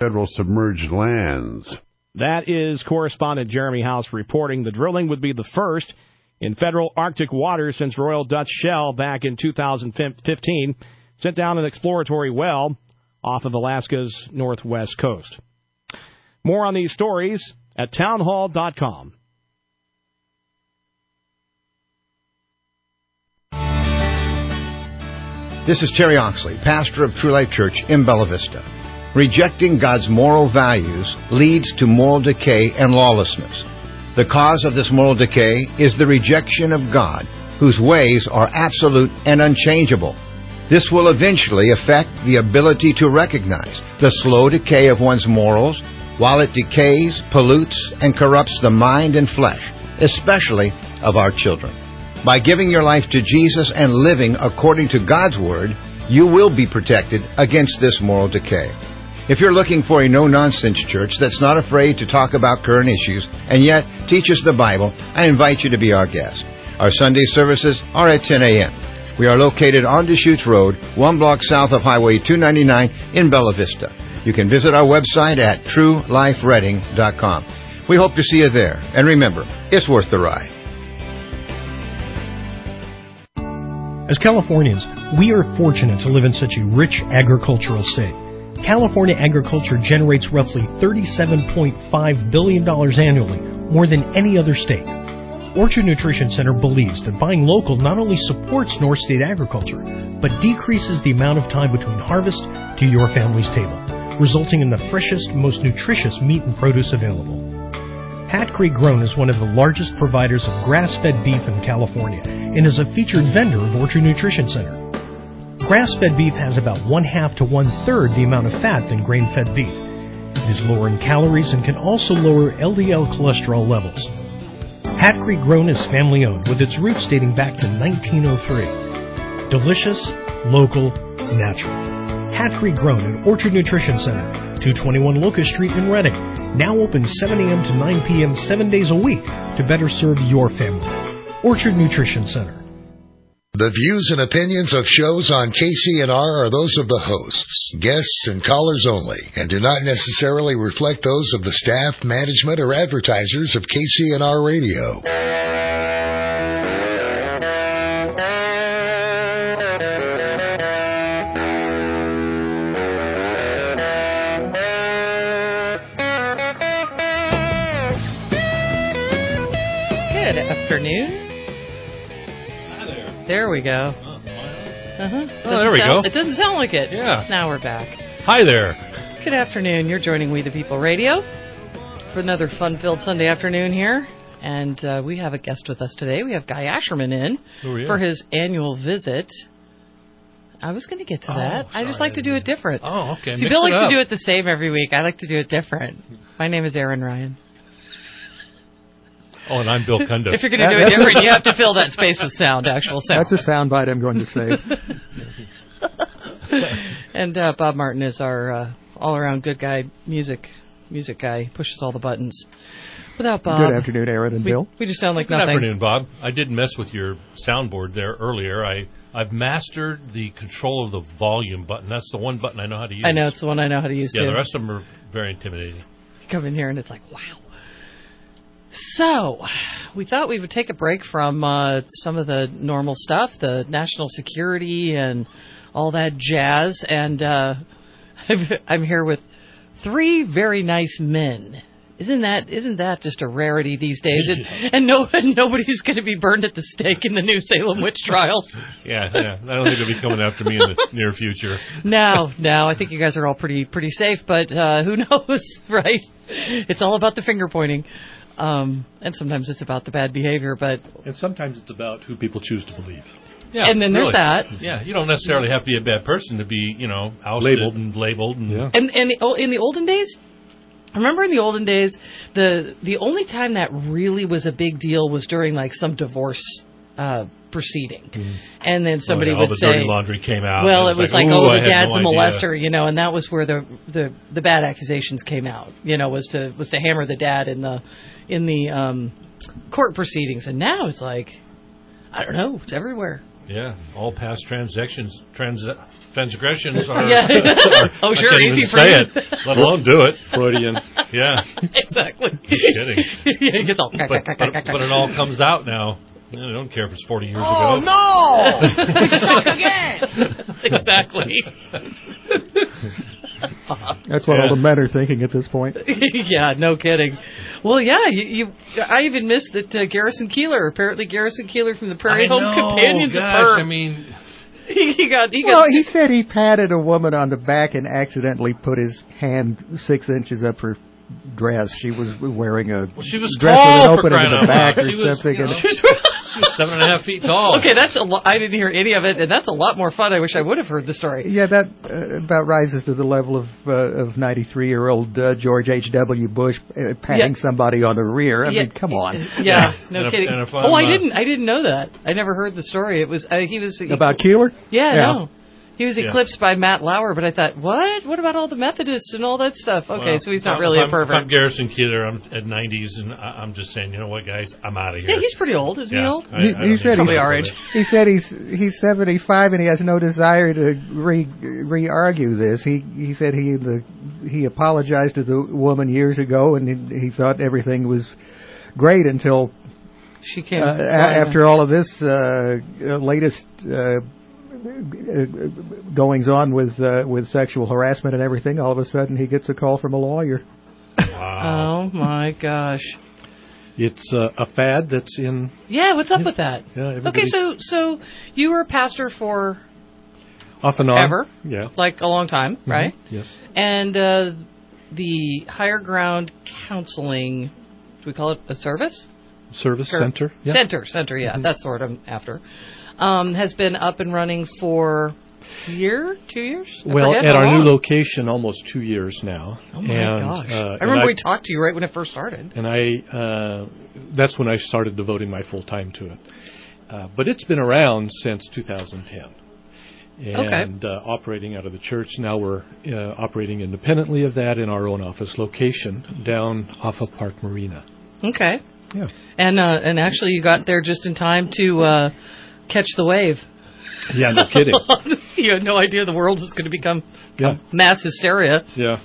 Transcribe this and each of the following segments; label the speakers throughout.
Speaker 1: federal submerged lands.
Speaker 2: That is correspondent Jeremy House reporting. The drilling would be the first in federal Arctic waters since Royal Dutch Shell back in 2015 sent down an exploratory well off of Alaska's northwest coast. More on these stories at townhall.com.
Speaker 3: This is Terry Oxley, pastor of True Life Church in Bella Vista. Rejecting God's moral values leads to moral decay and lawlessness. The cause of this moral decay is the rejection of God, whose ways are absolute and unchangeable. This will eventually affect the ability to recognize the slow decay of one's morals, while it decays, pollutes, and corrupts the mind and flesh, especially of our children. By giving your life to Jesus and living according to God's Word, you will be protected against this moral decay. If you're looking for a no-nonsense church that's not afraid to talk about current issues and yet teaches the Bible, I invite you to be our guest. Our Sunday services are at 10 a.m. We are located on Deschutes Road, 1 block south of Highway 299 in Bella Vista. You can visit our website at truelifereading.com. We hope to see you there. And remember, it's worth the ride.
Speaker 4: As Californians, we are fortunate to live in such a rich agricultural state. California agriculture generates roughly $37.5 billion annually, more than any other state. Orchard Nutrition Center believes that buying local not only supports North State agriculture, but decreases the amount of time between harvest to your family's table, resulting in the freshest, most nutritious meat and produce available. Hat Creek Grown is one of the largest providers of grass-fed beef in California and is a featured vendor of Orchard Nutrition Center. Grass-fed beef has about 1/2 to 1/3 the amount of fat than grain-fed beef. It is lower in calories and can also lower LDL cholesterol levels. Hat Creek Grown is family-owned with its roots dating back to 1903. Delicious, local, natural. Hat Creek Grown at Orchard Nutrition Center, 221 Locust Street in Redding. Now open 7 a.m. to 9 p.m. 7 days a week to better serve your family. Orchard Nutrition Center.
Speaker 5: The views and opinions of shows on KCNR are those of the hosts, guests, and callers only, and do not necessarily reflect those of the staff, management, or advertisers of KCNR Radio.
Speaker 6: Good afternoon. There we go.
Speaker 7: Oh, there we go.
Speaker 6: It doesn't sound like it.
Speaker 7: Yeah.
Speaker 6: Now we're back.
Speaker 7: Hi there.
Speaker 6: Good afternoon. You're joining We the People Radio for another fun-filled Sunday afternoon here. And we have a guest with us today. We have Guy Asherman in for his annual visit. I was going to get to that. I just like to do it different.
Speaker 7: Oh, okay.
Speaker 6: See, Bill likes to do it the same every week. I like to do it different. My name is Erin Ryan.
Speaker 7: Oh, and I'm Bill Cundiff.
Speaker 6: If you're going to do it different, you have to fill that space with sound, actual sound.
Speaker 8: That's a sound bite I'm going to say.
Speaker 6: And Bob Martin is our all-around good guy, music guy, pushes all the buttons. Without Bob...
Speaker 8: Good afternoon, Aaron and Bill.
Speaker 6: We just sound like
Speaker 7: Good
Speaker 6: nothing.
Speaker 7: Good afternoon, Bob. I did mess with your soundboard there earlier. I've mastered the control of the volume button. That's the one button I know how to use.
Speaker 6: I know, it's the one I know how to use, too.
Speaker 7: Yeah, the rest of them are very intimidating.
Speaker 6: You come in here and it's like, wow. So, we thought we would take a break from some of the normal stuff, the national security and all that jazz, and I'm here with three very nice men. Isn't that just a rarity these days? And nobody's going to be burned at the stake in the new Salem witch trials.
Speaker 7: Yeah. I don't think they'll be coming after me in the near future.
Speaker 6: No. I think you guys are all pretty safe, but who knows, right? It's all about the finger pointing. And sometimes it's about the bad behavior,
Speaker 9: and sometimes it's about who people choose to believe.
Speaker 7: Yeah,
Speaker 6: and then
Speaker 7: really.
Speaker 6: there's that.
Speaker 7: Yeah, you don't necessarily have to be a bad person to be, ousted and labeled. And,
Speaker 9: yeah.
Speaker 6: And in the olden days, remember in the olden days, the only time that really was a big deal was during like some divorce proceeding, and then somebody would
Speaker 7: all the
Speaker 6: say,
Speaker 7: dirty laundry came out.
Speaker 6: Well, it was like, the dad's
Speaker 7: no
Speaker 6: a molester, and that was where the bad accusations came out. Was to hammer the dad in the court proceedings, and now it's like, I don't know, it's everywhere.
Speaker 7: Yeah, all past transgressions are.
Speaker 6: Yeah. Oh,
Speaker 7: I
Speaker 6: sure,
Speaker 7: can't
Speaker 6: easy
Speaker 7: even
Speaker 6: for
Speaker 7: say
Speaker 6: you.
Speaker 7: it, let alone do it.
Speaker 9: Freudian.
Speaker 7: Yeah,
Speaker 6: Exactly.
Speaker 7: kidding.
Speaker 6: Yeah, he gets all.
Speaker 7: But it all comes out now. I don't care if it's 40 years
Speaker 10: Oh,
Speaker 7: ago.
Speaker 10: no! We suck again!
Speaker 6: Exactly.
Speaker 8: That's what all the men are thinking at this point.
Speaker 6: Yeah, no kidding. Well, yeah, I even missed that Garrison Keillor. Apparently, Garrison Keillor from the Prairie Home Companions of Perp.
Speaker 7: I mean,
Speaker 6: he got.
Speaker 8: Well, he said he patted a woman on the back and accidentally put his hand 6 inches up her dress. She was wearing a
Speaker 7: she was
Speaker 8: dress
Speaker 7: tall,
Speaker 8: with an
Speaker 7: for
Speaker 8: opening in
Speaker 7: crying
Speaker 8: the
Speaker 7: out
Speaker 8: back
Speaker 7: loud.
Speaker 8: or
Speaker 7: She was,
Speaker 8: something.
Speaker 7: you know, she was 7.5 feet tall.
Speaker 6: Okay, that's a lot. I didn't hear any of it, and that's a lot more fun. I wish I would have heard the story.
Speaker 8: Yeah, that about rises to the level of 93-year-old George H.W. Bush patting somebody on the rear. I mean, come on.
Speaker 6: Yeah, no kidding.
Speaker 7: I
Speaker 6: I didn't know that. I never heard the story. It was he was
Speaker 8: about Keillor.
Speaker 6: Yeah, no. He was eclipsed by Matt Lauer, but I thought, what? What about all the Methodists and all that stuff? Okay,
Speaker 7: well,
Speaker 6: so he's not really a pervert.
Speaker 7: If I'm Garrison Keillor, I'm at 90s, and I'm just saying, you know what, guys, I'm out of here.
Speaker 6: Yeah, he's pretty old. Isn't he old?
Speaker 8: He said
Speaker 6: probably our age.
Speaker 8: He said he's 75 and he has no desire to re-argue this. He said he apologized to the woman years ago, and he thought everything was great until
Speaker 6: she came
Speaker 8: after all of this latest goings on with sexual harassment and everything. All of a sudden, he gets a call from a lawyer.
Speaker 6: Wow. Oh my gosh!
Speaker 9: It's a fad that's in.
Speaker 6: Yeah, what's up with that?
Speaker 9: Yeah,
Speaker 6: okay, so you were a pastor for
Speaker 9: off and on
Speaker 6: ever,
Speaker 9: yeah,
Speaker 6: like a long time, right?
Speaker 9: Yes.
Speaker 6: And the Higher Ground Counseling, do we call it a service?
Speaker 9: Center. Yeah.
Speaker 6: Center. Yeah, that's what I'm after. Has been up and running for a year, 2 years?
Speaker 9: Well, at our new location, almost 2 years now.
Speaker 6: Oh my gosh! I remember we talked to you right when it first started.
Speaker 9: And that's when I started devoting my full time to it. But it's been around since 2010. And operating out of the church. Now we're operating independently of that in our own office location down off of Park Marina.
Speaker 6: Okay.
Speaker 9: Yeah.
Speaker 6: And actually, you got there just in time to catch the wave.
Speaker 9: Yeah, no kidding.
Speaker 6: You had no idea the world was going to become mass hysteria.
Speaker 9: Yeah.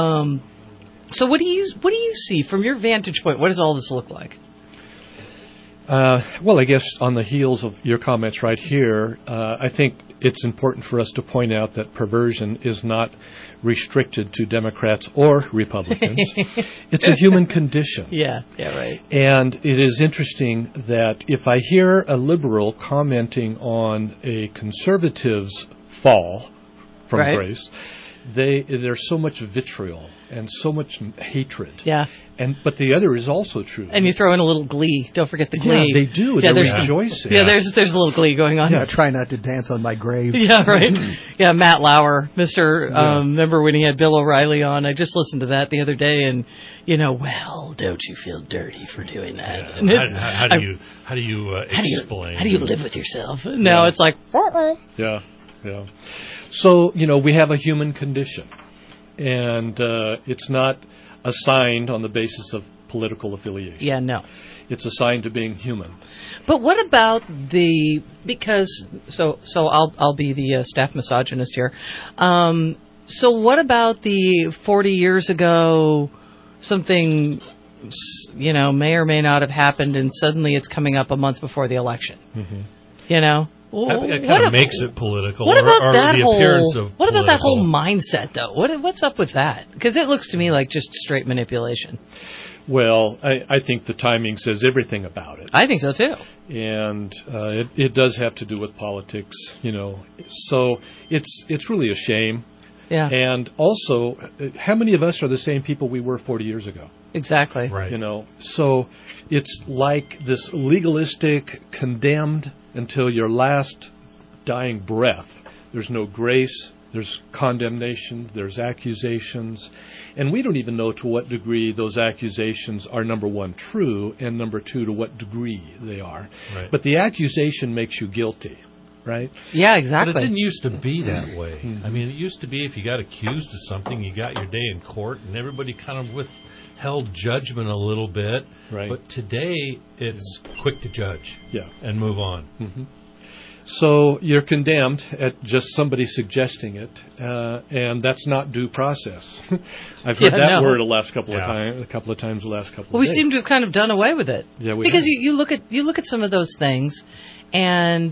Speaker 6: So what do you see from your vantage point? What does all this look like?
Speaker 9: Well, I guess on the heels of your comments right here, I think it's important for us to point out that perversion is not restricted to Democrats or Republicans. It's a human condition.
Speaker 6: Yeah, right.
Speaker 9: And it is interesting that if I hear a liberal commenting on a conservative's fall from grace, there's so much vitriol and so much hatred.
Speaker 6: Yeah.
Speaker 9: But the other is also true.
Speaker 6: And you throw in a little glee. Don't forget the glee.
Speaker 9: Yeah, they do. They're rejoicing.
Speaker 6: Yeah, there's a little glee going on.
Speaker 8: Yeah, try not to dance on my grave.
Speaker 6: Yeah, right. Yeah, Matt Lauer, remember when he had Bill O'Reilly on? I just listened to that the other day, and well, don't you feel dirty for doing that?
Speaker 7: Yeah. How do you explain?
Speaker 6: How do you live with yourself? No, it's like.
Speaker 9: Yeah. So we have a human condition, and it's not assigned on the basis of political affiliation.
Speaker 6: Yeah, no.
Speaker 9: It's assigned to being human.
Speaker 6: But what about so I'll be the staff misogynist here. So what about the 40 years ago something may or may not have happened, and suddenly it's coming up a month before the election? Mm-hmm.
Speaker 7: It kind of makes it political.
Speaker 6: What about
Speaker 7: What
Speaker 6: about that whole mindset, though? What's up with that? Because it looks to me like just straight manipulation.
Speaker 9: Well, I think the timing says everything about it.
Speaker 6: I think so too.
Speaker 9: And it does have to do with politics, So it's really a shame.
Speaker 6: Yeah.
Speaker 9: And also, how many of us are the same people we were 40 years ago?
Speaker 6: Exactly.
Speaker 7: Right.
Speaker 9: So it's like this legalistic, condemned until your last dying breath. There's no grace, there's condemnation, there's accusations, and we don't even know to what degree those accusations are, number one, true, and number two, to what degree they are.
Speaker 7: Right.
Speaker 9: But the accusation makes you guilty, right?
Speaker 6: Yeah, exactly.
Speaker 7: But it didn't used to be that way. Mm-hmm. I mean, it used to be if you got accused of something, you got your day in court, and everybody kind of withheld judgment a little bit.
Speaker 9: Right.
Speaker 7: But today, it's quick to judge
Speaker 9: and
Speaker 7: move on.
Speaker 9: Mm-hmm. So you're condemned at just somebody suggesting it, and that's not due process. I've heard that word a couple of times the last couple of days.
Speaker 6: Well, we seem to have kind of done away with it.
Speaker 9: Yeah, we
Speaker 6: because
Speaker 9: have.
Speaker 6: you look at some of those things, and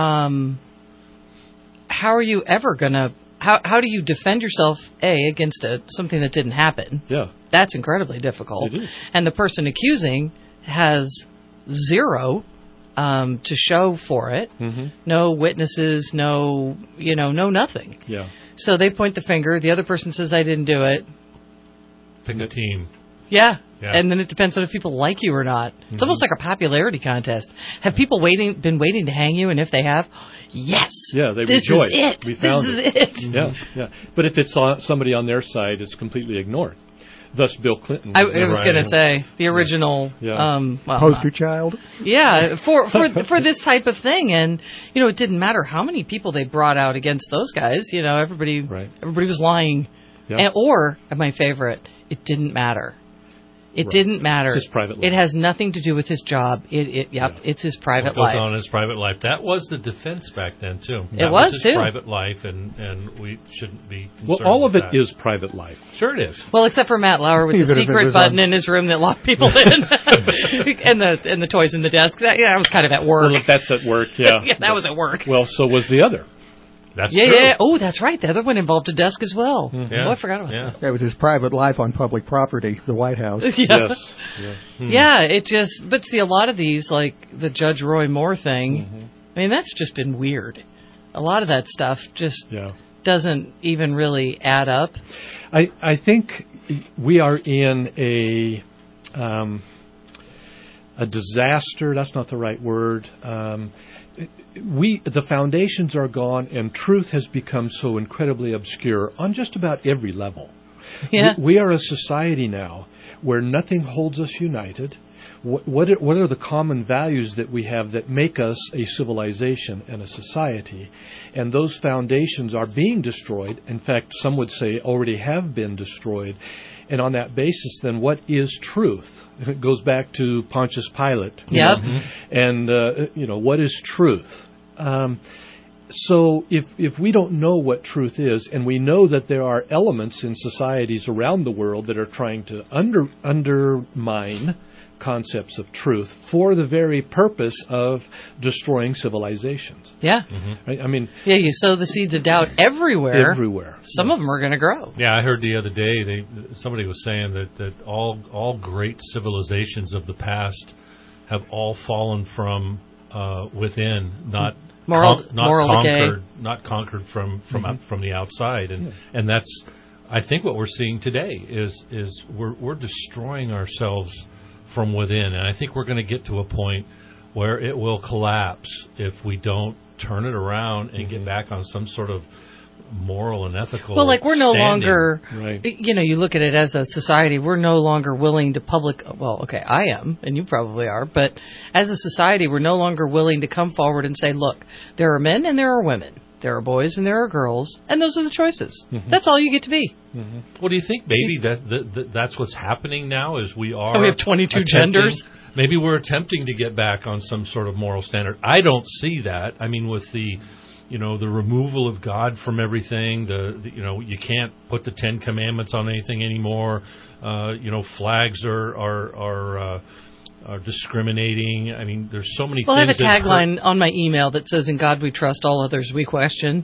Speaker 6: how are you ever gonna? How do you defend yourself against something that didn't happen?
Speaker 9: Yeah,
Speaker 6: that's incredibly difficult.
Speaker 9: It is.
Speaker 6: And the person accusing has zero to show for it.
Speaker 9: Mm-hmm.
Speaker 6: No witnesses, no nothing.
Speaker 9: Yeah.
Speaker 6: So they point the finger. The other person says, I didn't do it.
Speaker 7: Pick a team.
Speaker 6: Yeah. And then it depends on if people like you or not.
Speaker 9: Mm-hmm.
Speaker 6: It's almost like a popularity contest. Have people been waiting to hang you? And if they have, yes.
Speaker 9: Yeah, they
Speaker 6: this
Speaker 9: rejoice.
Speaker 6: Is it.
Speaker 9: We found
Speaker 6: this is it.
Speaker 9: Mm-hmm. Yeah. But if it's somebody on their side, it's completely ignored. Thus, Bill Clinton.
Speaker 6: I was going to say the original
Speaker 8: poster child.
Speaker 6: Yeah, for this type of thing, and it didn't matter how many people they brought out against those guys. Everybody was lying, or my favorite, it didn't matter. It didn't matter.
Speaker 9: It's his private life.
Speaker 6: It has nothing to do with his job. It's his private life.
Speaker 7: What goes on in his private life. That was the defense back then, too.
Speaker 6: It was
Speaker 7: his
Speaker 6: too.
Speaker 7: Private life, and we shouldn't be concerned
Speaker 9: Well, all of
Speaker 7: with
Speaker 9: it
Speaker 7: that.
Speaker 9: is private life.
Speaker 7: Sure it is.
Speaker 6: Well, except for Matt Lauer with the secret button in his room that locked people in, and the toys in the desk. That was kind of at work.
Speaker 9: Well, that's at work, yeah.
Speaker 6: Yeah, that was at work.
Speaker 9: Well, so was the other.
Speaker 7: That's
Speaker 6: true.
Speaker 7: Yeah.
Speaker 6: Oh, that's right. The other one involved a desk as well.
Speaker 9: Mm-hmm.
Speaker 6: Oh, I forgot about that.
Speaker 8: That was his private life on public property, the White House.
Speaker 9: Yes.
Speaker 6: Yeah, it just... But see, a lot of these, like the Judge Roy Moore thing, I mean, that's just been weird. A lot of that stuff just doesn't even really add up.
Speaker 9: I think we are in a disaster. That's not the right word. The foundations are gone, and truth has become so incredibly obscure on just about every level.
Speaker 6: Yeah.
Speaker 9: We are a society now where nothing holds us united. What are the common values that we have that make us a civilization and a society? And those foundations are being destroyed. In fact, some would say already have been destroyed. And on that basis, then, what is truth? It goes back to Pontius Pilate.
Speaker 6: Yep.
Speaker 9: And, what is truth? So if we don't know what truth is, and we know that there are elements in societies around the world that are trying to undermine concepts of truth for the very purpose of destroying civilizations.
Speaker 6: Yeah.
Speaker 9: Right? I mean...
Speaker 6: Yeah, you sow the seeds of doubt everywhere.
Speaker 9: Everywhere.
Speaker 6: Some of them are going to grow.
Speaker 7: Yeah, I heard the other day somebody was saying that all great civilizations of the past have all fallen from within, not conquered from the outside, and that's, I think, what we're seeing today is we're destroying ourselves from within, and I think we're going to get to a point where it will collapse if we don't turn it around and get back on some sort of moral and ethical.
Speaker 6: Well, like we're no
Speaker 7: standing.
Speaker 6: longer,
Speaker 9: Right.
Speaker 6: You look at it as a society, we're no longer willing to I am, and you probably are, but as a society, we're no longer willing to come forward and say, look, there are men and there are women. There are boys and there are girls, and those are the choices. That's all you get to be.
Speaker 7: Well, do you think maybe that's what's happening now? Is we
Speaker 6: have 22 genders?
Speaker 7: Maybe we're attempting to get back on some sort of moral standard. I don't see that. I mean, with the removal of God from everything, you can't put the 10 Commandments on anything anymore. Flags are discriminating. I mean, there's so many things.
Speaker 6: I have a tagline on my email that says, "In God we trust, all others we question,"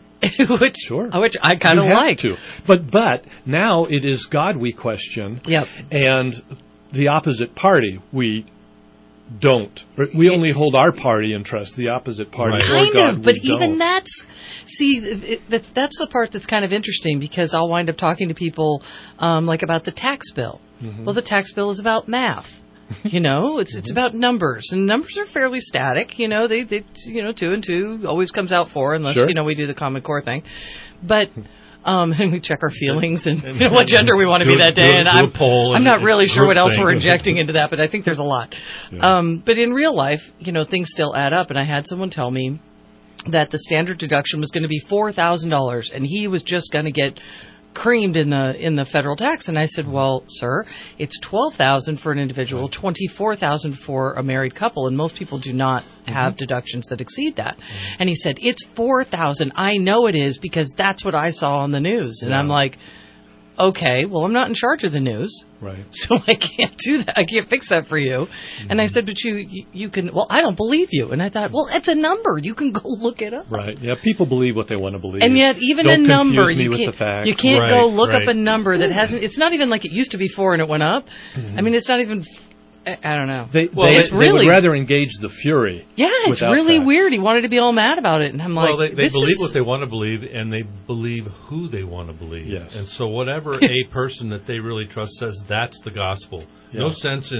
Speaker 6: which I kind of like.
Speaker 9: To. But now it is God we question, and the opposite party we don't. We only hold our party in trust. The opposite party, or God,
Speaker 6: but
Speaker 9: we
Speaker 6: even
Speaker 9: don't.
Speaker 6: that's the part that's kind of interesting, because I'll wind up talking to people like about the tax bill. Well, the tax bill is about math. It's about numbers, and numbers are fairly static. They 2 and 2 always comes out 4, unless we do the Common Core thing. But and we check our feelings and what gender we want to be that day. And I'm not really sure what else we're injecting into that, but I think there's a lot. Yeah. But in real life, things still add up. And I had someone tell me that the standard deduction was going to be $4,000, and he was just going to get creamed in the federal tax. And I said, well, sir, it's $12,000 for an individual, $24,000 for a married couple, and most people do not have deductions that exceed that. And he said, it's $4,000. I know it is because that's what I saw on the news. And I'm like, okay, well, I'm not in charge of the news,
Speaker 9: right?
Speaker 6: So I can't do that. I can't fix that for you. And I said, but you can. Well, I don't believe you. And I thought, well, it's a number. You can go look it up.
Speaker 9: Right. Yeah. People believe what they want to believe.
Speaker 6: And yet, even
Speaker 9: don't
Speaker 6: a number,
Speaker 9: confuse me
Speaker 6: you
Speaker 9: with
Speaker 6: can't.
Speaker 9: The facts.
Speaker 6: You can't go look up a number that hasn't. It's not even like it used to be 4 and it went up. I mean, it's not even. I don't know.
Speaker 9: They would rather engage the fury.
Speaker 6: Yeah, it's really weird. He wanted to be all mad about it, and I'm like,
Speaker 7: they believe what they want to believe, and they believe who they want to believe.
Speaker 9: Yes.
Speaker 7: And so whatever a person that they really trust says, that's the gospel. Yeah. No sense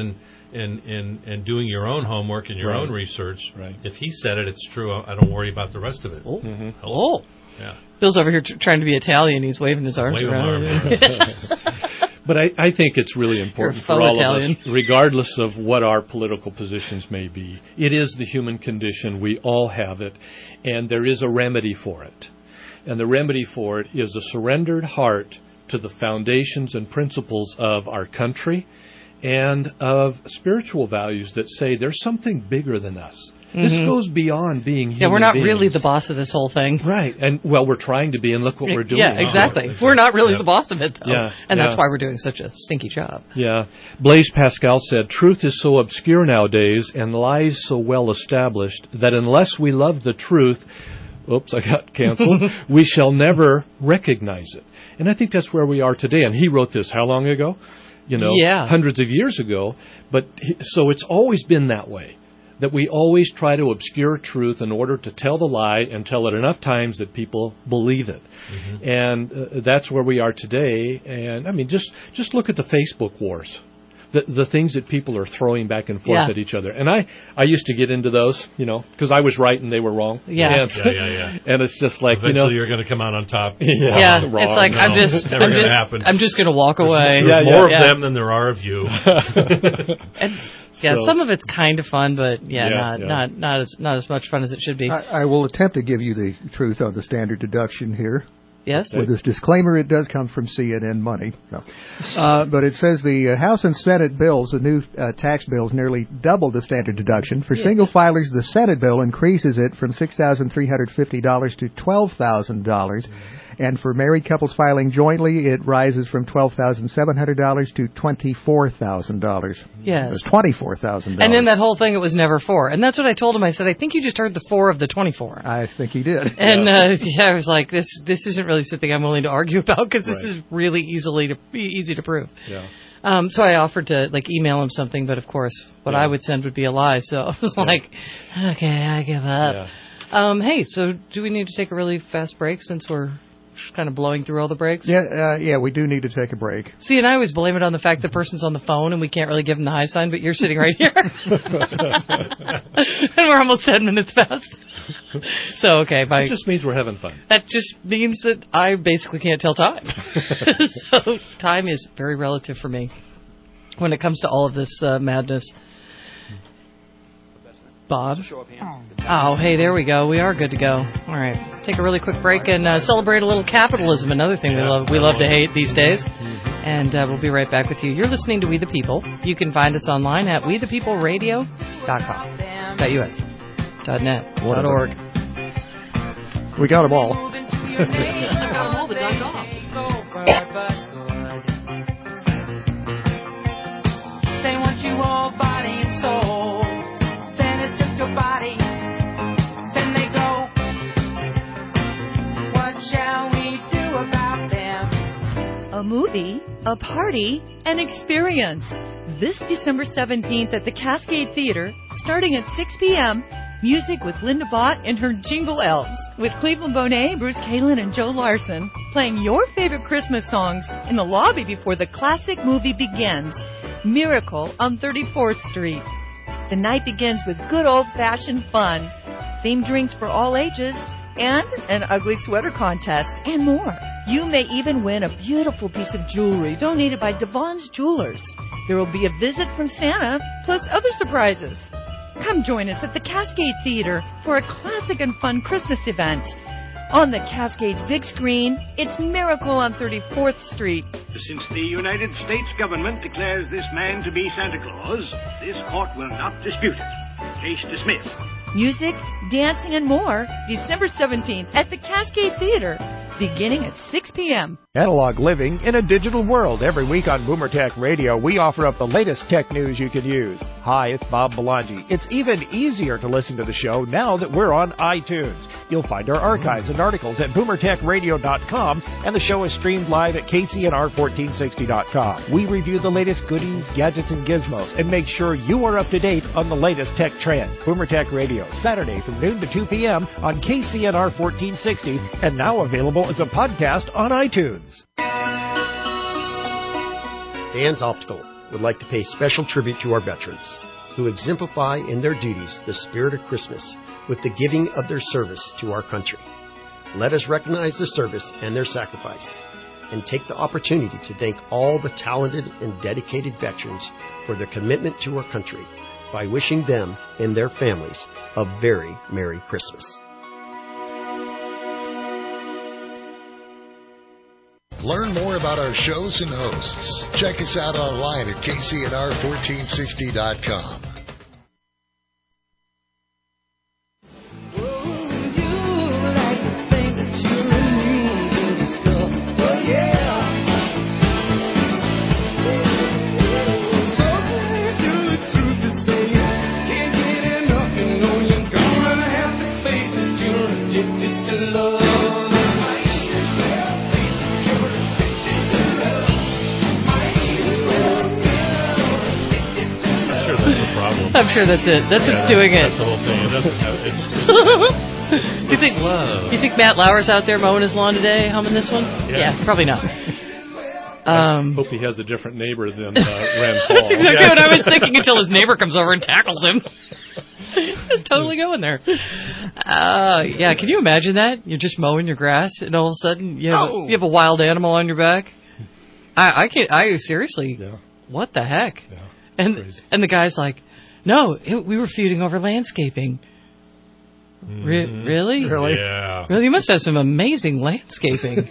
Speaker 7: in doing your own homework and your own research.
Speaker 9: Right.
Speaker 7: If he said it, it's true. I don't worry about the rest of it.
Speaker 6: Oh.
Speaker 7: Yeah.
Speaker 6: Bill's over here trying to be Italian. He's waving his arms around.
Speaker 9: But I think it's really important for all of us, regardless of what our political positions may be. It is the human condition. We all have it. And there is a remedy for it. And the remedy for it is a surrendered heart to the foundations and principles of our country and of spiritual values that say there's something bigger than us. This goes beyond being human.
Speaker 6: Yeah, we're not
Speaker 9: beings.
Speaker 6: really the boss of this whole thing.
Speaker 9: Right. And, well, we're trying to be, and look what we're doing.
Speaker 6: Yeah, exactly. We're not really the boss of it, though.
Speaker 9: Yeah,
Speaker 6: and that's why we're doing such a stinky job.
Speaker 9: Yeah. Blaise Pascal said, truth is so obscure nowadays and lies so well established that unless we love the truth, oops, I got canceled, we shall never recognize it. And I think that's where we are today. And he wrote this how long ago? Hundreds of years ago. But so it's always been that way. That we always try to obscure truth in order to tell the lie and tell it enough times that people believe it. And that's where we are today. And, I mean, just look at the Facebook wars. The things that people are throwing back and forth at each other. And I used to get into those, because I was right and they were wrong.
Speaker 6: Yeah.
Speaker 9: And it's just like,
Speaker 7: eventually you're going to come out on top.
Speaker 6: Yeah.
Speaker 9: Wrong.
Speaker 6: It's like,
Speaker 7: no,
Speaker 6: I'm just going to walk away.
Speaker 7: There's more of them than there are of you.
Speaker 6: Some of it's kind of fun, but not as much fun as it should be.
Speaker 8: I will attempt to give you the truth on the standard deduction here.
Speaker 6: Yes.
Speaker 8: With this disclaimer, it does come from CNN Money. No. But it says the House and Senate bills, the new tax bills, nearly double the standard deduction. For single filers, the Senate bill increases it from $6,350 to $12,000. And for married couples filing jointly, it rises from $12,700 to $24,000.
Speaker 6: Yes.
Speaker 8: It's $24,000.
Speaker 6: And in that whole thing, it was never 4. And that's what I told him. I said, I think you just heard the 4 of the 24.
Speaker 8: I think he did.
Speaker 6: And I was like, this isn't really something I'm willing to argue about because this is really easy to prove.
Speaker 9: Yeah.
Speaker 6: So I offered to email him something, but of course, what I would send would be a lie. So I was like, okay, I give up. Yeah. Hey, so do we need to take a really fast break since we're kind of blowing through all the breaks?
Speaker 8: Yeah, we do need to take a break.
Speaker 6: See, and I always blame it on the fact the person's on the phone and we can't really give them the high sign, but you're sitting right here. And we're almost 10 minutes past. So, okay.
Speaker 9: That just means we're having fun.
Speaker 6: That just means that I basically can't tell time. So, time is very relative for me when it comes to all of this madness. Bob? Oh, hey, there we go. We are good to go. All right. Take a really quick break and celebrate a little capitalism, another thing we love to hate these days. And we'll be right back with you. You're listening to We the People. You can find us online at wethepeopleradio.com, .us, .net, .org.
Speaker 8: We got them all.
Speaker 10: They want you all body and soul. Your body, then they go. What shall we do about them?
Speaker 11: A movie, a party, an experience. This December 17th at the Cascade Theater, starting at 6 p.m., music with Linda Bott and her Jingle Elves, with Cleveland Bonet, Bruce Kalin, and Joe Larson, playing your favorite Christmas songs in the lobby before the classic movie begins. Miracle on 34th Street. The night begins with good old-fashioned fun, themed drinks for all ages, and an ugly sweater contest, and more. You may even win a beautiful piece of jewelry donated by Devon's Jewelers. There will be a visit from Santa, plus other surprises. Come join us at the Cascade Theater for a classic and fun Christmas event. On the Cascades big screen, it's Miracle on 34th Street.
Speaker 12: Since the United States government declares this man to be Santa Claus, this court will not dispute it. Case dismissed.
Speaker 11: Music, dancing, and more, December 17th at the Cascade Theater, beginning at 6 p.m.
Speaker 13: Analog living in a digital world. Every week on Boomer Tech Radio, we offer up the latest tech news you could use. Hi, it's Bob Belangi. It's even easier to listen to the show now that we're on iTunes. You'll find our archives and articles at boomertechradio.com, and the show is streamed live at kcnr1460.com. We review the latest goodies, gadgets, and gizmos, and make sure you are up to date on the latest tech trends. Boomer Tech Radio, Saturday from noon to 2 p.m. on KCNR 1460, and now available as a podcast on iTunes.
Speaker 14: Dan's Optical would like to pay special tribute to our veterans who exemplify in their duties the spirit of Christmas with the giving of their service to our country. Let us recognize the service and their sacrifices and take the opportunity to thank all the talented and dedicated veterans for their commitment to our country by wishing them and their families a very Merry Christmas.
Speaker 5: Learn more about our shows and hosts. Check us out online at kcnr1460.com.
Speaker 6: I'm sure that's it. That's what's doing it.
Speaker 7: That's the whole thing. It doesn't have,
Speaker 6: you think Matt Lauer's out there mowing his lawn today, humming this one? Yeah, probably not.
Speaker 9: I hope he has a different neighbor than Rand Paul.
Speaker 6: That's exactly what I was thinking until his neighbor comes over and tackles him. He's totally going there. Yeah, can you imagine that? You're just mowing your grass, and all of a sudden you have a wild animal on your back. I can't. Seriously. Yeah. What the heck? Yeah, and the guy's like, no, we were feuding over landscaping. Really?
Speaker 7: Yeah.
Speaker 6: Really, you must have some amazing landscaping.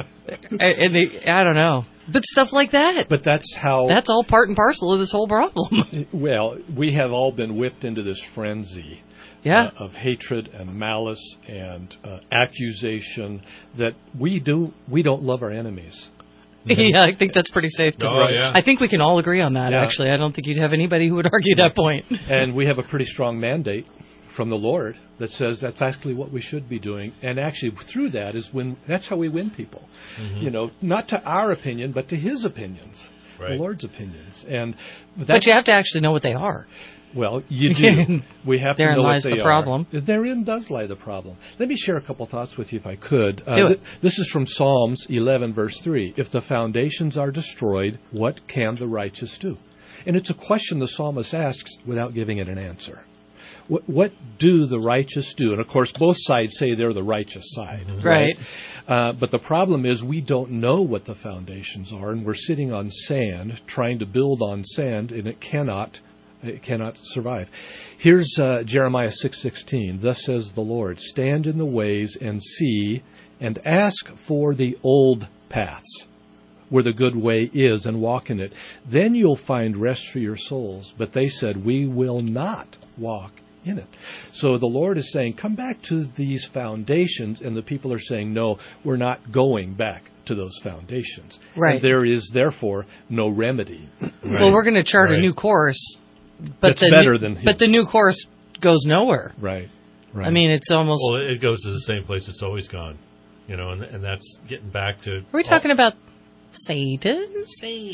Speaker 6: I don't know. But stuff like that.
Speaker 9: But that's
Speaker 6: all part and parcel of this whole problem.
Speaker 9: Well, we have all been whipped into this frenzy of hatred and malice and accusation that we don't love our enemies.
Speaker 6: Yeah, I think that's pretty safe to
Speaker 7: say. Yeah.
Speaker 6: I think we can all agree on that, actually. I don't think you'd have anybody who would argue that point.
Speaker 9: And we have a pretty strong mandate from the Lord that says that's actually what we should be doing. And actually, through that that's how we win people. Mm-hmm. You know, not to our opinion, but to His opinions, the Lord's opinions.
Speaker 6: But you have to actually know what they are.
Speaker 9: Well, you do. We have to know what they are. Therein lies
Speaker 6: the problem.
Speaker 9: Therein does lie the problem. Let me share a couple thoughts with you, if I could.
Speaker 6: Do it.
Speaker 9: This is from Psalms 11, verse 3. If the foundations are destroyed, what can the righteous do? And it's a question the psalmist asks without giving it an answer. What do the righteous do? And, of course, both sides say they're the righteous side. Mm-hmm.
Speaker 6: Right.
Speaker 9: But the problem is we don't know what the foundations are, and we're sitting on sand, trying to build on sand, and it cannot survive. Here's Jeremiah 6:16. Thus says the Lord, stand in the ways and see, and ask for the old paths, where the good way is, and walk in it. Then you'll find rest for your souls. But they said, we will not walk in it. So the Lord is saying, come back to these foundations, and the people are saying, no, we're not going back to those foundations.
Speaker 6: Right.
Speaker 9: And there is, therefore, no remedy.
Speaker 6: Well, we're going to chart a new course. But the new course goes nowhere.
Speaker 9: Right.
Speaker 6: I mean, it's almost...
Speaker 7: Well, it goes to the same place it's always gone. You know, and that's getting back to...
Speaker 6: Are we talking about Satan?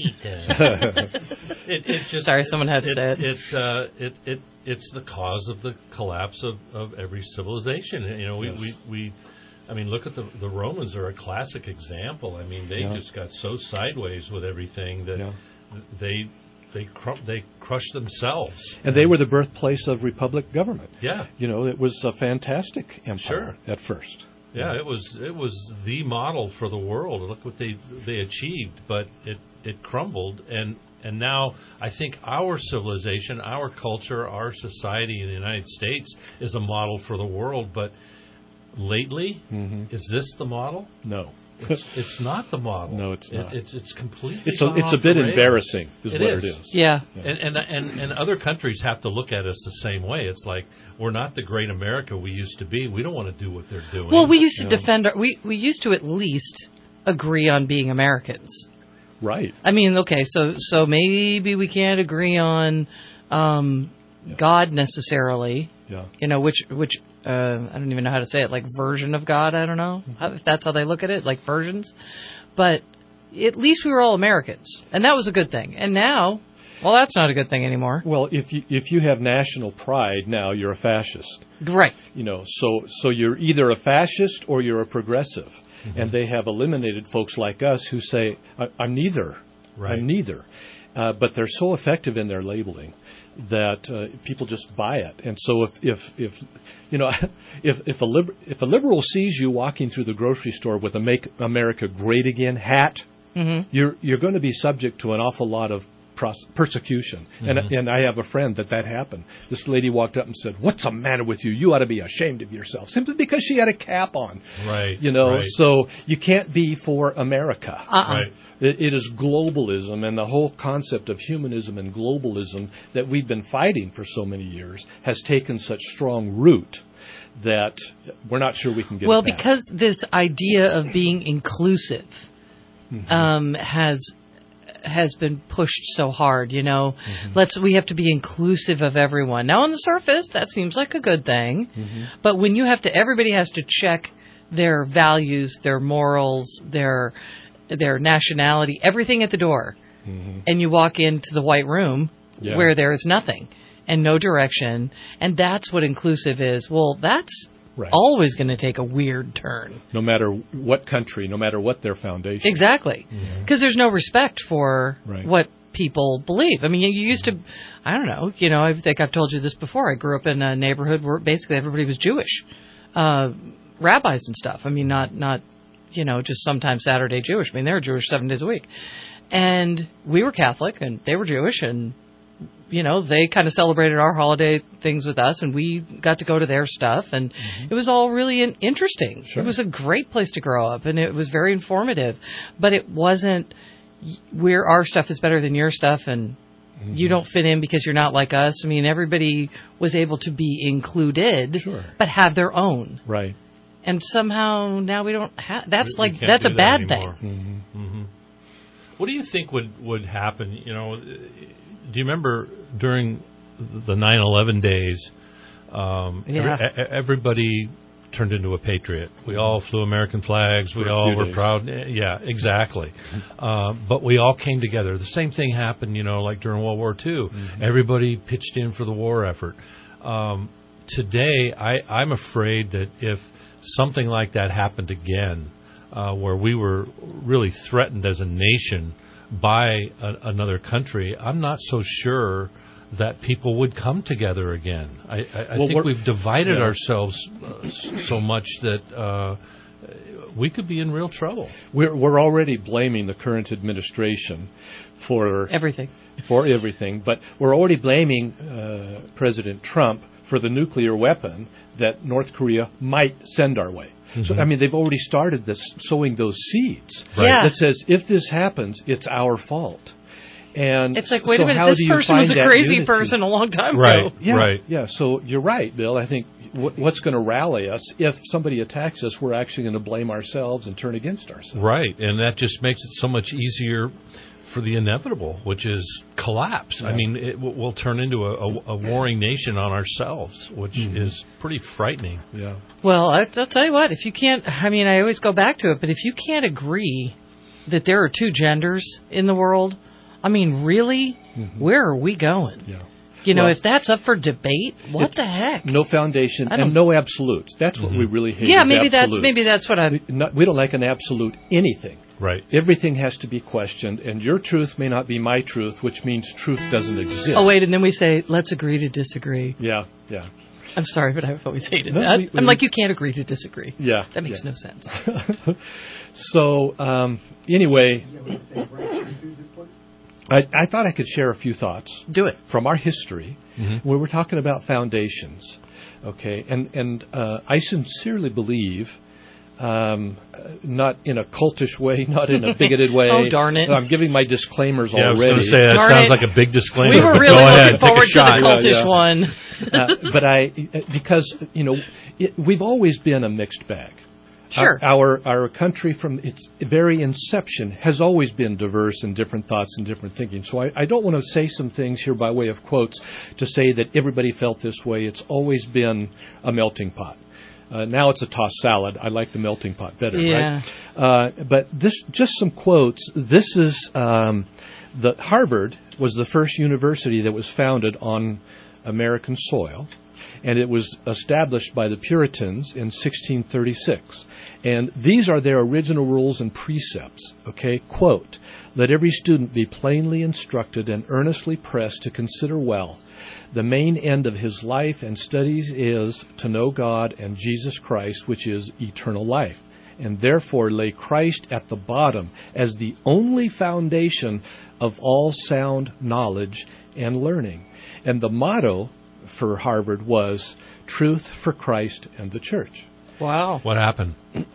Speaker 6: Sorry, someone had to say it.
Speaker 7: It's the cause of the collapse of every civilization. You know, we I mean, look at the Romans are a classic example. I mean, they just got so sideways with everything that they crushed themselves.
Speaker 9: And they were the birthplace of republic government.
Speaker 7: Yeah.
Speaker 9: You know, it was a fantastic empire at first.
Speaker 7: Yeah, it was the model for the world. Look what they achieved, but it crumbled, and now I think our civilization, our culture, our society in the United States is a model for the world, but lately. Is this the model?
Speaker 9: No.
Speaker 7: It's not the model.
Speaker 9: No, it's not.
Speaker 7: It's completely.
Speaker 9: It's a bit embarrassing, is what it is.
Speaker 6: Yeah.
Speaker 7: And other countries have to look at us the same way. It's like we're not the great America we used to be. We don't want to do what they're doing.
Speaker 6: Well, we used to defend we used to at least agree on being Americans.
Speaker 9: Right.
Speaker 6: I mean, okay, so maybe we can't agree on God necessarily.
Speaker 9: Yeah.
Speaker 6: You know, which I don't even know how to say it, like version of God, I don't know if that's how they look at it, like versions. But at least we were all Americans, and that was a good thing. And now, well, that's not a good thing anymore.
Speaker 9: Well, if you have national pride now, you're a fascist.
Speaker 6: Right.
Speaker 9: You know, so you're either a fascist or you're a progressive. And they have eliminated folks like us who say, I'm neither.
Speaker 7: Right.
Speaker 9: I'm neither. But they're so effective in their labeling that people just buy it. And so if you know if a liberal sees you walking through the grocery store with a "Make America Great Again" hat, you're going to be subject to an awful lot of persecution. And I have a friend that happened. This lady walked up and said, "What's the matter with you? You ought to be ashamed of yourself," simply because she had a cap on.
Speaker 7: Right.
Speaker 9: You know,
Speaker 7: right.
Speaker 9: So you can't be for America.
Speaker 7: Right.
Speaker 9: It is globalism, and the whole concept of humanism and globalism that we've been fighting for so many years has taken such strong root that we're not sure we can get
Speaker 6: well,
Speaker 9: it back.
Speaker 6: because this idea of being inclusive has been pushed so hard, you know. We have to be inclusive of everyone. Now, on the surface, that seems like a good thing, but when everybody has to check their values, their morals, their nationality, everything at the door, and you walk into the White Room where there is nothing and no direction, and that's what inclusive is. Well, that's always going to take a weird turn.
Speaker 9: No matter what country, no matter what their foundation.
Speaker 6: Exactly. Because there's no respect for what people believe. I mean, you used to, I don't know, you know, I think I've told you this before. I grew up in a neighborhood where basically everybody was Jewish. Rabbis and stuff. I mean, not you know, just sometimes Saturday Jewish. I mean, they were Jewish 7 days a week. And we were Catholic, and they were Jewish, and you know, they kind of celebrated our holiday things with us, and we got to go to their stuff, and it was all really interesting. Sure. It was a great place to grow up, and it was very informative. But it wasn't, our stuff is better than your stuff, and you don't fit in because you're not like us. I mean, everybody was able to be included, but have their own. Right. And somehow now we don't have. That's a bad thing.
Speaker 7: What do you think would happen? You know, do you remember during the 9/11 days? Everybody turned into a patriot. We all flew American flags. We all were proud. Yeah, exactly. But we all came together. The same thing happened, you know, like during World War II. Everybody pitched in for the war effort. Today, I'm afraid that if something like that happened again, where we were really threatened as a nation by another country, I'm not so sure that people would come together again. I think we've divided ourselves so much that we could be in real trouble.
Speaker 9: We're already blaming the current administration for everything, but we're already blaming President Trump for the nuclear weapon that North Korea might send our way. So, I mean, they've already started sowing those seeds that says, if this happens, it's our fault. And
Speaker 6: it's like, wait a minute, this person was a crazy person a long time ago.
Speaker 9: Yeah, so you're right, Bill. I think what's going to rally us, if somebody attacks us, we're actually going to blame ourselves and turn against ourselves.
Speaker 7: Right, and that just makes it so much easier for the inevitable, which is collapse. I mean, we'll turn into a warring nation on ourselves, which is pretty frightening.
Speaker 9: Yeah.
Speaker 6: Well, I'll tell you what, if you can't, I mean, I always go back to it, but if you can't agree that there are two genders in the world, I mean, really, where are we going?
Speaker 9: Yeah.
Speaker 6: You know, if that's up for debate, what the heck?
Speaker 9: No foundation and no absolutes. That's what we really hate.
Speaker 6: Yeah, maybe that's what
Speaker 9: we don't like an absolute anything.
Speaker 7: Right.
Speaker 9: Everything has to be questioned, and your truth may not be my truth, which means truth doesn't exist.
Speaker 6: Oh, wait, and then we say, let's agree to disagree.
Speaker 9: Yeah.
Speaker 6: I'm sorry, but I've always hated that. I'm like, you can't agree to disagree.
Speaker 9: Yeah.
Speaker 6: That makes no sense.
Speaker 9: So, anyway. I thought I could share a few thoughts.
Speaker 6: Do it.
Speaker 9: From our history, where we're talking about foundations. Okay, and I sincerely believe, not in a cultish way, not in a bigoted way.
Speaker 6: Oh, darn it.
Speaker 9: I'm giving my disclaimers already.
Speaker 7: I was going to say, that sounds like a big disclaimer.
Speaker 6: We were really
Speaker 7: Go ahead,
Speaker 6: looking forward
Speaker 7: take a
Speaker 6: to
Speaker 7: shot.
Speaker 6: the cultish one.
Speaker 9: But because, we've always been a mixed bag.
Speaker 6: Sure.
Speaker 9: Our country from its very inception has always been diverse in different thoughts and different thinking. So I don't want to say some things here by way of quotes to say that everybody felt this way. It's always been a melting pot. Now it's a tossed salad. I like the melting pot better, right? But just some quotes. This is the Harvard was the first university that was founded on American soil. And it was established by the Puritans in 1636. And these are their original rules and precepts. Okay, quote, "Let every student be plainly instructed and earnestly pressed to consider well. The main end of his life and studies is to know God and Jesus Christ, which is eternal life, and therefore lay Christ at the bottom as the only foundation of all sound knowledge and learning." And the motto for Harvard was truth for Christ and the church.
Speaker 6: Wow.
Speaker 7: What happened?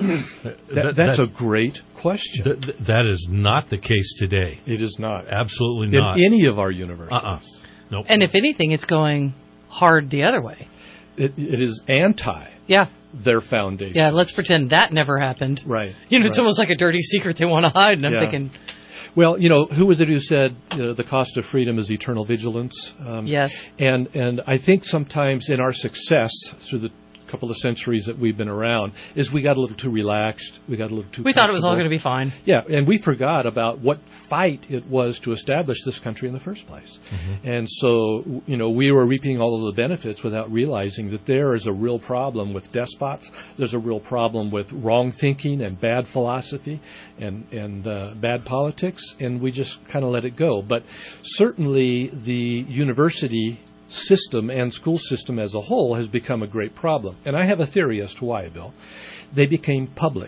Speaker 9: That's a great question.
Speaker 7: That is not the case today.
Speaker 9: It is not.
Speaker 7: Absolutely not.
Speaker 9: In any of our universities.
Speaker 7: Nope.
Speaker 6: And if anything, it's going hard the other way.
Speaker 9: It is anti their foundation.
Speaker 6: Yeah, let's pretend that never happened.
Speaker 9: Right.
Speaker 6: It's almost like a dirty secret they want to hide, and I'm thinking...
Speaker 9: Well, who was it who said the cost of freedom is eternal vigilance?
Speaker 6: Yes.
Speaker 9: And I think sometimes in our success through the couple of centuries that we've been around is we got a little too relaxed. We got a little too
Speaker 6: We thought it was all going to be fine.
Speaker 9: Yeah, and we forgot about what fight it was to establish this country in the first place. Mm-hmm. And so, we were reaping all of the benefits without realizing that there is a real problem with despots. There's a real problem with wrong thinking and bad philosophy and bad politics, and we just kind of let it go. But certainly the university system and school system as a whole has become a great problem. And I have a theory as to why, Bill. They became public.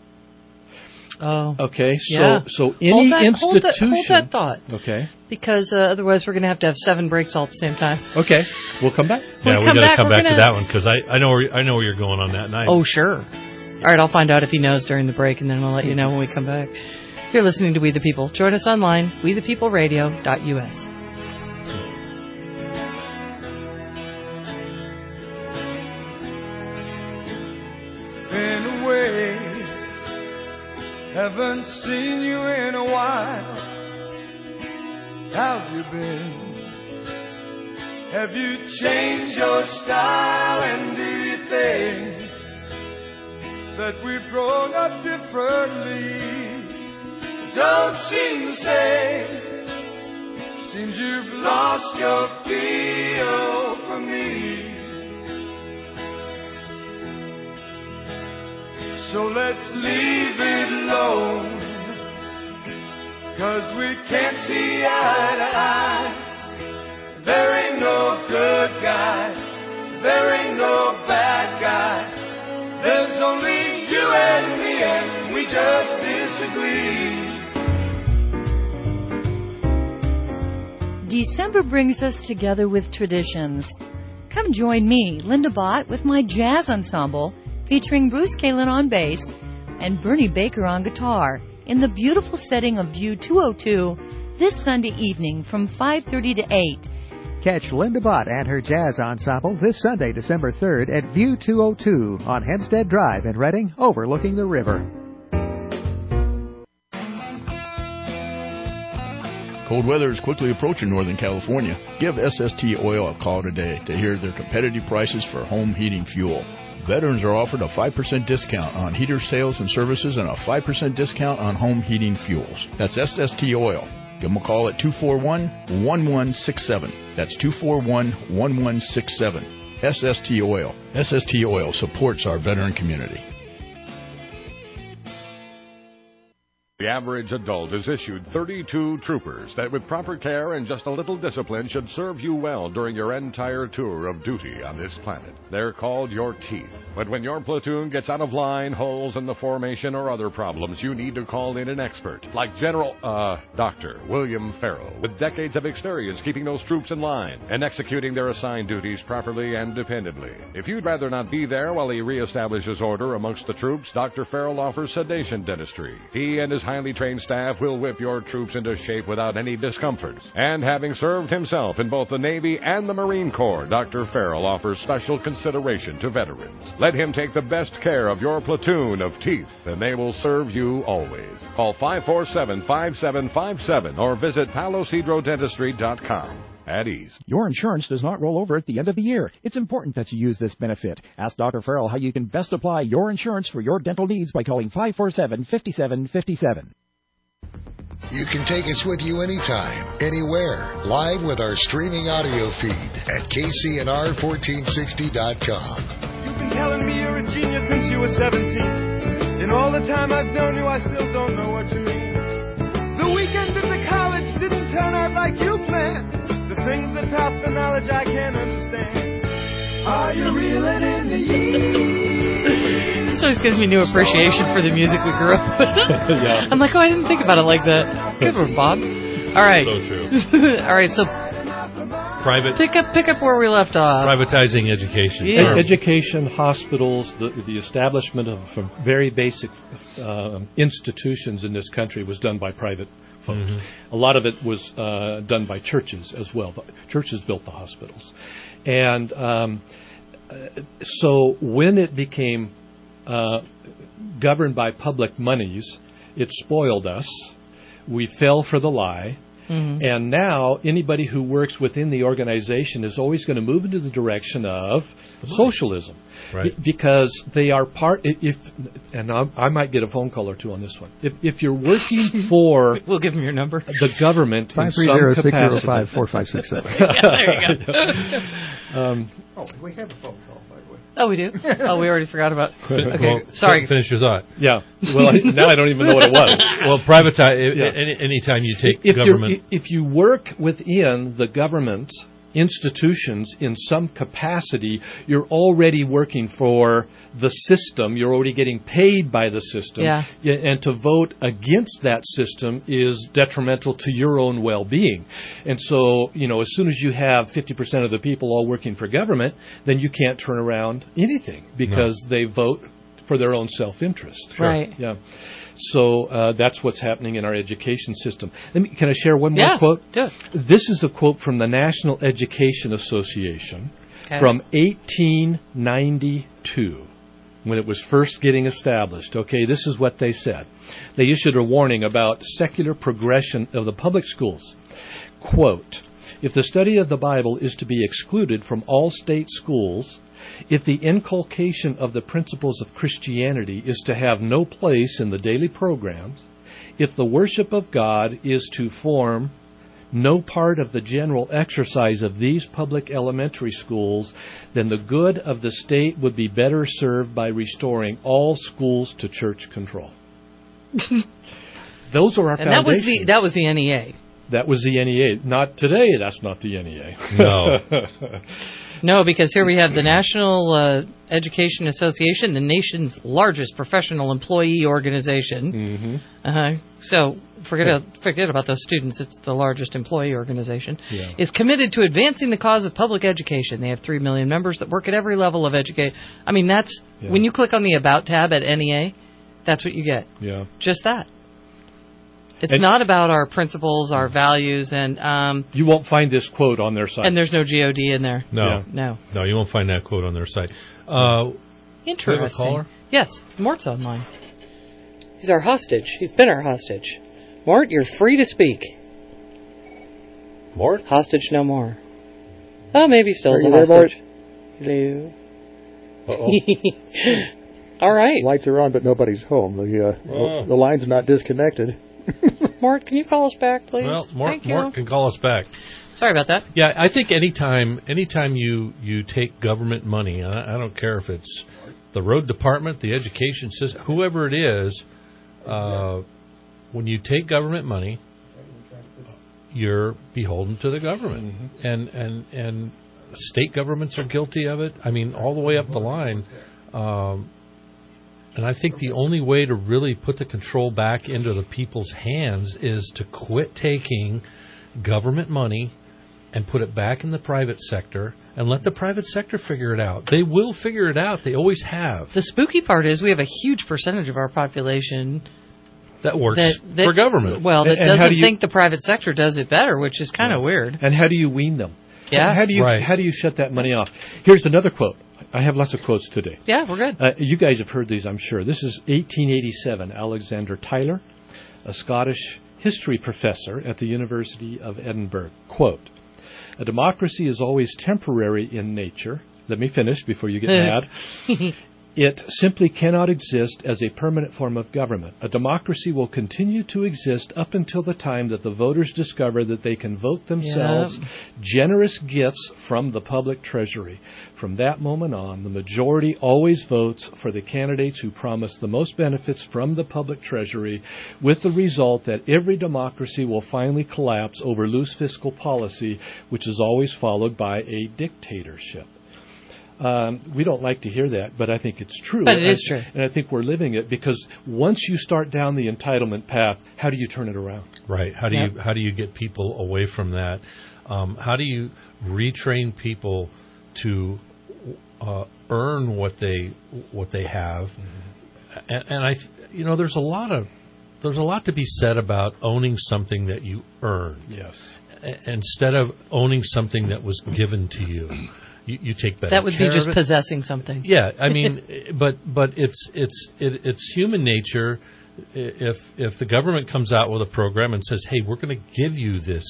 Speaker 6: Oh.
Speaker 9: Okay,
Speaker 6: yeah.
Speaker 9: so any institution...
Speaker 6: Hold that thought.
Speaker 9: Okay.
Speaker 6: Because otherwise we're going to have 7 breaks all at the same time.
Speaker 9: Okay, we'll come back.
Speaker 7: Yeah, we got to come back to that one because I know where you're going on that night.
Speaker 6: Oh, sure. All right, I'll find out if he knows during the break, and then we'll let you know when we come back. You're listening to We the People. Join us online, wethepeopleradio.us.
Speaker 15: Haven't seen you in a while. How've you been? Have you changed your style? And do you think that we've grown up differently? Don't seem the same. Seems you've lost your feel for me. So let's leave it alone, 'cause we can't see eye to eye. There ain't no good guy, there ain't no bad guy. There's only you and me, and we just disagree.
Speaker 11: December brings us together with traditions. Come join me, Linda Bott, with my jazz ensemble, featuring Bruce Kalin on bass and Bernie Baker on guitar in the beautiful setting of View 202 this Sunday evening from 5:30 to 8.
Speaker 8: Catch Linda Bott and her jazz ensemble this Sunday, December 3rd at View 202 on Hempstead Drive in Reading, overlooking the river.
Speaker 16: Cold weather is quickly approaching Northern California. Give SST Oil a call today to hear their competitive prices for home heating fuel. Veterans are offered a 5% discount on heater sales and services and a 5% discount on home heating fuels. That's SST Oil. Give them a call at 241-1167. That's 241-1167. SST Oil. SST Oil supports our veteran community.
Speaker 17: average adult is issued 32 troopers that with proper care and just a little discipline should serve you well during your entire tour of duty on this planet. They're called your teeth. But when your platoon gets out of line, holes in the formation, or other problems, you need to call in an expert, like Dr. William Farrell, with decades of experience keeping those troops in line and executing their assigned duties properly and dependably. If you'd rather not be there while he reestablishes order amongst the troops, Dr. Farrell offers sedation dentistry. He and his highly trained staff will whip your troops into shape without any discomfort. And having served himself in both the Navy and the Marine Corps, Dr. Farrell offers special consideration to veterans. Let him take the best care of your platoon of teeth, and they will serve you always. Call 547-5757 or visit palocidrodentistry.com. At ease.
Speaker 13: Your insurance does not roll over at the end of the year. It's important that you use this benefit. Ask Dr. Farrell how you can best apply your insurance for your dental needs by calling 547-5757.
Speaker 5: You can take us with you anytime, anywhere, live with our streaming audio feed at kcnr1460.com.
Speaker 15: You've been telling me you're a genius since you were 17. And all the time I've known you, I still don't know what you mean. The weekend at the college didn't turn out like you planned. The things that pass for knowledge I can't understand. Are you reeling in the years?
Speaker 6: This always gives me new appreciation for the music we grew up with.
Speaker 7: Yeah.
Speaker 6: I'm like, oh, I didn't think about it like that. Good one, Bob. All right.
Speaker 7: So true.
Speaker 6: All right, so pick up where we left off.
Speaker 7: Privatizing education.
Speaker 6: Yeah.
Speaker 9: Education, hospitals, the establishment of very basic institutions in this country was done by private folks. Mm-hmm. A lot of it was done by churches as well. Churches built the hospitals. And so when it became governed by public monies, it spoiled us. We fell for the lie. Mm-hmm. And now anybody who works within the organization is always going to move into the direction of socialism.
Speaker 7: Right.
Speaker 9: Because they are part, and I might get a phone call or two on this one. If you're working for...
Speaker 6: We'll give them your number.
Speaker 9: The government in some capacity.
Speaker 8: 530-605-4567.
Speaker 6: There you go.
Speaker 8: We have a phone call, by the way.
Speaker 6: Oh, we do? Oh, we already forgot about... Okay, well, sorry.
Speaker 7: Finish your thought.
Speaker 9: Yeah. Well, now I don't even know what it was.
Speaker 7: Well, privatize, anytime you take government...
Speaker 9: If you work within the government institutions in some capacity, you're already working for the system. You're already getting paid by the system.
Speaker 6: Yeah.
Speaker 9: And to vote against that system is detrimental to your own well-being. And so, as soon as you have 50% of the people all working for government, then you can't turn around anything because they vote for their own self-interest.
Speaker 6: Sure. Right.
Speaker 9: Yeah. So that's what's happening in our education system. Can I share one more quote?
Speaker 6: Do it.
Speaker 9: This is a quote from the National Education Association from 1892, when it was first getting established. Okay, this is what they said. They issued a warning about secular progression of the public schools. Quote, if the study of the Bible is to be excluded from all state schools, if the inculcation of the principles of Christianity is to have no place in the daily programs, if the worship of God is to form no part of the general exercise of these public elementary schools, then the good of the state would be better served by restoring all schools to church control. Those are our foundations.
Speaker 6: And that was the NEA.
Speaker 9: That was the NEA. Not today, that's not the NEA.
Speaker 7: No.
Speaker 6: No, because here we have the National Education Association, the nation's largest professional employee organization. Mm-hmm. So forget about those students. It's the largest employee organization.
Speaker 9: Yeah.
Speaker 6: Is committed to advancing the cause of public education. They have 3 million members that work at every level of education. I mean, that's when you click on the About tab at NEA, that's what you get.
Speaker 9: Yeah.
Speaker 6: Just that. It's not about our principles, our values, and...
Speaker 9: you won't find this quote on their site.
Speaker 6: And there's no GOD in there.
Speaker 7: No.
Speaker 6: No,
Speaker 7: you won't find that quote on their site.
Speaker 6: Interesting.
Speaker 7: Do we have a caller?
Speaker 6: Yes, Mort's online. He's our hostage. He's been our hostage. Mort, you're free to speak.
Speaker 7: Mort?
Speaker 6: Hostage no more. Oh, maybe still is a hostage. Hello.
Speaker 18: Uh-oh.
Speaker 6: All right.
Speaker 18: Lights are on, but nobody's home. The line's not disconnected.
Speaker 6: Mort, can you call us back, please?
Speaker 7: Well, Mort can call us back.
Speaker 6: Sorry about that.
Speaker 7: Yeah, I think anytime you take government money, I don't care if it's the road department, the education system, whoever it is, when you take government money, you're beholden to the government, and state governments are guilty of it. I mean, all the way up the line. And I think the only way to really put the control back into the people's hands is to quit taking government money and put it back in the private sector and let the private sector figure it out. They will figure it out. They always have.
Speaker 6: The spooky part is we have a huge percentage of our population
Speaker 7: that works for government.
Speaker 6: Well, that doesn't think the private sector does it better, which is kind of weird.
Speaker 9: And how do you wean them?
Speaker 6: Yeah.
Speaker 9: How do you shut that money off? Here's another quote. I have lots of quotes today.
Speaker 6: Yeah, we're good.
Speaker 9: You guys have heard these, I'm sure. This is 1887. Alexander Tyler, a Scottish history professor at the University of Edinburgh. Quote, "A democracy is always temporary in nature." Let me finish before you get mad. "It simply cannot exist as a permanent form of government. A democracy will continue to exist up until the time that the voters discover that they can vote themselves generous gifts from the public treasury. From that moment on, the majority always votes for the candidates who promise the most benefits from the public treasury, with the result that every democracy will finally collapse over loose fiscal policy, which is always followed by a dictatorship." We don't like to hear that, but I think it's true.
Speaker 6: But it is true.
Speaker 9: And I think we're living it, because once you start down the entitlement path, how do you turn it around?
Speaker 7: Right. How do you get people away from that? How do you retrain people to earn what they have? And there's a lot to be said about owning something that you earn.
Speaker 9: Yes.
Speaker 7: Instead of owning something that was given to you. You take better care of it.
Speaker 6: That would be just possessing something.
Speaker 7: Yeah, I mean, but it's human nature. If the government comes out with a program and says, "Hey, we're going to give you this.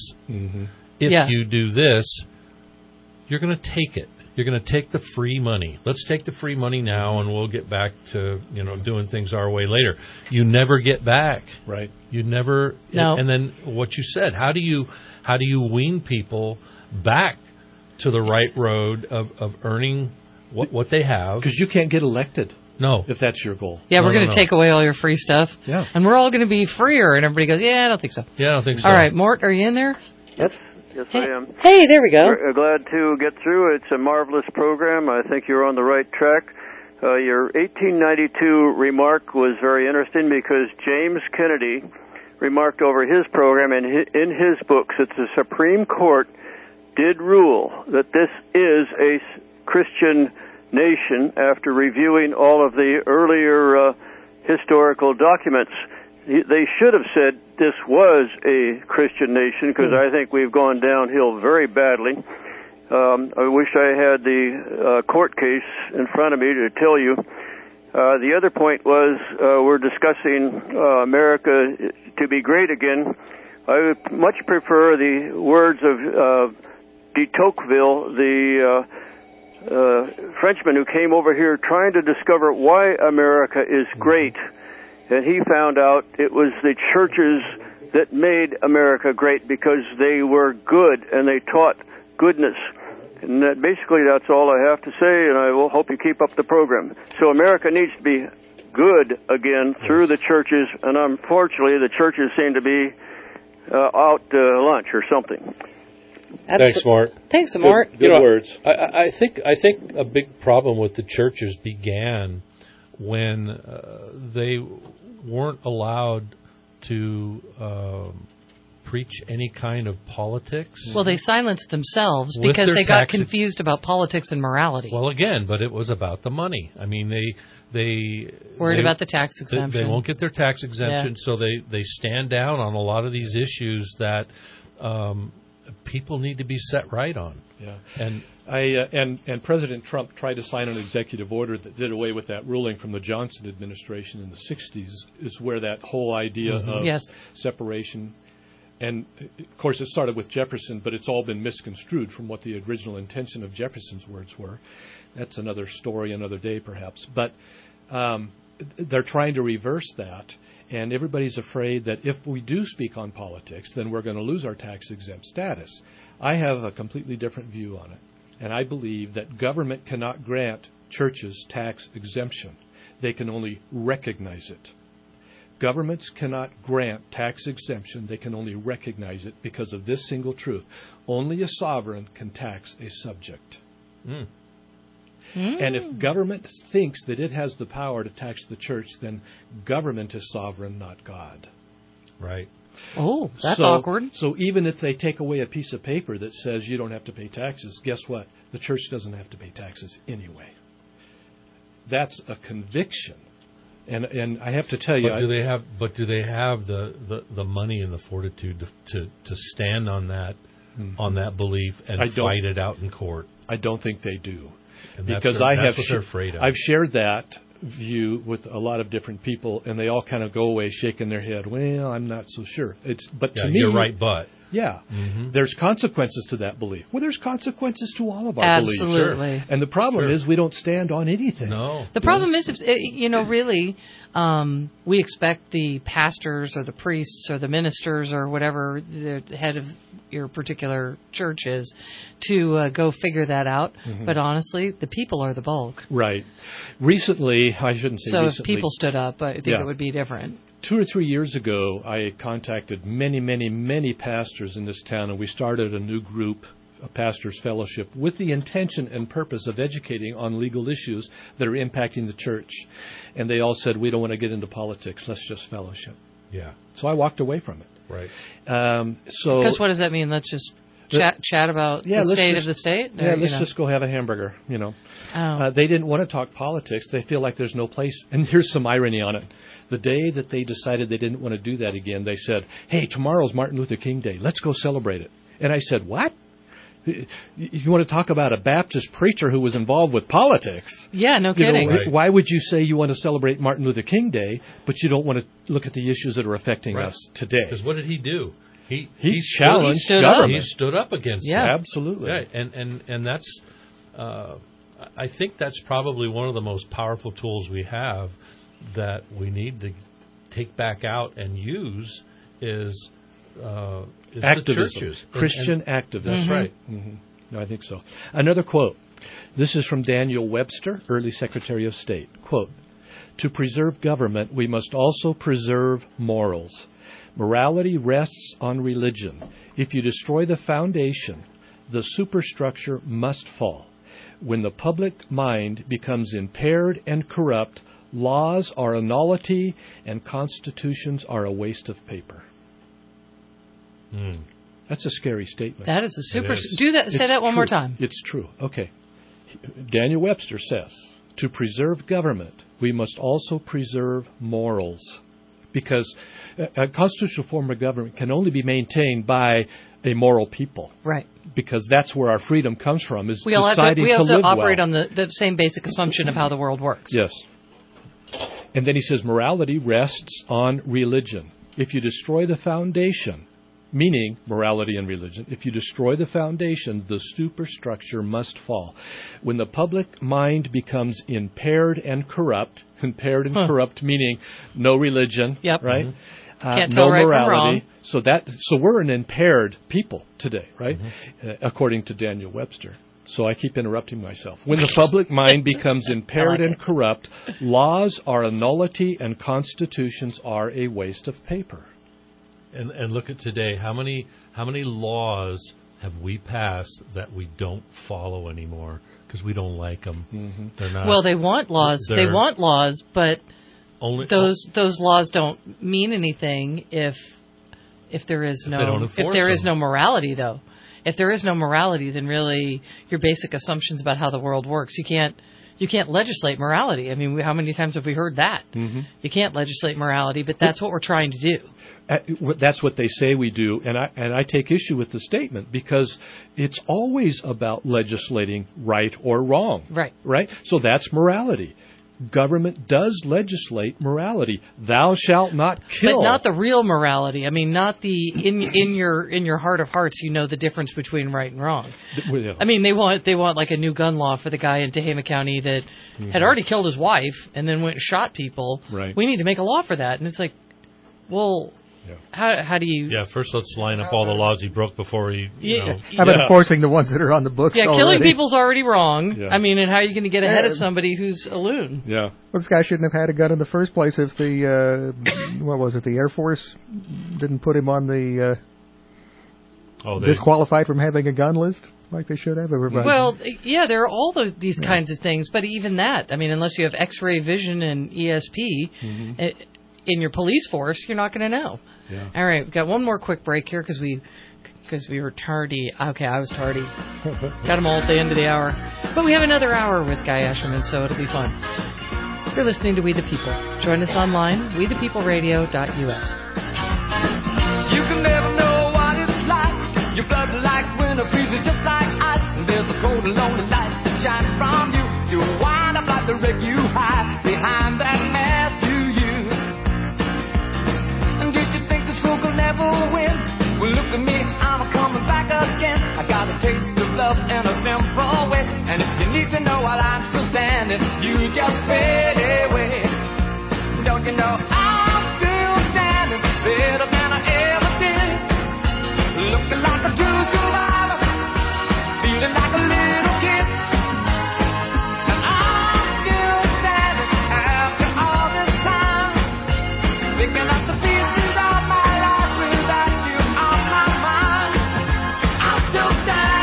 Speaker 7: If you do this, you're going to take it. You're going to take the free money. Let's take the free money now, and we'll get back to doing things our way later." You never get back.
Speaker 9: Right.
Speaker 7: You never.
Speaker 6: No.
Speaker 7: And then what you said. How do you wean people back to the right road of earning what they have?
Speaker 9: Because you can't get elected.
Speaker 7: No.
Speaker 9: If that's your goal.
Speaker 6: Yeah, we're going to take away all your free stuff.
Speaker 9: Yeah.
Speaker 6: And we're all going to be freer. And everybody goes, "Yeah, I don't think so."
Speaker 7: Yeah, I don't think so.
Speaker 6: All right, Mort, are you in there?
Speaker 19: Yes, I am.
Speaker 6: Hey, there we go.
Speaker 19: We're glad to get through. It's a marvelous program. I think you're on the right track. Your 1892 remark was very interesting, because James Kennedy remarked over his program, and in his books that the Supreme Court did rule that this is a Christian nation after reviewing all of the earlier historical documents. They should have said this was a Christian nation, because I think we've gone downhill very badly. I wish I had the court case in front of me to tell you. The other point was we're discussing America to be great again. I would much prefer the words of de Tocqueville, the Frenchman who came over here trying to discover why America is great. And he found out it was the churches that made America great, because they were good and they taught goodness. And basically that's all I have to say, and I will hope you keep up the program. So America needs to be good again through the churches, and unfortunately the churches seem to be out to lunch or something.
Speaker 7: Thanks, Mort.
Speaker 6: Thanks, Mort.
Speaker 7: Good words. I think a big problem with the churches began when they weren't allowed to preach any kind of politics.
Speaker 6: Well, they silenced themselves
Speaker 7: With
Speaker 6: because
Speaker 7: their
Speaker 6: they got confused about politics and morality.
Speaker 7: Well, again, but it was about the money. I mean, they
Speaker 6: worried about the tax exemption.
Speaker 7: They won't get their tax exemption, so they stand down on a lot of these issues that people need to be set right on.
Speaker 9: Yeah.
Speaker 7: And
Speaker 9: President Trump tried to sign an executive order that did away with that ruling from the Johnson administration in the 60s, is where that whole idea of separation. And, of course, it started with Jefferson, but it's all been misconstrued from what the original intention of Jefferson's words were. That's another story, another day, perhaps. But they're trying to reverse that, and everybody's afraid that if we do speak on politics, then we're going to lose our tax-exempt status. I have a completely different view on it, and I believe that government cannot grant churches tax exemption. They can only recognize it. Governments cannot grant tax exemption. They can only recognize it because of this single truth. Only a sovereign can tax a subject.
Speaker 7: Mm.
Speaker 9: And if government thinks that it has the power to tax the church, then government is sovereign, not God.
Speaker 7: Right.
Speaker 6: Oh, that's
Speaker 9: so,
Speaker 6: awkward.
Speaker 9: So even if they take away a piece of paper that says you don't have to pay taxes, guess what? The church doesn't have to pay taxes anyway. That's a conviction. And I have to tell you,
Speaker 7: do they have the money and the fortitude to stand on that belief and fight it out in court?
Speaker 9: I don't think they do,
Speaker 7: and
Speaker 9: because
Speaker 7: that's what they're afraid of.
Speaker 9: I've shared that view with a lot of different people, and they all kind of go away shaking their head. Well, I'm not so sure. To me,
Speaker 7: you're right, but.
Speaker 9: Yeah, there's consequences to that belief. Well, there's consequences to all of our beliefs.
Speaker 6: Absolutely.
Speaker 9: Sure. And the problem is we don't stand on anything.
Speaker 7: No.
Speaker 6: The problem is, really, we expect the pastors or the priests or the ministers or whatever the head of your particular church is to go figure that out. Mm-hmm. But honestly, the people are the bulk.
Speaker 9: Right. Recently, I shouldn't say recently.
Speaker 6: So if people stood up, I think it would be different.
Speaker 9: 2 or 3 years ago, I contacted many pastors in this town, and we started a new group, a pastor's fellowship, with the intention and purpose of educating on legal issues that are impacting the church. And they all said, we don't want to get into politics, let's just fellowship.
Speaker 7: Yeah.
Speaker 9: So I walked away from it.
Speaker 7: Right.
Speaker 6: Because what does that mean? Let's just chat about the state of the state?
Speaker 9: Yeah, let's just go have a hamburger, They didn't want to talk politics. They feel like there's no place. And here's some irony on it. The day that they decided they didn't want to do that again, they said, hey, tomorrow's Martin Luther King Day. Let's go celebrate it. And I said, what? You want to talk about a Baptist preacher who was involved with politics?
Speaker 6: Yeah, no kidding.
Speaker 9: Right. Why would you say you want to celebrate Martin Luther King Day, but you don't want to look at the issues that are affecting us today?
Speaker 7: Because what did he do? He
Speaker 9: challenged
Speaker 7: government. He stood up against it.
Speaker 9: Absolutely.
Speaker 7: Yeah, and that's I think that's probably one of the most powerful tools we have that we need to take back out and use is
Speaker 9: activism.
Speaker 7: The churches.
Speaker 9: Christian activism.
Speaker 7: That's right.
Speaker 9: Mm-hmm. No, I think so. Another quote. This is from Daniel Webster, early Secretary of State. Quote, to preserve government, we must also preserve morals. Morality rests on religion. If you destroy the foundation, the superstructure must fall. When the public mind becomes impaired and corrupt, laws are a nullity and constitutions are a waste of paper. That's a scary statement.
Speaker 6: That is a super... Do that. Say that one more time.
Speaker 9: It's true. Okay. Daniel Webster says, to preserve government, we must also preserve morals. Because a constitutional form of government can only be maintained by a moral people.
Speaker 6: Right.
Speaker 9: Because that's where our freedom comes from, is
Speaker 6: we have
Speaker 9: deciding
Speaker 6: to
Speaker 9: live
Speaker 6: operate
Speaker 9: well.
Speaker 6: on the same basic assumption of how the world works.
Speaker 9: Yes. And then he says, morality rests on religion. If you destroy the foundation, meaning morality and religion, if you destroy the foundation, the superstructure must fall. When the public mind becomes impaired and corrupt meaning no religion, right?
Speaker 6: Can't
Speaker 9: no
Speaker 6: tell right
Speaker 9: morality.
Speaker 6: from wrong.
Speaker 9: So we're an impaired people today, right? According to Daniel Webster. So I keep interrupting myself. When the public mind becomes impaired and corrupt, laws are a nullity and constitutions are a waste of paper.
Speaker 7: And look at today. How many laws have we passed that we don't follow anymore because we don't like them?
Speaker 9: Mm-hmm.
Speaker 7: They're not.
Speaker 6: Well, they want laws. They want laws, but those laws don't mean anything if there is no morality, though. If there is no morality, then really your basic assumptions about how the world works, you can't legislate morality. I mean, how many times have we heard that?
Speaker 9: Mm-hmm.
Speaker 6: You can't legislate morality, but that's what we're trying to do.
Speaker 9: That's what they say we do, and I take issue with the statement because it's always about legislating right or wrong. Right? So that's morality. Government does legislate morality. Thou shalt not kill.
Speaker 6: But not the real morality. I mean, not the in your heart of hearts. You know the difference between right and wrong. I mean, they want like a new gun law for the guy in Tehama County that had already killed his wife and then went and shot people.
Speaker 9: Right.
Speaker 6: We need to make a law for that. And it's like, well, How do you?
Speaker 7: Yeah, first let's line up all the laws he broke before he.
Speaker 8: How about enforcing the ones that are on the books?
Speaker 6: Yeah,
Speaker 8: already?
Speaker 6: killing people's already wrong.
Speaker 8: Yeah.
Speaker 6: I mean, and how are you going to get ahead of somebody who's a loon?
Speaker 9: Yeah.
Speaker 8: Well, this guy shouldn't have had a gun in the first place if the what was it? The Air Force didn't put him on the disqualified from having a gun list like they should have. Everybody.
Speaker 6: Well, yeah, there are all these kinds of things, but even that, I mean, unless you have X-ray vision and ESP in your police force, you're not going to know.
Speaker 9: Yeah.
Speaker 6: All right, we've got one more quick break here because we were tardy. Okay, I was tardy. Got them all at the end of the hour. But we have another hour with Guy Escherman, so it'll be fun. You're listening to We the People. Join us online, wethepeopleradio.us.
Speaker 15: You can never know what it's like. Your blood like winter freezes just like ice. And there's a cold and lonely light that shines from you. You wind up like the wreck you hide behind that mask you use. And did you think this world could never win? Well, look at me, I'm coming back again. I got a taste of love in a simple way. And if you need to know while I'm still standing, you just fade away. Don't you know I'm still standing better than I ever did? Looking like a true survivor, feeling like a little kid. And I'm still standing after all this time, picking up the pieces of my life without you on my mind. I'm still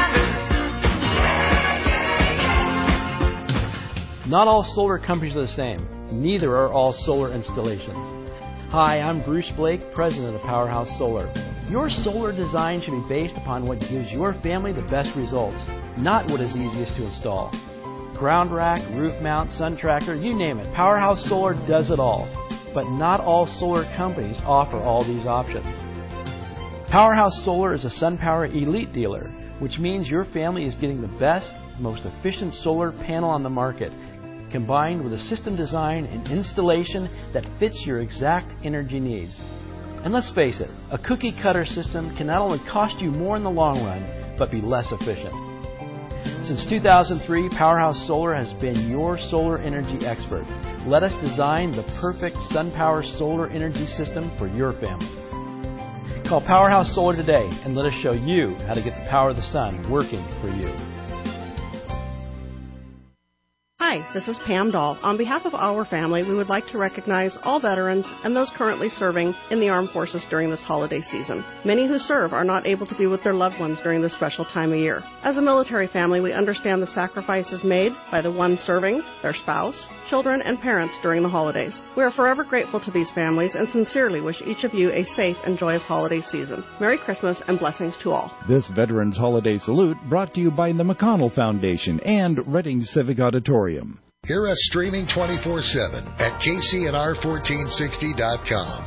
Speaker 15: standing.
Speaker 20: Not all solar companies are the same. Neither are all solar installations. Hi, I'm Bruce Blake, president of Powerhouse Solar. Your solar design should be based upon what gives your family the best results, not what is easiest to install. Ground rack, roof mount, sun tracker, you name it. Powerhouse Solar does it all. But not all solar companies offer all these options. Powerhouse Solar is a SunPower Elite dealer, which means your family is getting the best, most efficient solar panel on the market, combined with a system design and installation that fits your exact energy needs. And let's face it, a cookie-cutter system can not only cost you more in the long run, but be less efficient. Since 2003, Powerhouse Solar has been your solar energy expert. Let us design the perfect SunPower solar energy system for your family. Call Powerhouse Solar today and let us show you how to get the power of the sun working for you.
Speaker 21: Hi, this is Pam Dahl. On behalf of our family, we would like to recognize all veterans and those currently serving in the armed forces during this holiday season. Many who serve are not able to be with their loved ones during this special time of year. As a military family, we understand the sacrifices made by the ones serving, their spouse, children, and parents during the holidays. We are forever grateful to these families and sincerely wish each of you a safe and joyous holiday season. Merry Christmas and blessings to all.
Speaker 22: This Veterans Holiday Salute brought to you by the McConnell Foundation and Reading Civic Auditorium.
Speaker 5: Hear us streaming 24/7 at KCNR1460.com.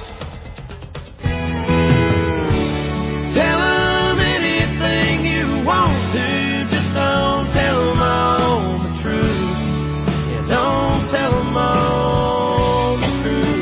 Speaker 15: Tell them anything you want to, just don't tell them all the truth. Yeah, don't tell them all the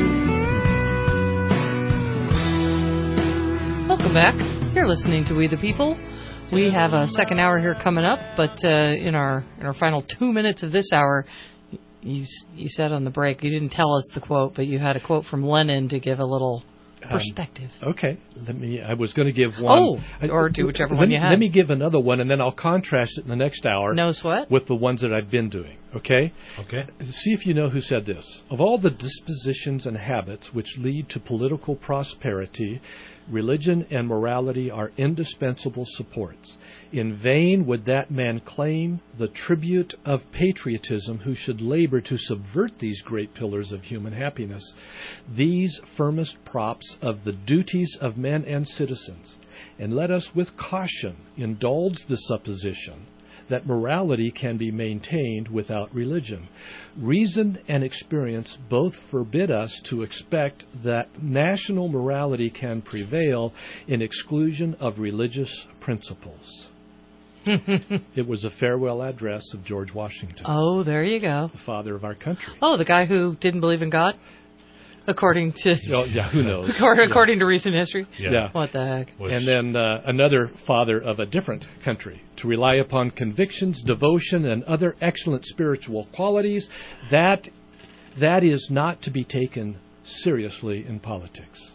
Speaker 15: truth.
Speaker 6: Welcome back. You're listening to We the People. We have a second hour here coming up, but in our final 2 minutes of this hour, you said on the break, you didn't tell us the quote, but you had a quote from Lenin to give a little perspective.
Speaker 9: Okay. I was going to give one.
Speaker 6: Or do whichever one you had.
Speaker 9: Let me give another one, and then I'll contrast it in the next hour.
Speaker 6: Knows what?
Speaker 9: With the ones that I've been doing. Okay?
Speaker 7: Okay.
Speaker 9: See if you know who said this. Of all the dispositions and habits which lead to political prosperity, religion and morality are indispensable supports. In vain would that man claim the tribute of patriotism who should labor to subvert these great pillars of human happiness, these firmest props of the duties of men and citizens. And let us with caution indulge the supposition that morality can be maintained without religion. Reason and experience both forbid us to expect that national morality can prevail in exclusion of religious principles. It was a farewell address of George Washington.
Speaker 6: Oh, there you go.
Speaker 9: The father of our country.
Speaker 6: Oh, the guy who didn't believe in God? According to...
Speaker 9: Oh, yeah, who knows?
Speaker 6: According to recent history?
Speaker 9: Yeah.
Speaker 6: What the heck?
Speaker 9: And then another father of a different country. To rely upon convictions, devotion, and other excellent spiritual qualities, that is not to be taken seriously in politics.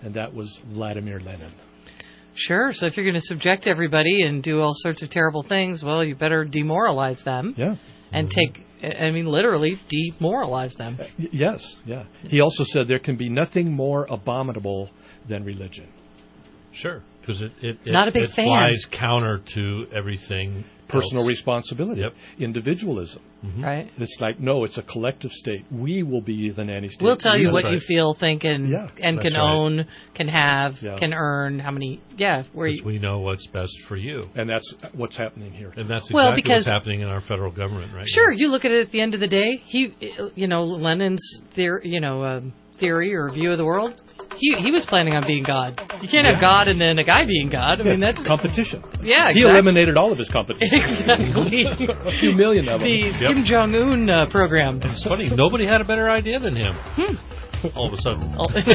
Speaker 9: and that was Vladimir Lenin.
Speaker 6: Sure. So if you're going to subject everybody and do all sorts of terrible things, well, you better demoralize them.
Speaker 9: Yeah.
Speaker 6: And literally demoralize them.
Speaker 9: Yes, yeah. He also said there can be nothing more abominable than religion.
Speaker 7: Sure, because it
Speaker 6: Not a big fan.
Speaker 7: flies counter to everything.
Speaker 9: Personal responsibility,
Speaker 7: Yep.
Speaker 9: individualism.
Speaker 6: Mm-hmm. Right.
Speaker 9: It's like, no, it's a collective state. We will be the nanny state.
Speaker 6: We'll tell you what you feel, think, and can own, can have, can earn, how many,
Speaker 7: we know what's best for you.
Speaker 9: And that's what's happening here.
Speaker 7: And that's exactly what's happening in our federal government right
Speaker 6: Sure,
Speaker 7: now.
Speaker 6: you look at it at the end of the day, Lenin's theory or view of the world, he was planning on being God. You can't have God and then a guy being God. I mean, that's
Speaker 9: competition.
Speaker 6: Yeah, exactly.
Speaker 9: He eliminated all of his competition.
Speaker 6: Exactly.
Speaker 9: A few million of them.
Speaker 6: The Kim Jong-un program.
Speaker 7: It's funny. Nobody had a better idea than him. All of a sudden.
Speaker 6: All of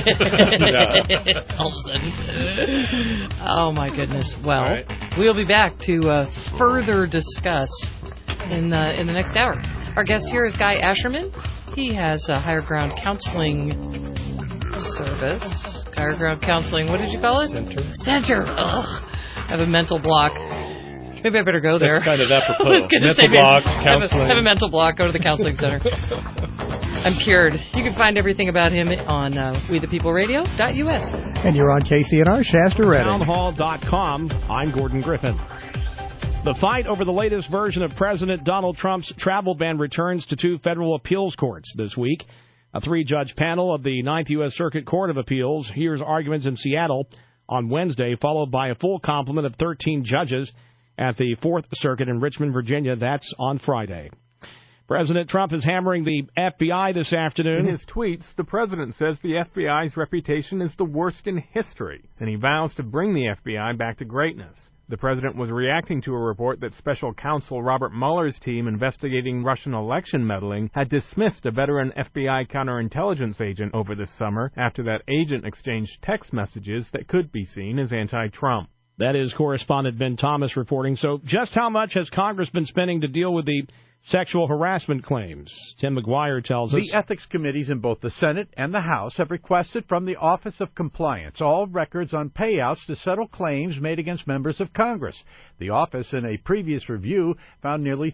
Speaker 6: a sudden. Oh, my goodness. Well, we'll be back to further discuss in the next hour. Our guest here is Guy Asherman. He has a Higher Ground Counseling service. Higher Ground Counseling, what did you call it? Center. Ugh. I have a mental block. Maybe I better go there.
Speaker 9: That's kind of apropos. Mental blocks, counseling.
Speaker 6: I have a mental block. Go to the counseling center. I'm cured. You can find everything about him on WeThePeopleRadio.us.
Speaker 8: And you're on KCNR, Shasta Redding.
Speaker 13: Townhall.com. I'm Gordon Griffin. The fight over the latest version of President Donald Trump's travel ban returns to 2 federal appeals courts this week. A 3-judge panel of the 9th U.S. Circuit Court of Appeals hears arguments in Seattle on Wednesday, followed by a full complement of 13 judges at the 4th Circuit in Richmond, Virginia. That's on Friday. President Trump is hammering the FBI this afternoon.
Speaker 1: In his tweets, the president says the FBI's reputation is the worst in history, and he vows to bring the FBI back to greatness. The president was reacting to a report that special counsel Robert Mueller's team investigating Russian election meddling had dismissed a veteran FBI counterintelligence agent over this summer after that agent exchanged text messages that could be seen as anti-Trump.
Speaker 13: That is correspondent Ben Thomas reporting. So just how much has Congress been spending to deal with the sexual harassment claims? Tim McGuire tells us.
Speaker 2: The ethics committees in both the Senate and the House have requested from the Office of Compliance all records on payouts to settle claims made against members of Congress. The office, in a previous review, found nearly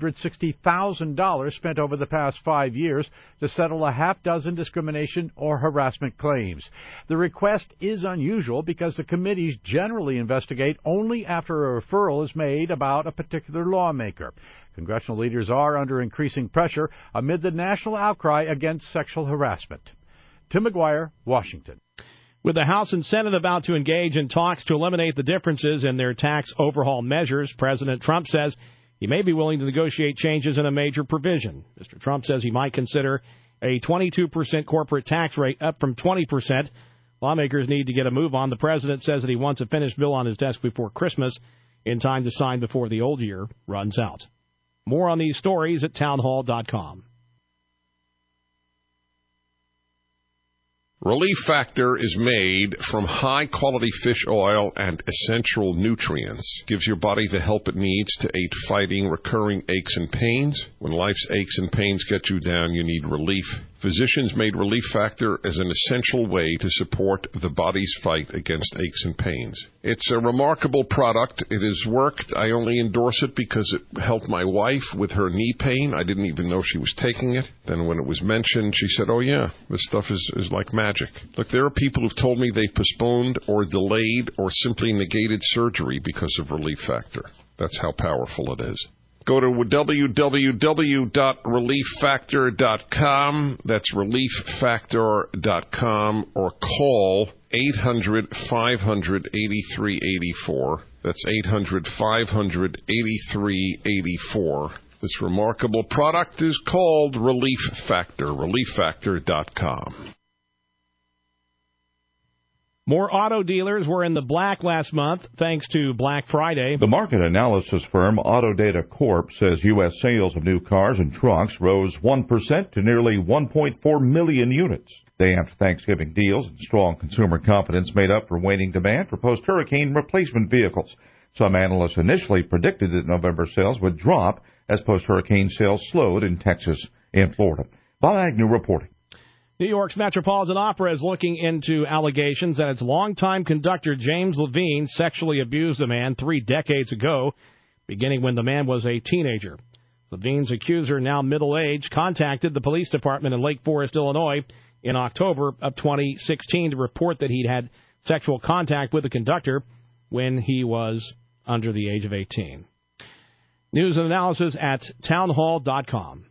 Speaker 2: $360,000 spent over the past 5 years to settle a half-dozen discrimination or harassment claims. The request is unusual because the committees generally investigate only after a referral is made about a particular lawmaker. Congressional leaders are under increasing pressure amid the national outcry against sexual harassment. Tim McGuire, Washington.
Speaker 13: With the House and Senate about to engage in talks to eliminate the differences in their tax overhaul measures, President Trump says he may be willing to negotiate changes in a major provision. Mr. Trump says he might consider a 22% corporate tax rate up from 20%. Lawmakers need to get a move on. The president says that he wants a finished bill on his desk before Christmas in time to sign before the old year runs out. More on these stories at townhall.com.
Speaker 23: Relief Factor is made from high-quality fish oil and essential nutrients. Gives your body the help it needs to aid fighting recurring aches and pains. When life's aches and pains get you down, you need relief. Physicians made Relief Factor as an essential way to support the body's fight against aches and pains. It's a remarkable product. It has worked. I only endorse it because it helped my wife with her knee pain. I didn't even know she was taking it. Then when it was mentioned, she said, oh yeah, this stuff is like magic. Look, there are people who've told me they postponed or delayed or simply negated surgery because of Relief Factor. That's how powerful it is. Go to www.relieffactor.com. That's relieffactor.com, or call 800-500-8384. That's 800-500-8384. This remarkable product is called Relief Factor. relieffactor.com.
Speaker 13: More auto dealers were in the black last month thanks to Black Friday.
Speaker 24: The market analysis firm Autodata Corp says U.S. sales of new cars and trucks rose 1% to nearly 1.4 million units. Day after Thanksgiving, deals and strong consumer confidence made up for waning demand for post-hurricane replacement vehicles. Some analysts initially predicted that November sales would drop as post-hurricane sales slowed in Texas and Florida. Bob Agnew reporting.
Speaker 3: New York's Metropolitan Opera is looking into allegations that its longtime conductor, James Levine, sexually abused a man 3 decades ago, beginning when the man was a teenager. Levine's accuser, now middle-aged, contacted the police department in Lake Forest, Illinois, in October of 2016 to report that he'd had sexual contact with the conductor when he was under the age of 18. News and analysis at townhall.com.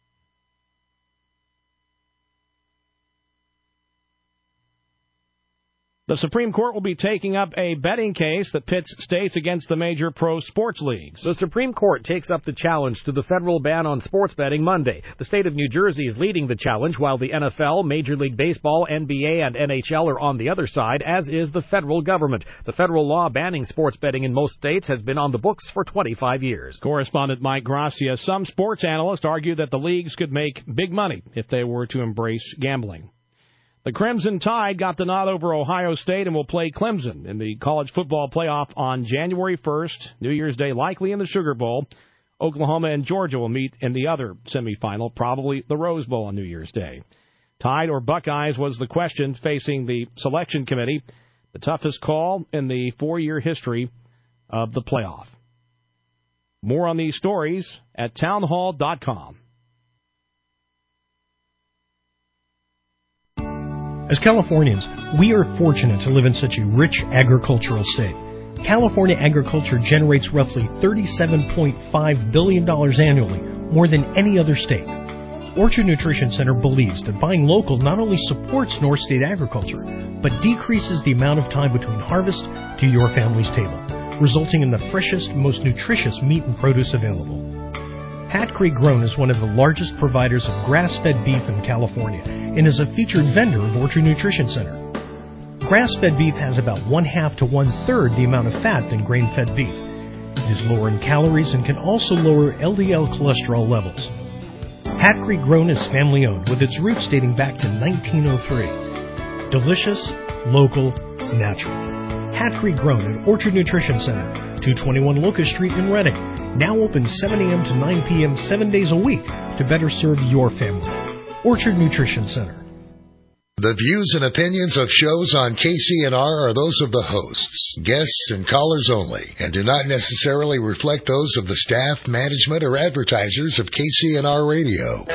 Speaker 3: The Supreme Court will be taking up a betting case that pits states against the major pro sports leagues.
Speaker 4: The Supreme Court takes up the challenge to the federal ban on sports betting Monday. The state of New Jersey is leading the challenge, while the NFL, Major League Baseball, NBA, and NHL are on the other side, as is the federal government. The federal law banning sports betting in most states has been on the books for 25 years.
Speaker 3: Correspondent Mike Gracia. Some sports analysts argue that the leagues could make big money if they were to embrace gambling. The Crimson Tide got the nod over Ohio State and will play Clemson in the college football playoff on January 1st, New Year's Day, likely in the Sugar Bowl. Oklahoma and Georgia will meet in the other semifinal, probably the Rose Bowl on New Year's Day. Tide or Buckeyes was the question facing the selection committee, the toughest call in the 4-year history of the playoff. More on these stories at townhall.com.
Speaker 10: As Californians, we are fortunate to live in such a rich agricultural state. California agriculture generates roughly $37.5 billion annually, more than any other state. Orchard Nutrition Center believes that buying local not only supports North State agriculture, but decreases the amount of time between harvest to your family's table, resulting in the freshest, most nutritious meat and produce available. Hat Creek Grown is one of the largest providers of grass-fed beef in California and is a featured vendor of Orchard Nutrition Center. Grass-fed beef has about 1/2 to 1/3 the amount of fat than grain-fed beef. It is lower in calories and can also lower LDL cholesterol levels. Hat Creek Grown is family-owned with its roots dating back to 1903. Delicious, local, natural. Hat Creek Grown at Orchard Nutrition Center, 221 Locust Street in Reading. Now open 7 a.m. to 9 p.m. 7 days a week to better serve your family. Orchard Nutrition Center.
Speaker 5: The views and opinions of shows on KCNR are those of the hosts, guests, and callers only, and do not necessarily reflect those of the staff, management, or advertisers of KCNR Radio.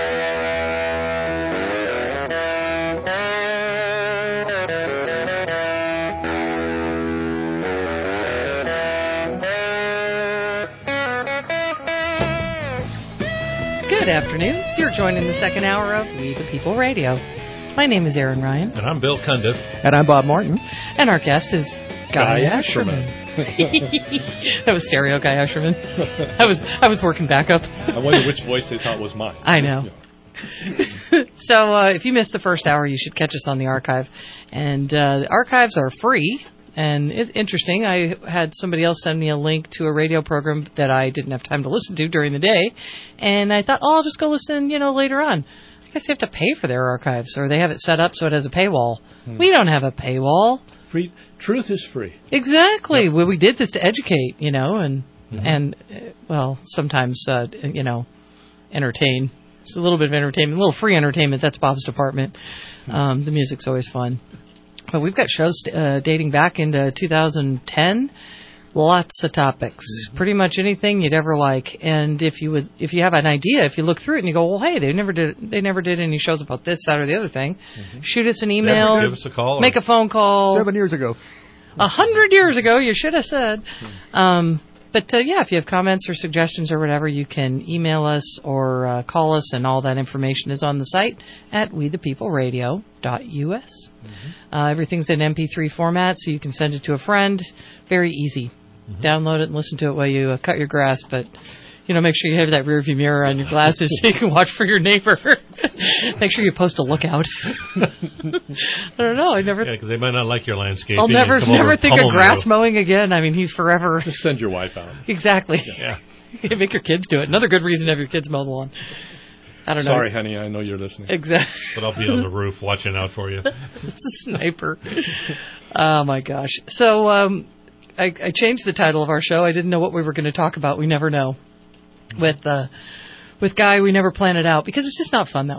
Speaker 6: Good afternoon. You're joining the second hour of We the People Radio. My name is Aaron Ryan.
Speaker 7: And I'm Bill Cundiff.
Speaker 10: And I'm Bob Martin.
Speaker 6: And our guest is Guy Asherman. That was stereo Guy Asherman. I was working back up.
Speaker 9: I wonder which voice they thought was mine.
Speaker 6: I know. Yeah. So if you missed the first hour, you should catch us on the archive. And the archives are free. And it's interesting. I had somebody else send me a link to a radio program that I didn't have time to listen to during the day. And I thought, I'll just go listen, later on. I guess you have to pay for their archives, or they have it set up so it has a paywall. We don't have a paywall.
Speaker 9: Free truth is free.
Speaker 6: Exactly. Yep. Well, we did this to educate, and sometimes entertain. It's a little bit of entertainment, a little free entertainment. That's Bob's department. The music's always fun. But we've got shows dating back into 2010. Lots of topics, pretty much anything you'd ever like. And if you have an idea, if you look through it and you go, well, hey, they never did any shows about this, that, or the other thing. Shoot us an email,
Speaker 7: give us a call,
Speaker 6: make a phone call.
Speaker 8: 7 years ago,
Speaker 6: 100 years ago, you should have said. But if you have comments or suggestions or whatever, you can email us or call us, and all that information is on the site at wethepeopleradio.us. Everything's in MP3 format, so you can send it to a friend. Very easy. Download it and listen to it while you cut your grass, but make sure you have that rear view mirror on your glasses so you can watch for your neighbor. Make sure you post a lookout. I don't know.
Speaker 7: Yeah, because they might not like your landscape.
Speaker 6: I'll never think of grass mowing again. I mean, he's forever.
Speaker 9: Just send your wife out.
Speaker 6: Exactly.
Speaker 7: Yeah.
Speaker 6: Make your kids do it. Another good reason to have your kids mow the lawn. I don't know.
Speaker 9: Sorry, honey. I know you're listening.
Speaker 6: Exactly.
Speaker 7: But I'll be on the roof watching out for you.
Speaker 6: It's a sniper. Oh, my gosh. So I changed the title of our show. I didn't know what we were going to talk about. We never know. With Guy, we never plan it out because it's just not fun that way.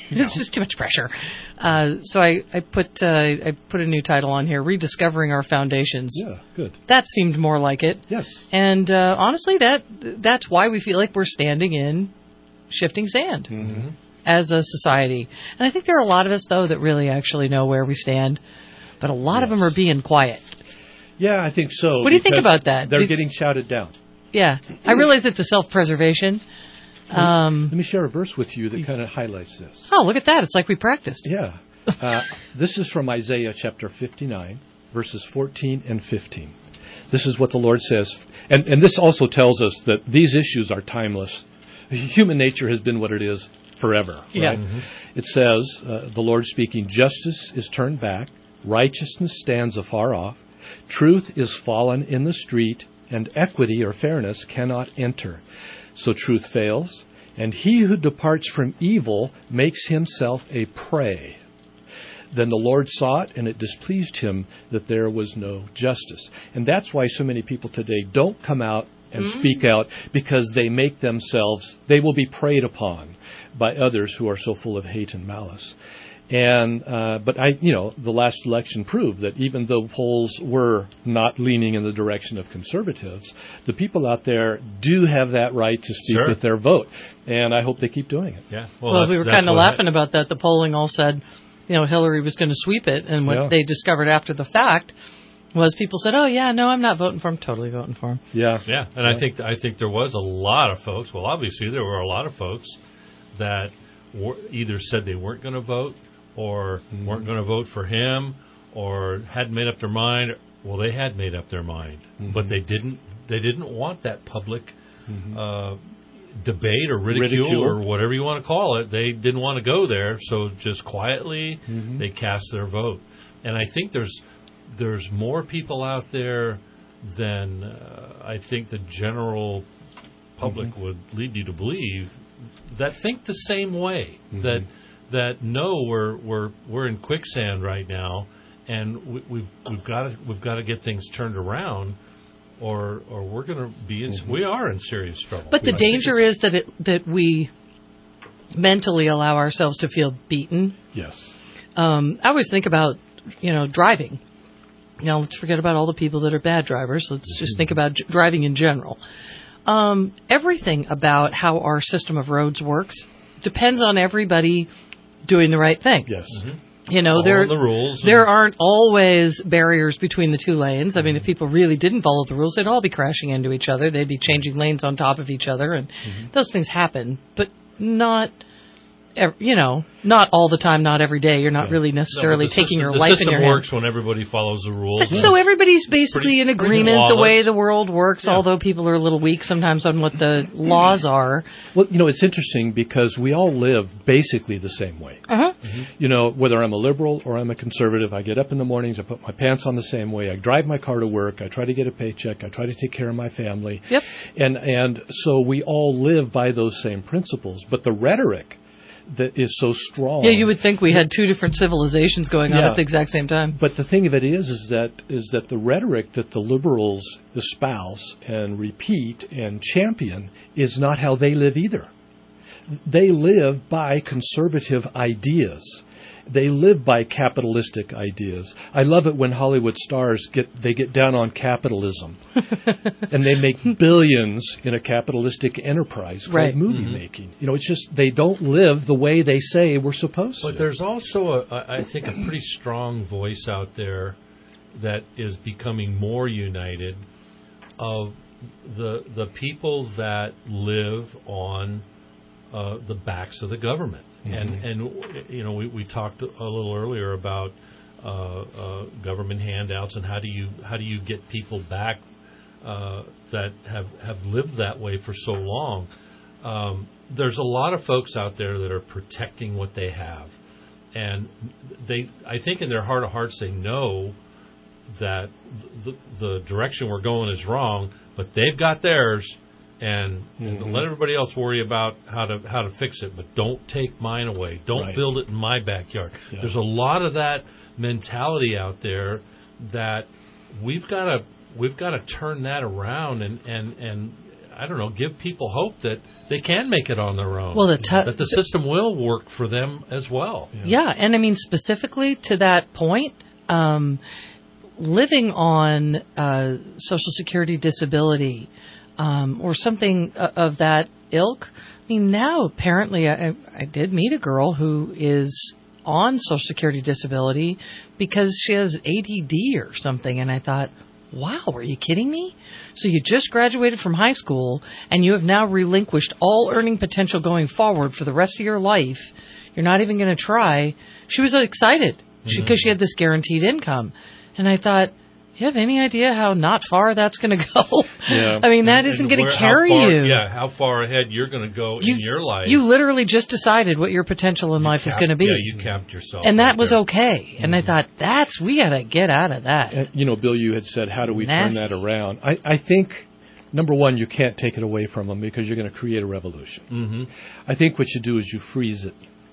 Speaker 6: It's just too much pressure. So I put a new title on here: Rediscovering Our Foundations.
Speaker 9: Yeah, good.
Speaker 6: That seemed more like it.
Speaker 9: Yes.
Speaker 6: And honestly, that's why we feel like we're standing in shifting sand as a society. And I think there are a lot of us, though, that really actually know where we stand, but a lot of them are being quiet.
Speaker 9: Yeah, I think so.
Speaker 6: What do you think about that?
Speaker 9: They're getting shouted down.
Speaker 6: Yeah. I realize it's a self-preservation.
Speaker 9: Let me share a verse with you that kind of highlights this.
Speaker 6: Oh, look at that. It's like we practiced.
Speaker 9: Yeah. This is from Isaiah chapter 59, verses 14 and 15. This is what the Lord says. And this also tells us that these issues are timeless. Human nature has been what it is forever. Right?
Speaker 6: Yeah.
Speaker 9: It says, the Lord speaking, justice is turned back, righteousness stands afar off, truth is fallen in the street, and equity or fairness cannot enter. So truth fails, and he who departs from evil makes himself a prey. Then the Lord saw it, and it displeased him that there was no justice. And that's why so many people today don't come out and speak out, because they make themselves, they will be preyed upon by others who are so full of hate and malice. And but the last election proved that even though polls were not leaning in the direction of conservatives, the people out there do have that right to speak with their vote, and I hope they keep doing it.
Speaker 7: Yeah.
Speaker 6: Well, we were kind of laughing about that. The polling all said, Hillary was going to sweep it, and what they discovered after the fact was people said, "Oh yeah, no, I'm not voting for him. Totally voting for him."
Speaker 9: Yeah.
Speaker 7: Yeah, and I think there was a lot of folks. Well, obviously there were a lot of folks that either said they weren't going to vote, or weren't going to vote for him, or hadn't made up their mind. Well, they had made up their mind, but they didn't want that public debate or ridicule or whatever you want to call it. They didn't want to go there, so just quietly they cast their vote. And I think there's more people out there than I think the general public would lead you to believe that think the same way, that no, we're in quicksand right now, and we've got to get things turned around, or we're going to be we are in serious trouble.
Speaker 6: But the danger is that we mentally allow ourselves to feel beaten.
Speaker 9: Yes.
Speaker 6: I always think about driving. Let's forget about all the people that are bad drivers. Let's just think about driving in general. Everything about how our system of roads works depends on everybody doing the right thing.
Speaker 9: Yes.
Speaker 7: The rules.
Speaker 6: There aren't always barriers between the two lanes. I mean, if people really didn't follow the rules, they'd all be crashing into each other. They'd be changing lanes on top of each other, and those things happen, but not all the time, not every day. You're not really necessarily taking your life in your hands.
Speaker 7: The system works when everybody follows the rules.
Speaker 6: So everybody's basically in agreement the way the world works, although people are a little weak sometimes on what the laws are.
Speaker 9: Well, it's interesting because we all live basically the same way. Whether I'm a liberal or I'm a conservative, I get up in the mornings, I put my pants on the same way, I drive my car to work, I try to get a paycheck, I try to take care of my family.
Speaker 6: Yep.
Speaker 9: And so we all live by those same principles. But the rhetoric that is so strong.
Speaker 6: Yeah, you would think we had two different civilizations going on at the exact same time.
Speaker 9: But the thing of it is that the rhetoric that the liberals espouse and repeat and champion is not how they live either. They live by conservative ideas. They live by capitalistic ideas. I love it when Hollywood stars get down on capitalism, and they make billions in a capitalistic enterprise called movie making. It's just they don't live the way they say we're supposed to.
Speaker 7: But there's also, I think, a pretty strong voice out there that is becoming more united of the people that live on the backs of the government. And we talked a little earlier about government handouts and how do you get people back that have lived that way for so long. There's a lot of folks out there that are protecting what they have, and I think in their heart of hearts they know that the direction we're going is wrong, but they've got theirs. And let everybody else worry about how to fix it, but don't take mine away. Don't build it in my backyard. Yeah. There's a lot of that mentality out there that we've got to turn that around. And I don't know, give people hope that they can make it on their own.
Speaker 6: Well,
Speaker 7: that the system will work for them as well.
Speaker 6: Yeah, and I mean specifically to that point, living on Social Security disability or something of that ilk. I mean, now apparently I did meet a girl who is on Social Security disability because she has ADD or something, and I thought, wow, are you kidding me? So you just graduated from high school, and you have now relinquished all earning potential going forward for the rest of your life. You're not even going to try. She was excited because she had this guaranteed income. And I thought, you have any idea how not far that's going to go?
Speaker 7: Yeah.
Speaker 6: I mean, that isn't going to carry you.
Speaker 7: Yeah, how far ahead you're going to go in your life.
Speaker 6: You literally just decided what your potential in life is going to be.
Speaker 7: Yeah, you capped yourself.
Speaker 6: And that was okay. And I thought, we got to get out of that.
Speaker 9: Bill, you had said, how do we turn that around? I think, number one, you can't take it away from them because you're going to create a revolution.
Speaker 7: Mm-hmm.
Speaker 9: I think what you do is you freeze it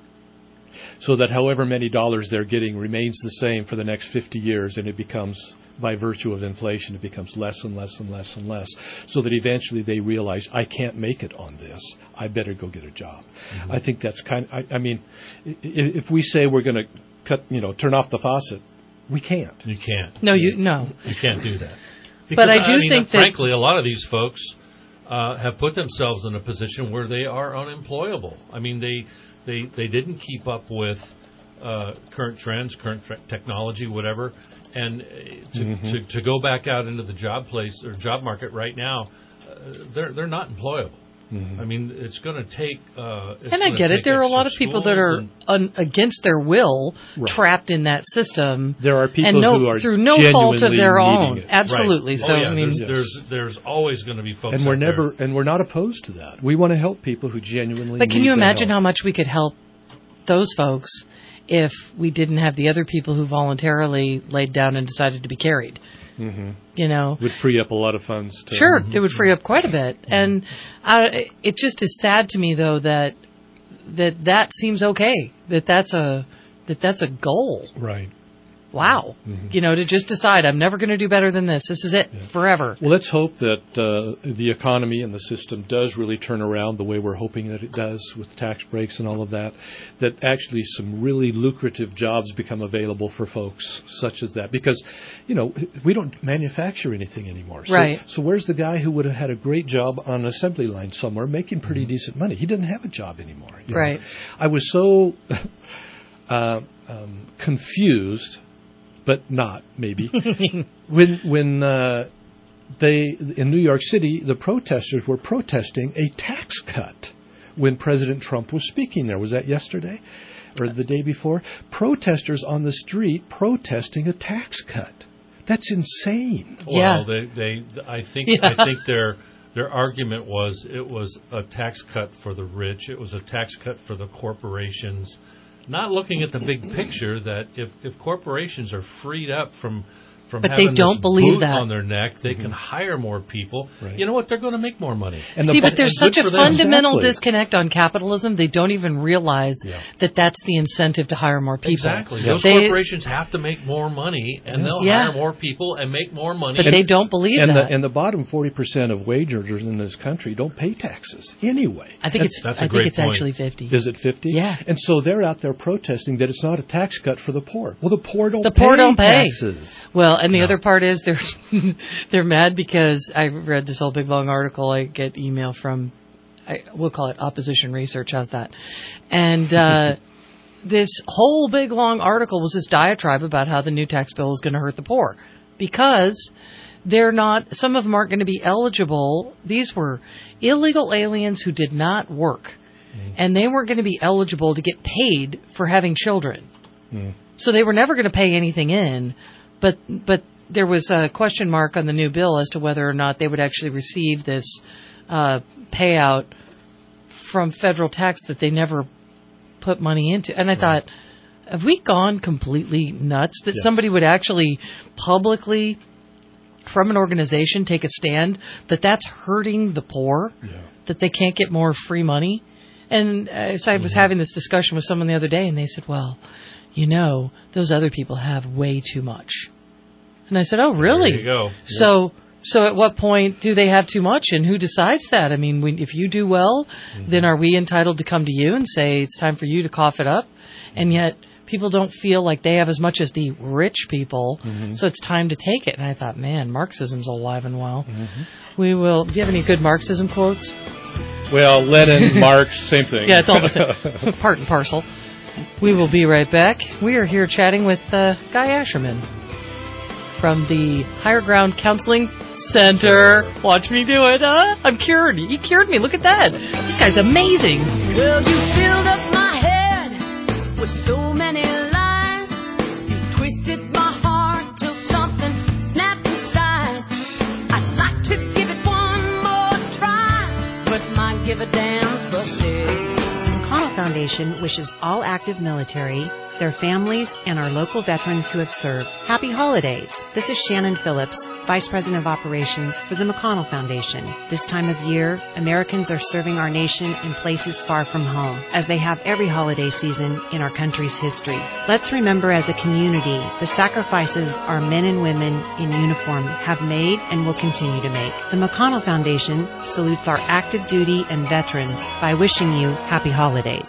Speaker 9: so that however many dollars they're getting remains the same for the next 50 years, and it becomes, by virtue of inflation, it becomes less and less and less and less, so that eventually they realize, I can't make it on this. I better go get a job. Mm-hmm. I think that's I mean, if we say we're going to turn off the faucet, we can't.
Speaker 7: You can't.
Speaker 6: No,
Speaker 7: you can't do that. Because,
Speaker 6: but I do think that,
Speaker 7: frankly, a lot of these folks have put themselves in a position where they are unemployable. I mean, they didn't keep up with current trends, current technology, whatever, and to go back out into the job market right now, they're not employable. Mm-hmm. I mean, it's going to take.
Speaker 6: And I get it. There are a lot of people that are against their will, trapped in that system.
Speaker 9: There are people who are
Speaker 6: through no fault of their own.
Speaker 9: It.
Speaker 6: Absolutely.
Speaker 7: Right.
Speaker 6: So I mean,
Speaker 7: there's always going to be folks.
Speaker 9: And we're not opposed to that. We want to help people who genuinely.
Speaker 6: But can you imagine how much we could help those folks if we didn't have the other people who voluntarily laid down and decided to be carried?
Speaker 9: Mm-hmm. Would free up a lot of funds.
Speaker 6: Sure, it would free up quite a bit. And it just is sad to me, though, that seems okay. That's a goal.
Speaker 9: Right.
Speaker 6: Wow. To just decide, I'm never going to do better than this. This is it forever.
Speaker 9: Well, let's hope that the economy and the system does really turn around the way we're hoping that it does with tax breaks and all of that, that actually some really lucrative jobs become available for folks such as that. Because, we don't manufacture anything anymore.
Speaker 6: Right.
Speaker 9: So where's the guy who would have had a great job on an assembly line somewhere making pretty decent money? He doesn't have a job anymore.
Speaker 6: Right.
Speaker 9: I was so confused, but not maybe. when they in New York City, the protesters were protesting a tax cut when President Trump was speaking there. Was that yesterday or the day before? Protesters on the street protesting a tax cut. That's insane.
Speaker 7: Well, I think their argument was it was a tax cut for the rich. It was a tax cut for the corporations. Not looking at the big picture that if corporations are freed up from
Speaker 6: but
Speaker 7: having
Speaker 6: they don't
Speaker 7: this
Speaker 6: believe
Speaker 7: boot
Speaker 6: that.
Speaker 7: on their neck, they can hire more people. Right. You know what? They're going to make more money.
Speaker 6: But there's such a fundamental disconnect on capitalism. They don't even realize that that's the incentive to hire more people.
Speaker 7: Exactly. Those corporations have to make more money, and they'll hire more people and make more money.
Speaker 6: But they don't believe that.
Speaker 9: And the bottom 40% of wage earners in this country don't pay taxes anyway.
Speaker 6: I think it's actually 50.
Speaker 9: Is it 50?
Speaker 6: Yeah.
Speaker 9: And so they're out there protesting that it's not a tax cut for the poor. Well, the poor don't
Speaker 6: pay
Speaker 9: taxes.
Speaker 6: Well, and the other part is they're mad because I read this whole big long article. I get email from, we'll call it opposition research. How's that? And this whole big long article was this diatribe about how the new tax bill is going to hurt the poor because some of them aren't going to be eligible. These were illegal aliens who did not work, and they weren't going to be eligible to get paid for having children. So they were never going to pay anything in, but there was a question mark on the new bill as to whether or not they would actually receive this payout from federal tax that they never put money into. And I thought, have we gone completely nuts that somebody would actually publicly, from an organization, take a stand that that's hurting the poor, that they can't get more free money? And so I was having this discussion with someone the other day, and they said, well, those other people have way too much. And I said, oh, really?
Speaker 7: There you go.
Speaker 6: So So at what point do they have too much, and who decides that? I mean, if you do well, then are we entitled to come to you and say it's time for you to cough it up? And yet people don't feel like they have as much as the rich people, so it's time to take it. And I thought, man, Marxism's alive and well. We will. Do you have any good Marxism quotes?
Speaker 9: Well, Lenin, Marx, same thing.
Speaker 6: Yeah, it's all the same. Part and parcel. We will be right back. We are here chatting with Guy Asherman from the Higher Ground Counseling Center. Watch me do it, huh? I'm cured. He cured me. Look at that. This guy's amazing.
Speaker 11: Well, you filled up my head with so many lies. You twisted my heart till something snapped inside. I'd like to give it one more try, but my give a damn's busted.
Speaker 12: The McConnell Foundation wishes all active military, their families, and our local veterans who have served happy holidays. This is Shannon Phillips, Vice President of Operations for the McConnell Foundation. This time of year, Americans are serving our nation in places far from home, as they have every holiday season in our country's history. Let's remember as a community the sacrifices our men and women in uniform have made and will continue to make. The McConnell Foundation salutes our active duty and veterans by wishing you happy holidays.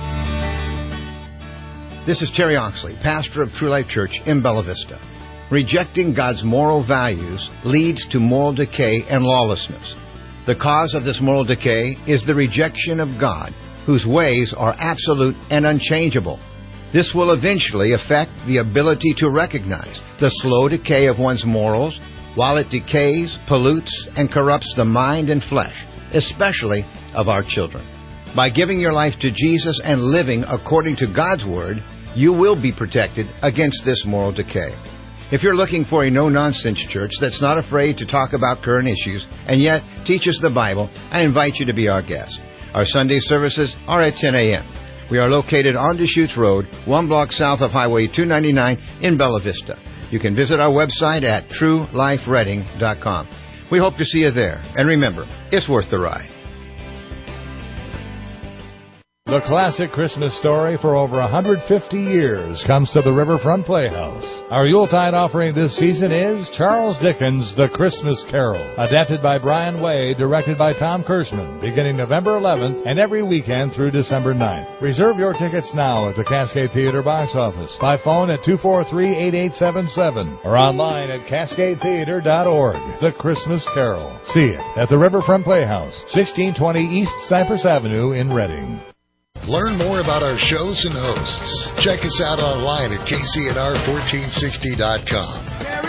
Speaker 14: This is Terry Oxley, pastor of True Life Church in Bella Vista. Rejecting God's moral values leads to moral decay and lawlessness. The cause of this moral decay is the rejection of God, whose ways are absolute and unchangeable. This will eventually affect the ability to recognize the slow decay of one's morals, while it decays, pollutes, and corrupts the mind and flesh, especially of our children. By giving your life to Jesus and living according to God's Word, you will be protected against this moral decay. If you're looking for a no-nonsense church that's not afraid to talk about current issues and yet teaches the Bible, I invite you to be our guest. Our Sunday services are at 10 a.m. We are located on Deschutes Road, 1 block south of Highway 299 in Bella Vista. You can visit our website at truelifereading.com. We hope to see you there. And remember, it's worth the ride.
Speaker 2: The classic Christmas story for over 150 years comes to the Riverfront Playhouse. Our Yuletide offering this season is Charles Dickens' The Christmas Carol, adapted by Brian Way, directed by Tom Kirshman, beginning November 11th and every weekend through December 9th. Reserve your tickets now at the Cascade Theater box office, by phone at 243-8877 or online at cascadetheater.org. The Christmas Carol. See it at the Riverfront Playhouse, 1620 East Cypress Avenue in Reading.
Speaker 5: Learn more about our shows and hosts. Check us out online at KCNR1460.com.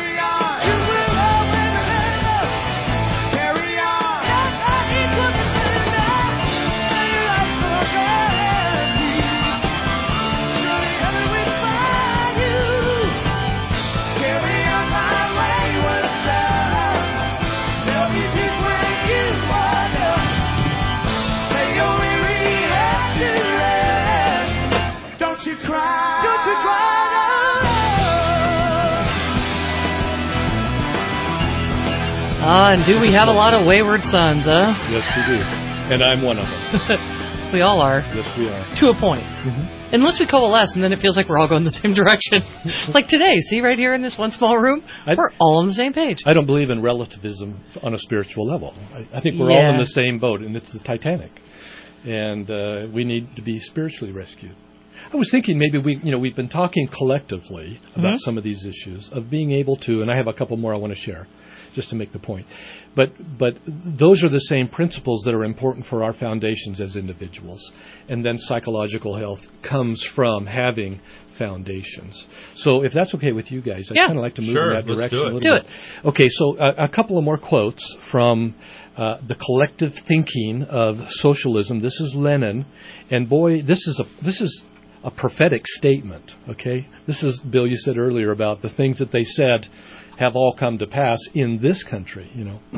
Speaker 6: And do we have a lot of wayward sons, huh?
Speaker 9: Yes, we do. And I'm one of them.
Speaker 6: We all are.
Speaker 9: Yes, we are.
Speaker 6: To a point. Unless we coalesce, and then it feels like we're all going the same direction. Like today, see right here in this one small room? We're all on the same page.
Speaker 9: I don't believe in relativism on a spiritual level. I think we're all in the same boat, and it's the Titanic. And we need to be spiritually rescued. I was thinking maybe we've been talking collectively about some of these issues, of being able to, and I have a couple more I want to share, just to make the point. But those are the same principles that are important for our foundations as individuals. And then psychological health comes from having foundations. So if that's okay with you guys, I'd kind of like to move in that direction a little bit. Okay, so a couple of more quotes from the collective thinking of socialism. This is Lenin, and boy, this is a prophetic statement. Okay, this is, Bill, you said earlier about the things that they said have all come to pass in this country,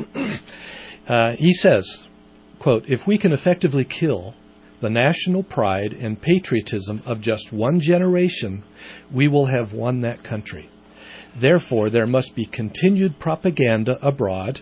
Speaker 9: He says, quote, "If we can effectively kill the national pride and patriotism of just one generation, we will have won that country. Therefore, there must be continued propaganda abroad."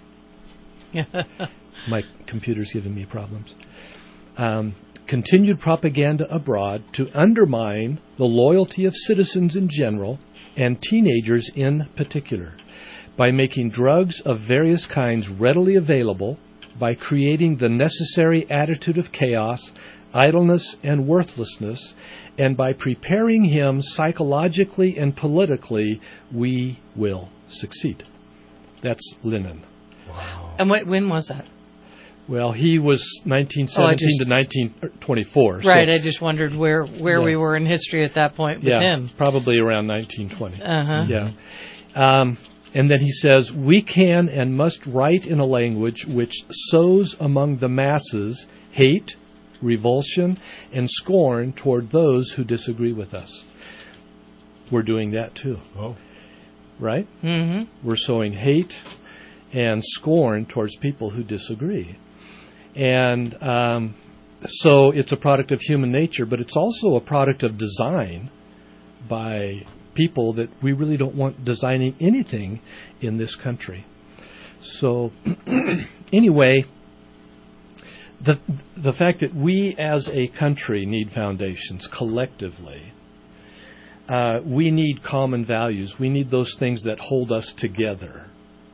Speaker 9: My computer's giving me problems. Continued propaganda abroad to undermine the loyalty of citizens in general and teenagers in particular. by making drugs of various kinds readily available, by creating the necessary attitude of chaos, idleness, and worthlessness, and by preparing him psychologically and politically, we will succeed. That's Lenin.
Speaker 6: Wow. And when was that?
Speaker 9: Well, he was 1917 to 1924.
Speaker 6: Right,
Speaker 9: so,
Speaker 6: I just wondered where we were in history at that point with him.
Speaker 9: Probably around 1920.
Speaker 6: Uh-huh.
Speaker 9: Yeah. And then he says, we can and must write in a language which sows among the masses hate, revulsion, and scorn toward those who disagree with us. We're doing that too.
Speaker 7: Oh.
Speaker 9: Right?
Speaker 6: Mm-hmm.
Speaker 9: We're sowing hate and scorn towards people who disagree. And so it's a product of human nature, but it's also a product of design by people that we really don't want designing anything in this country. So anyway, the fact that we as a country need foundations collectively, we need common values. We need those things that hold us together.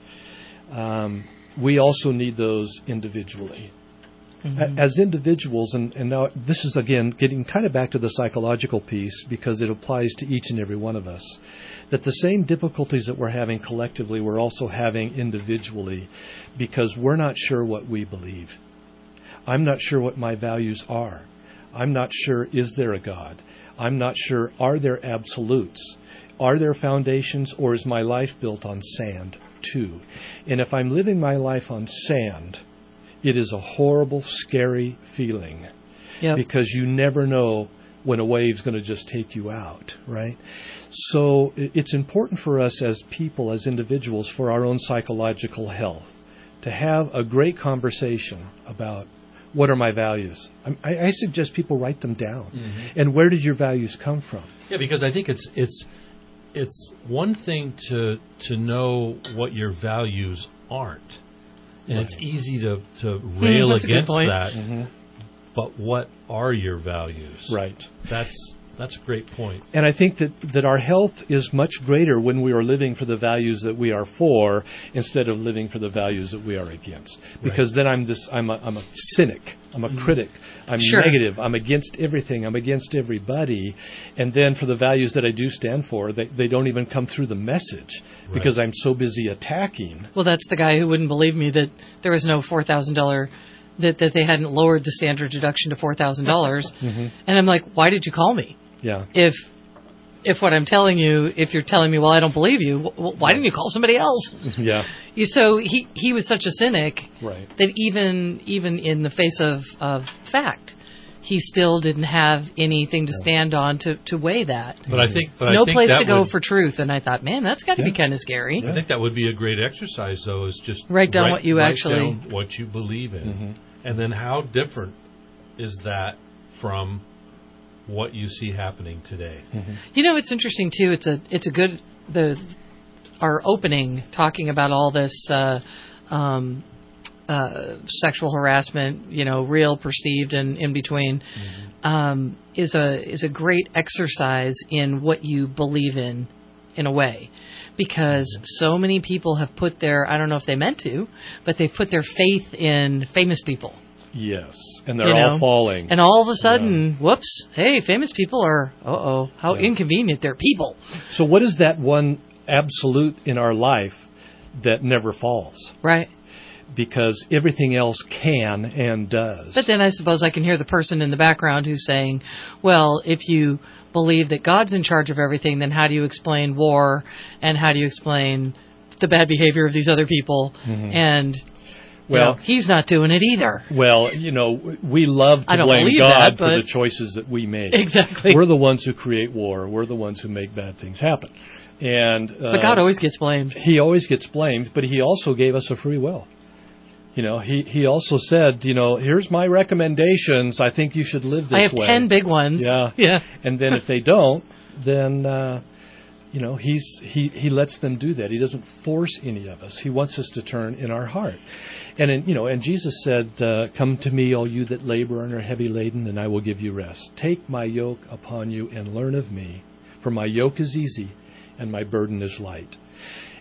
Speaker 9: We also need those individually. Mm-hmm. As individuals, and now this is again getting kind of back to the psychological piece because it applies to each and every one of us, that the same difficulties that we're having collectively we're also having individually because we're not sure what we believe. I'm not sure what my values are. I'm not sure, is there a God? I'm not sure, are there absolutes? Are there foundations, or is my life built on sand too? And if I'm living my life on sand, it is a horrible, scary feeling. Yep. Because you never know when a wave's going to just take you out, right? So it's important for us as people, as individuals, for our own psychological health, to have a great conversation about what are my values. I suggest people write them down. Mm-hmm. And where did your values come from?
Speaker 7: Yeah, because I think it's one thing to know what your values aren't. And it's easy to rail against that. Mm-hmm. But what are your values?
Speaker 9: Right.
Speaker 7: That's a great point.
Speaker 9: And I think that our health is much greater when we are living for the values that we are for instead of living for the values that we are against. Because then I'm a cynic. I'm a critic. I'm negative. I'm against everything. I'm against everybody. And then for the values that I do stand for, they don't even come through the message because I'm so busy attacking.
Speaker 6: Well, that's the guy who wouldn't believe me that there was no $4,000 that they hadn't lowered the standard deduction to $4,000. Mm-hmm. And I'm like, why did you call me?
Speaker 9: Yeah.
Speaker 6: If what I'm telling you, if you're telling me, well, I don't believe you, why didn't you call somebody else?
Speaker 9: Yeah.
Speaker 6: So he was such a cynic
Speaker 9: that
Speaker 6: even in the face of fact, he still didn't have anything to stand on to weigh that.
Speaker 7: But I think
Speaker 6: no place to go for truth. And I thought, man, that's got to be kind of scary.
Speaker 7: I think that would be a great exercise, though, is just
Speaker 6: write down what you
Speaker 7: believe in, and then how different is that from what you see happening today.
Speaker 6: Mm-hmm. You know, it's interesting too. It's a good our opening talking about all this sexual harassment, real, perceived, and in between, is a great exercise in what you believe in a way, because so many people have put their, I don't know if they meant to, but they've put their faith in famous people.
Speaker 9: Yes, and they're all falling.
Speaker 6: And all of a sudden, whoops, hey, famous people are, how inconvenient, they're people.
Speaker 9: So what is that one absolute in our life that never falls?
Speaker 6: Right.
Speaker 9: Because everything else can and does.
Speaker 6: But then I suppose I can hear the person in the background who's saying, well, if you believe that God's in charge of everything, then how do you explain war, and how do you explain the bad behavior of these other people? Mm-hmm. And he's not doing it either.
Speaker 9: Well, we love to blame God for the choices that we make.
Speaker 6: Exactly.
Speaker 9: We're the ones who create war. We're the ones who make bad things happen. But
Speaker 6: God always gets blamed.
Speaker 9: He always gets blamed, but he also gave us a free will. He also said, here's my recommendations. I think you should live this way.
Speaker 6: I have 10 big ones.
Speaker 9: Yeah. And then if they don't, then he lets them do that. He doesn't force any of us. He wants us to turn in our heart. And Jesus said, "Come to me, all you that labor and are heavy laden, and I will give you rest. Take my yoke upon you and learn of me, for my yoke is easy and my burden is light."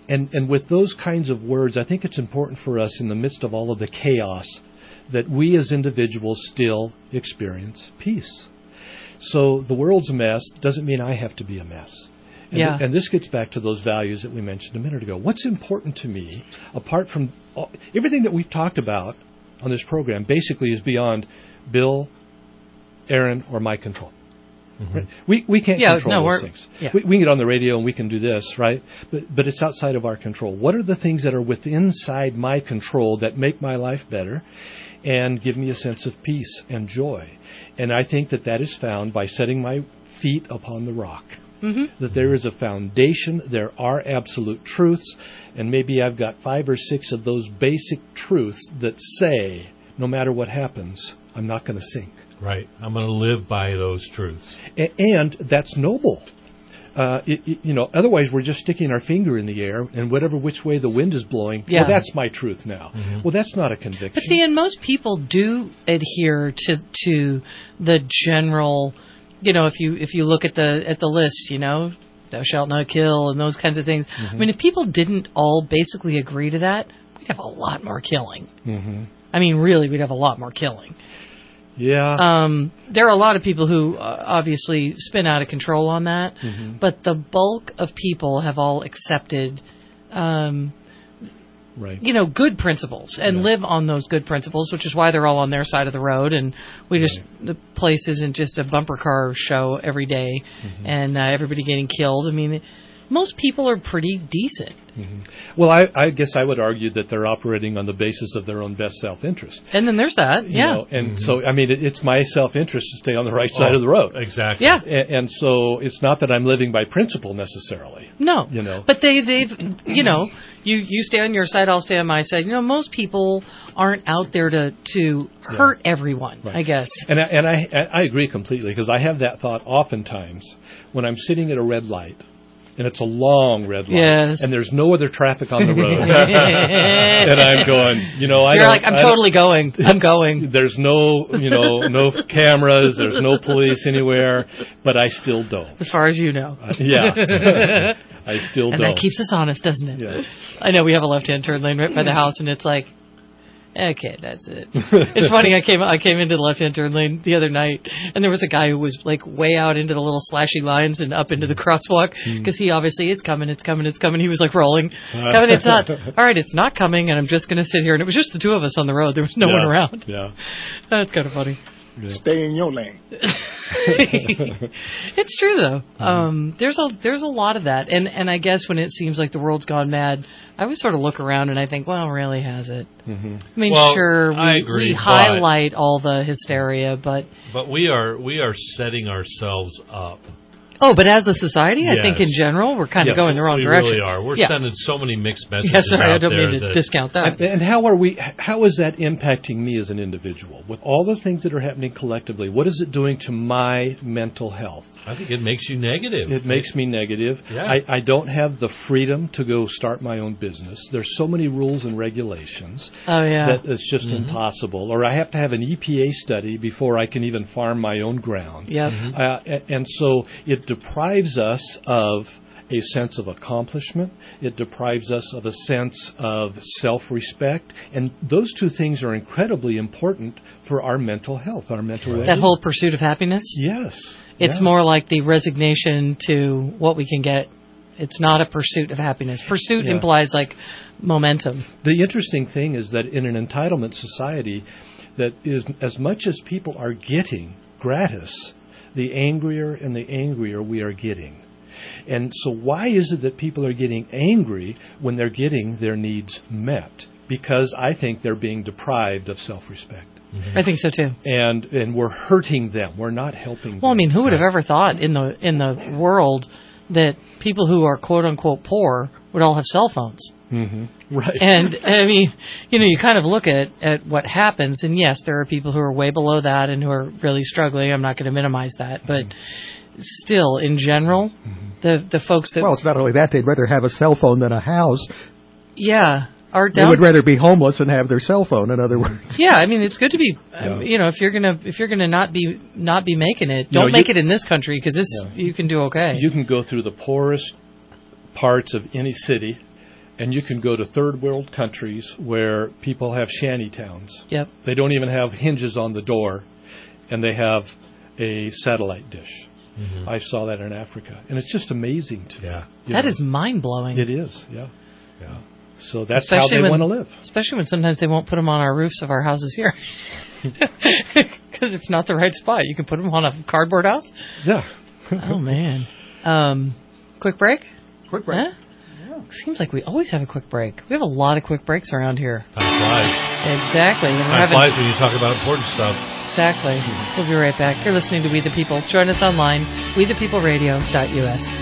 Speaker 9: And with those kinds of words, I think it's important for us in the midst of all of the chaos that we as individuals still experience peace. So the world's a mess doesn't mean I have to be a mess. And this gets back to those values that we mentioned a minute ago. What's important to me, apart from everything that we've talked about on this program, basically is beyond Bill, Aaron, or my control. Right? We can't control those things.
Speaker 6: Yeah.
Speaker 9: We can get on the radio and we can do this, right? But it's outside of our control. What are the things that are inside my control that make my life better and give me a sense of peace and joy? And I think that is found by setting my feet upon the rock. Mm-hmm. That there is a foundation, there are absolute truths, and maybe I've got 5 or 6 of those basic truths that say, no matter what happens, I'm not going to sink.
Speaker 7: Right. I'm going to live by those truths.
Speaker 9: And that's noble. Otherwise we're just sticking our finger in the air, and which way the wind is blowing, well, that's my truth now. Mm-hmm. Well, that's not a conviction.
Speaker 6: But see, and most people do adhere to the general, if you look at the list, thou shalt not kill and those kinds of things. Mm-hmm. I mean, if people didn't all basically agree to that, we'd have a lot more killing. Mm-hmm. I mean, really, we'd have a lot more killing.
Speaker 9: Yeah.
Speaker 6: There are a lot of people who obviously spin out of control on that, mm-hmm. but the bulk of people have all accepted, good principles and live on those good principles, which is why they're all on their side of the road. And the place isn't just a bumper car show every day, mm-hmm. and everybody getting killed. I mean, most people are pretty decent.
Speaker 9: Mm-hmm. Well, I guess I would argue that they're operating on the basis of their own best self-interest.
Speaker 6: And then there's that,
Speaker 9: And so, I mean, it's my self-interest to stay on the right side of the road.
Speaker 7: Exactly.
Speaker 6: Yeah.
Speaker 9: And so it's not that I'm living by principle necessarily.
Speaker 6: No. But they've you stay on your side, I'll stay on my side. Most people aren't out there to hurt everyone, right. I guess.
Speaker 9: And I agree completely, because I have that thought oftentimes when I'm sitting at a red light. And it's a long red light, and there's no other traffic on the road. And I'm going,
Speaker 6: I'm totally going. I'm going.
Speaker 9: There's no cameras. There's no police anywhere, but I still don't.
Speaker 6: As far as you know.
Speaker 9: I still don't.
Speaker 6: And that keeps us honest, doesn't it?
Speaker 9: Yeah.
Speaker 6: I know we have a left-hand turn lane right by the house, and it's like, okay, that's it. It's funny. I came into the left-hand turn lane the other night, and there was a guy who was like way out into the little slashy lines and up into the crosswalk because he obviously it's coming. He was like rolling, coming. It's not. All right, it's not coming, and I'm just going to sit here. And it was just the two of us on the road. There was no one around.
Speaker 9: Yeah,
Speaker 6: that's kind of funny.
Speaker 9: Yeah.
Speaker 16: Stay in your lane.
Speaker 6: It's true though. There's a lot of that, and I guess when it seems like the world's gone mad, I always sort of look around and I think, well, really has it? Mm-hmm. I mean, sure,
Speaker 7: I agree,
Speaker 6: we highlight all the hysteria, but
Speaker 7: we are setting ourselves up.
Speaker 6: Oh, but as a society, I think in general, we're kind of going the wrong direction.
Speaker 7: We really are. We're sending so many mixed messages
Speaker 6: out there.
Speaker 7: I
Speaker 6: don't mean to discount that.
Speaker 9: And how is that impacting me as an individual? With all the things that are happening collectively, what is it doing to my mental health?
Speaker 7: I think it makes you negative.
Speaker 9: It makes me negative.
Speaker 7: Yeah.
Speaker 9: I don't have the freedom to go start my own business. There's so many rules and regulations that it's just impossible. Or I have to have an EPA study before I can even farm my own ground.
Speaker 6: Yep.
Speaker 9: And so it deprives us of a sense of accomplishment. It deprives us of a sense of self-respect. And those two things are incredibly important for our mental health, our mental well-being.
Speaker 6: That whole pursuit of happiness?
Speaker 9: Yes.
Speaker 6: It's more like the resignation to what we can get. It's not a pursuit of happiness. Pursuit implies like momentum.
Speaker 9: The interesting thing is that in an entitlement society, that is as much as people are getting gratis, the angrier and the angrier we are getting. And so why is it that people are getting angry when they're getting their needs met? Because I think they're being deprived of self-respect.
Speaker 6: Mm-hmm. I think so too.
Speaker 9: And we're hurting them. We're not helping them.
Speaker 6: Well, I mean, who would have ever thought in the world that people who are quote unquote poor would all have cell phones?
Speaker 9: Mm-hmm. Right.
Speaker 6: And I mean, you kind of look at what happens, and yes, there are people who are way below that and who are really struggling. I'm not going to minimize that, but still, in general, the folks that...
Speaker 8: Well, it's not only that, they'd rather have a cell phone than a house.
Speaker 6: Yeah.
Speaker 8: They would rather be homeless and have their cell phone, in other words.
Speaker 6: Yeah, I mean, it's good to be, if you're gonna not be making it, don't make it in this country, because you can do okay.
Speaker 9: You can go through the poorest parts of any city, And you can go to third world countries where people have shanty towns.
Speaker 6: Yep.
Speaker 9: They don't even have hinges on the door, and they have a satellite dish. Mm-hmm. I saw that in Africa, and it's just amazing to me.
Speaker 6: That is mind-blowing.
Speaker 9: It is, yeah. So that's how they want to live. Especially
Speaker 6: when sometimes they won't put them on our roofs of our houses here. Because it's not the right spot. You can put them on a cardboard house?
Speaker 9: Yeah.
Speaker 6: Oh, man. Quick break?
Speaker 8: Quick break.
Speaker 6: Huh? Yeah. Seems like we always have a quick break. We have a lot of quick breaks around here.
Speaker 7: Time flies.
Speaker 6: Exactly.
Speaker 7: Time flies when you talk about important stuff.
Speaker 6: Exactly. We'll be right back. You're listening to We the People. Join us online, wethepeopleradio.us.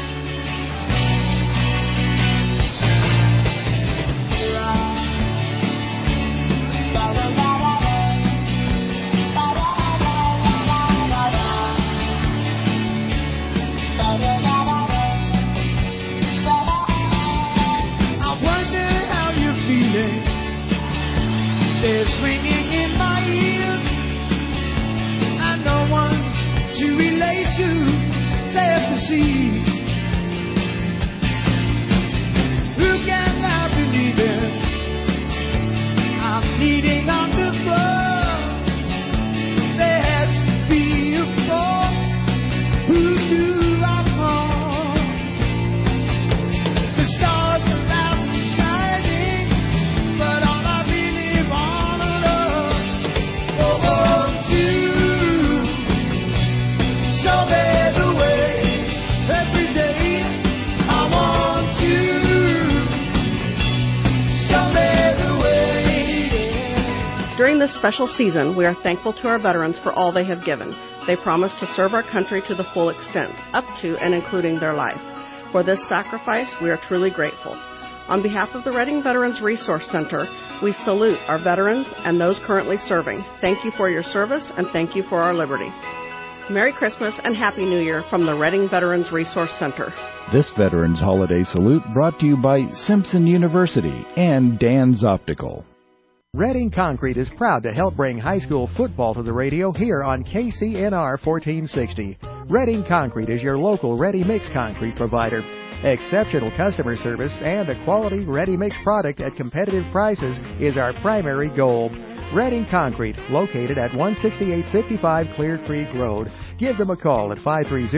Speaker 21: During this special season, we are thankful to our veterans for all they have given. They promise to serve our country to the full extent, up to and including their life. For this sacrifice, we are truly grateful. On behalf of the Reading Veterans Resource Center, we salute our veterans and those currently serving. Thank you for your service, and thank you for our liberty. Merry Christmas and Happy New Year from the Reading Veterans Resource Center.
Speaker 22: This Veterans Holiday Salute brought to you by Simpson University and Dan's Optical.
Speaker 16: Reading Concrete is proud to help bring high school football to the radio here on KCNR 1460. Reading Concrete is your local ready-mix concrete provider. Exceptional customer service and a quality ready-mix product at competitive prices is our primary goal. Reading Concrete, located at 16855 Clear Creek Road. Give them a call at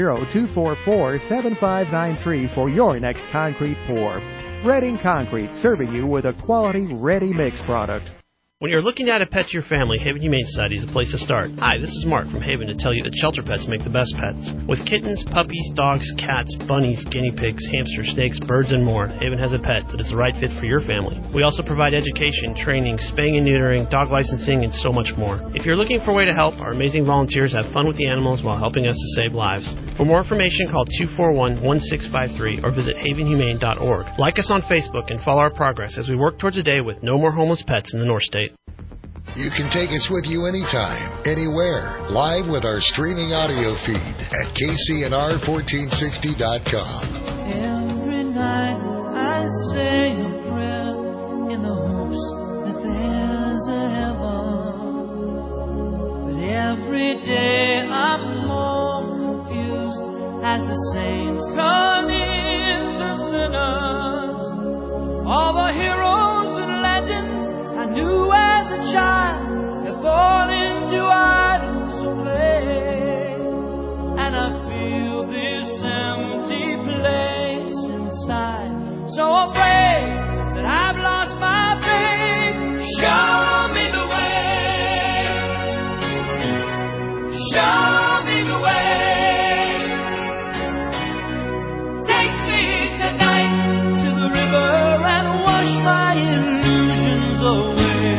Speaker 16: 530-244-7593 for your next concrete pour. Reading Concrete, serving you with a quality ready-mix product.
Speaker 17: When you're looking to add a pet to your family, Haven Humane Society is the place to start. Hi, this is Mark from Haven to tell you that shelter pets make the best pets. With kittens, puppies, dogs, cats, bunnies, guinea pigs, hamsters, snakes, birds, and more, Haven has a pet that is the right fit for your family. We also provide education, training, spaying and neutering, dog licensing, and so much more. If you're looking for a way to help, our amazing volunteers have fun with the animals while helping us to save lives. For more information, call 241-1653 or visit havenhumane.org. Like us on Facebook and follow our progress as we work towards a day with no more homeless pets in the North State.
Speaker 5: You can take us with you anytime, anywhere, live with our streaming audio feed at KCNR1460.com.
Speaker 11: Every night I say a prayer in the hopes that there's a heaven. But every day I'm more confused as the saints turn into sinners. All the heroes and legends I knew as a child have fallen into idols of play, and I feel this empty place inside, so afraid that I've lost my faith. Show me the way, show me the way, take me tonight to the river and wash my illusions away.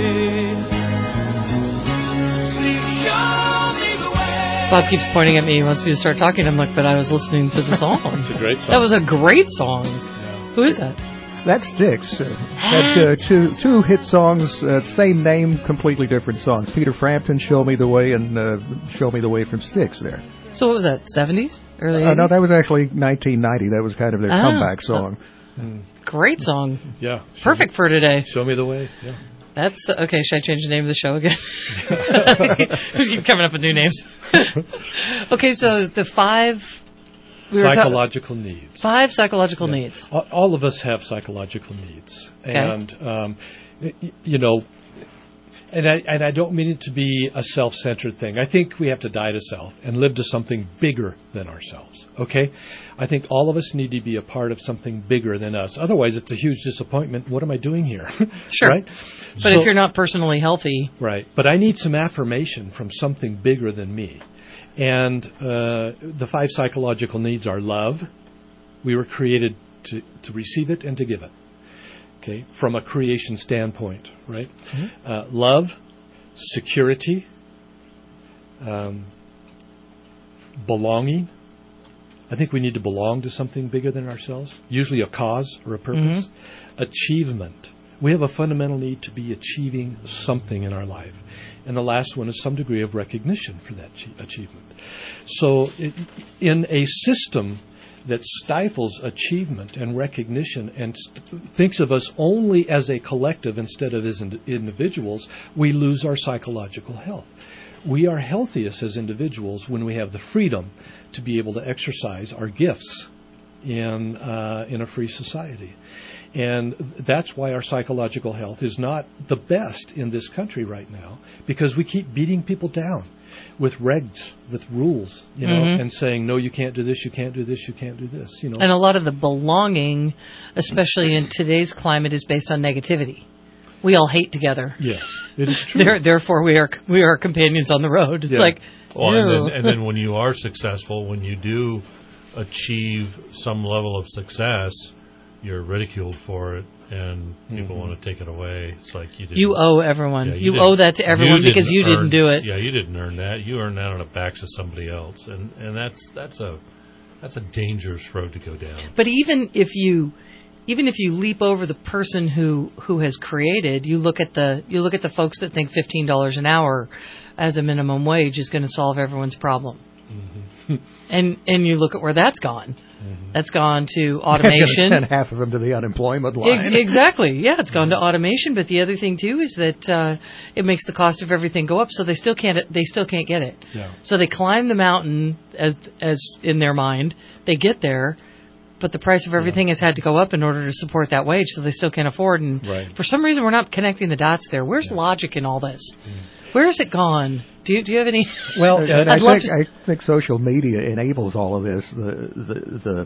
Speaker 6: Bob keeps pointing at me. He wants me to start talking. I'm like, but I was listening to the song.
Speaker 9: It's a great song.
Speaker 6: That was a great song. Yeah. Who is that?
Speaker 8: That's Styx. Had two hit songs, same name, completely different songs. Peter Frampton, Show Me the Way, and Show Me the Way from Styx there.
Speaker 6: So what was that, 70s? Early 80s?
Speaker 8: No, that was actually 1990. That was kind of their comeback song.
Speaker 6: Great song.
Speaker 9: Yeah.
Speaker 6: Perfect for today.
Speaker 9: Show Me the Way. Yeah.
Speaker 6: That's okay. Should I change the name of the show again? Just keep coming up with new names. Okay, so the five
Speaker 9: Psychological needs.
Speaker 6: 5 psychological needs.
Speaker 9: All of us have psychological needs.
Speaker 6: Okay.
Speaker 9: And, you know, and I don't mean it to be a self-centered thing. I think we have to die to self and live to something bigger than ourselves, okay? I think all of us need to be a part of something bigger than us. Otherwise, it's a huge disappointment. What am I doing here?
Speaker 6: Sure.
Speaker 9: Right?
Speaker 6: But if you're not personally healthy...
Speaker 9: Right. But I need some affirmation from something bigger than me. And the 5 psychological needs are love. We were created to receive it and to give it. Okay, from a creation standpoint, right? Mm-hmm. Love, security, belonging. I think we need to belong to something bigger than ourselves, usually a cause or a purpose. Mm-hmm. Achievement. We have a fundamental need to be achieving something in our life. And the last one is some degree of recognition for that achievement. So in a system that stifles achievement and recognition and thinks of us only as a collective instead of as individuals, we lose our psychological health. We are healthiest as individuals when we have the freedom to be able to exercise our gifts in a free society. And that's why our psychological health is not the best in this country right now, because we keep beating people down with regs, with rules, you know, and saying, no, you can't do this, you can't do this, you can't do this, you know.
Speaker 6: And a lot of the belonging, especially in today's climate, is based on negativity. We all hate together.
Speaker 9: Yes, it is true.
Speaker 6: Therefore, we are companions on the road. It's like,
Speaker 7: and then when you are successful, when you do achieve some level of success, you're ridiculed for it, and people want to take it away. It's like
Speaker 6: you owe everyone. Yeah, you owe that to everyone because you didn't do it.
Speaker 7: Yeah, you didn't earn that. You earned that on the backs of somebody else, and that's a dangerous road to go down.
Speaker 6: But even if you leap over the person who has created, you look at the folks that think $15 an hour as a minimum wage is going to solve everyone's problem, and you look at where that's gone. That's gone to automation.
Speaker 8: Send half of them to the unemployment line.
Speaker 6: Exactly. Yeah, it's gone to automation. But the other thing too is that it makes the cost of everything go up. So they still can't get it. Yeah. So they climb the mountain as in their mind. They get there, but the price of everything has had to go up in order to support that wage. So they still can't afford. And for some reason, we're not connecting the dots there. Where's logic in all this? Where has it gone? Do you have any?
Speaker 8: Well, I think social media enables all of this. The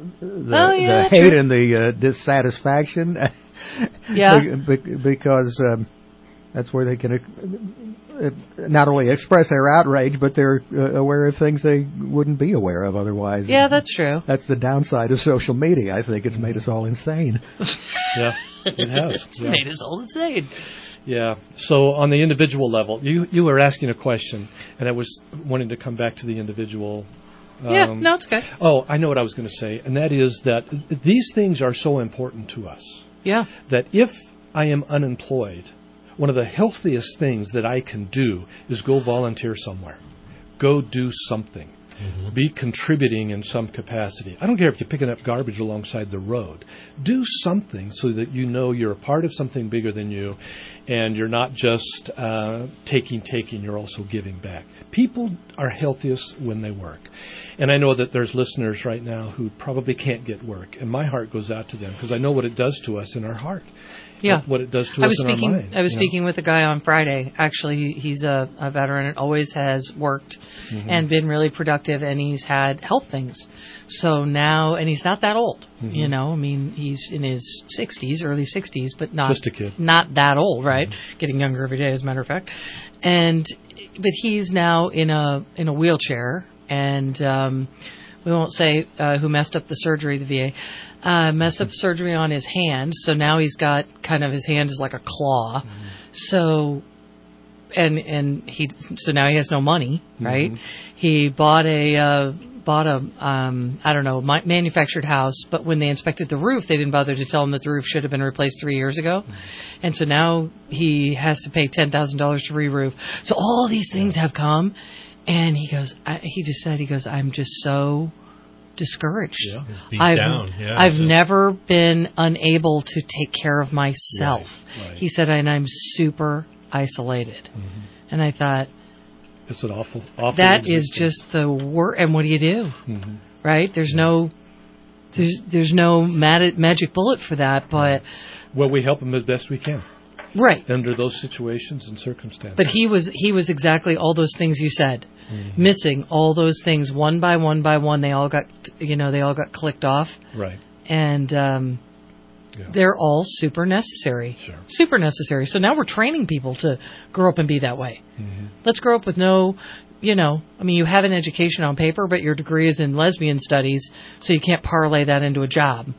Speaker 8: hate and the dissatisfaction.
Speaker 6: Yeah.
Speaker 8: Because that's where they can not only express their outrage, but they're aware of things they wouldn't be aware of otherwise.
Speaker 6: Yeah, that's true.
Speaker 8: That's the downside of social media. I think it's made us all insane.
Speaker 9: Yeah, it has.
Speaker 6: It's made us all insane.
Speaker 9: Yeah. So on the individual level, you were asking a question, and I was wanting to come back to the individual.
Speaker 6: No, it's okay.
Speaker 9: Oh, I know what I was going to say, and that is that these things are so important to us.
Speaker 6: Yeah.
Speaker 9: That if I am unemployed, one of the healthiest things that I can do is go volunteer somewhere. Go do something. Mm-hmm. Be contributing in some capacity. I don't care if you're picking up garbage alongside the road. Do something so that you know you're a part of something bigger than you, and you're not just taking, you're also giving back. People are healthiest when they work. And I know that there's listeners right now who probably can't get work, and my heart goes out to them because I know what it does to us in our heart.
Speaker 6: Yeah.
Speaker 9: What it does to us in our mind.
Speaker 6: I was speaking with a guy on Friday. Actually, he's a veteran and always has worked and been really productive, and he's had health things. So now, and he's not that old, you know. I mean, he's in his 60s, early 60s, but not
Speaker 9: just a kid.
Speaker 6: Not that old, right? Getting younger every day, as a matter of fact. But he's now in a wheelchair, and we won't say who messed up the surgery, the VA. Messed up surgery on his hand, so now he's got kind of his hand is like a claw. So, so now he has no money, right? He bought a manufactured house, but when they inspected the roof, they didn't bother to tell him that the roof should have been replaced 3 years ago, and so now he has to pay $10,000 to re-roof. So all these things have come, and he just said, I'm just so discouraged.
Speaker 7: Yeah. Beat down. Yeah,
Speaker 6: I've never been unable to take care of myself.
Speaker 9: Right.
Speaker 6: He said, and I'm super isolated. And I thought,
Speaker 9: it's an awful
Speaker 6: that is just the worst. And what do you do? right? There's no magic bullet for that, but
Speaker 9: well, we help them as best we can.
Speaker 6: Right.
Speaker 9: Under those situations and circumstances.
Speaker 6: But he was exactly all those things you said. Missing all those things one by one by one. They all got clicked off.
Speaker 9: Right.
Speaker 6: And they're all super necessary.
Speaker 9: Sure.
Speaker 6: Super necessary. So now we're training people to grow up and be that way. Let's grow up with no, you have an education on paper, but your degree is in lesbian studies, so you can't parlay that into a job.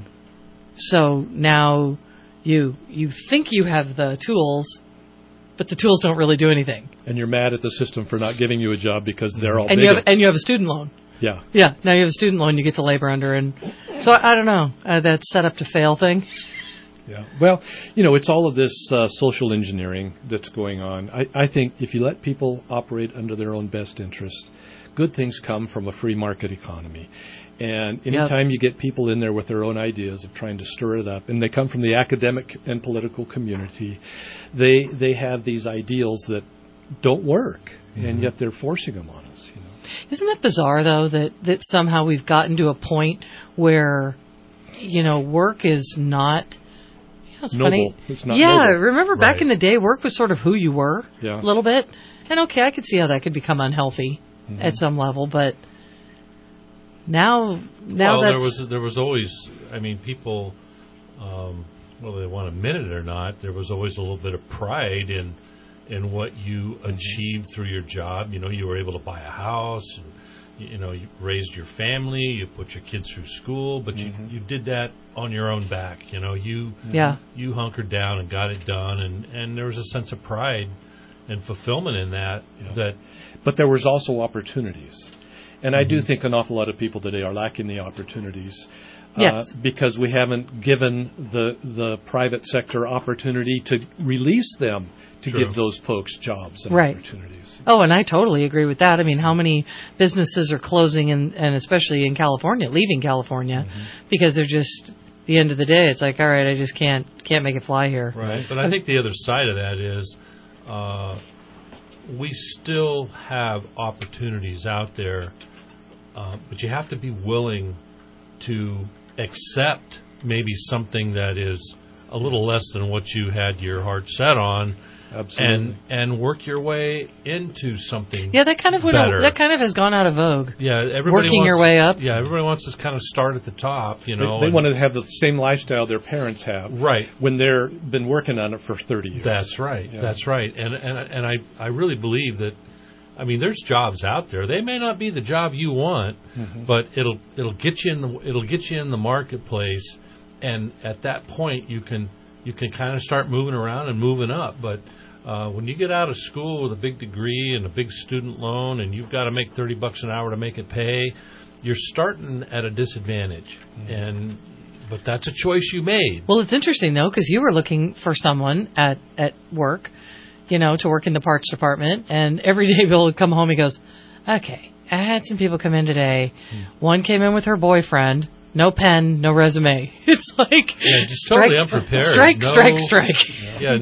Speaker 6: So now you think you have the tools, but the tools don't really do anything.
Speaker 9: And you're mad at the system for not giving you a job because they're all
Speaker 6: and you have a student loan.
Speaker 9: Yeah.
Speaker 6: Yeah. Now you have a student loan you get to labor under, and so I don't know that set up to fail thing.
Speaker 9: Yeah. Well, it's all of this social engineering that's going on. I think if you let people operate under their own best interests, good things come from a free market economy. And anytime you get people in there with their own ideas of trying to stir it up, and they come from the academic and political community, they have these ideals that don't work, and yet they're forcing them on us.
Speaker 6: Isn't that bizarre, though, that somehow we've gotten to a point where, work is not... It's
Speaker 9: noble.
Speaker 6: Funny.
Speaker 9: It's not
Speaker 6: noble.
Speaker 9: Right.
Speaker 6: Remember back in the day, work was sort of who you were
Speaker 9: a
Speaker 6: little bit. And okay, I could see how that could become unhealthy at some level, but now that's...
Speaker 7: there was always, people, whether they want to admit it or not, there was always a little bit of pride in what you achieved through your job. You were able to buy a house, and, you raised your family, you put your kids through school, but you did that on your own back. You hunkered down and got it done, and there was a sense of pride and fulfillment in that.
Speaker 9: But there was also opportunities. And I do think an awful lot of people today are lacking the opportunities. Because we haven't given the private sector opportunity to release them to give those folks jobs and opportunities.
Speaker 6: Oh, and I totally agree with that. How many businesses are closing and especially in California, leaving California, because they're just, at the end of the day, it's like, all right, I just can't make it fly here.
Speaker 7: Right. But I think the other side of that is we still have opportunities out there, but you have to be willing to accept maybe something that is a little less than what you had your heart set on.
Speaker 9: Absolutely.
Speaker 7: And work your way into something.
Speaker 6: Yeah, that kind of
Speaker 7: better.
Speaker 6: has gone out of vogue.
Speaker 7: Yeah, everybody
Speaker 6: working
Speaker 7: wants,
Speaker 6: your way up.
Speaker 7: Yeah, everybody wants to kind of start at the top.
Speaker 9: They want to have the same lifestyle their parents have.
Speaker 7: Right.
Speaker 9: When they've been working on it for 30 years.
Speaker 7: That's right. Yeah. That's right. And I really believe that. There's jobs out there. They may not be the job you want, but it'll get you in the marketplace, and at that point you can kind of start moving around and moving up. But when you get out of school with a big degree and a big student loan, and you've got to make $30 an hour to make it pay, you're starting at a disadvantage. But that's a choice you made.
Speaker 6: Well, it's interesting though, because you were looking for someone at work, to work in the parts department, and every day Bill would come home. He goes, "Okay, I had some people come in today. One came in with her boyfriend." No pen, no resume. It's like
Speaker 7: just totally unprepared.
Speaker 6: Strike.
Speaker 7: Yeah,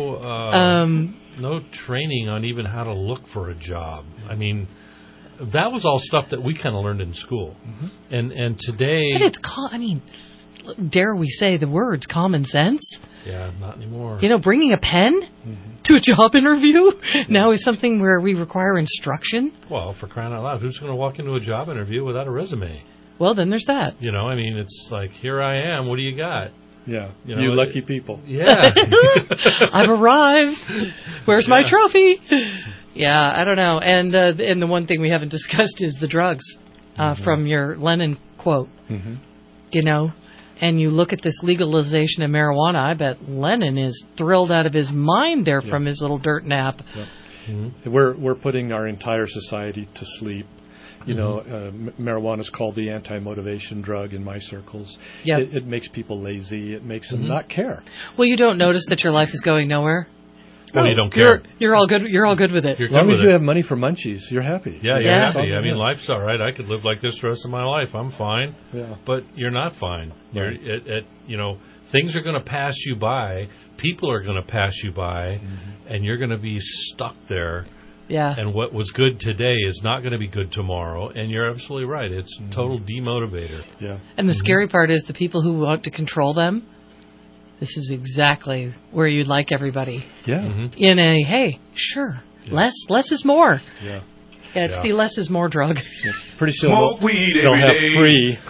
Speaker 7: no training on even how to look for a job. That was all stuff that we kind of learned in school. And today,
Speaker 6: but it's dare we say the words common sense?
Speaker 7: Yeah, not anymore.
Speaker 6: Bringing a pen to a job interview now is something where we require instruction.
Speaker 7: Well, for crying out loud, who's going to walk into a job interview without a resume?
Speaker 6: Well, then there's that.
Speaker 7: It's like, here I am. What do you got?
Speaker 9: Yeah, you lucky people.
Speaker 7: Yeah.
Speaker 6: I've arrived. Where's my trophy? Yeah, I don't know. And the one thing we haven't discussed is the drugs from your Lenin quote. And you look at this legalization of marijuana, I bet Lenin is thrilled out of his mind there from his little dirt nap.
Speaker 9: Yeah. We're putting our entire society to sleep. Marijuana is called the anti-motivation drug in my circles.
Speaker 6: Yep.
Speaker 9: It makes people lazy. It makes them not care.
Speaker 6: Well, you don't notice that your life is going nowhere?
Speaker 7: Well, you don't care.
Speaker 6: You're all good. You're all good with it.
Speaker 9: As long as you have money for munchies, you're happy.
Speaker 7: Yeah, you're happy. Life's all right. I could live like this the rest of my life. I'm fine.
Speaker 9: Yeah.
Speaker 7: But you're not fine.
Speaker 9: Right.
Speaker 7: Things are going to pass you by. People are going to pass you by, and you're going to be stuck there.
Speaker 6: Yeah.
Speaker 7: And what was good today is not going to be good tomorrow. And you're absolutely right. It's total demotivator.
Speaker 9: Yeah.
Speaker 6: And the scary part is the people who want to control them. This is exactly where you'd like everybody.
Speaker 9: Yeah.
Speaker 6: In a, hey, sure, less is more.
Speaker 9: Yeah.
Speaker 6: Yeah, it's the less is more drug.
Speaker 9: Yeah. Pretty soon they'll have free,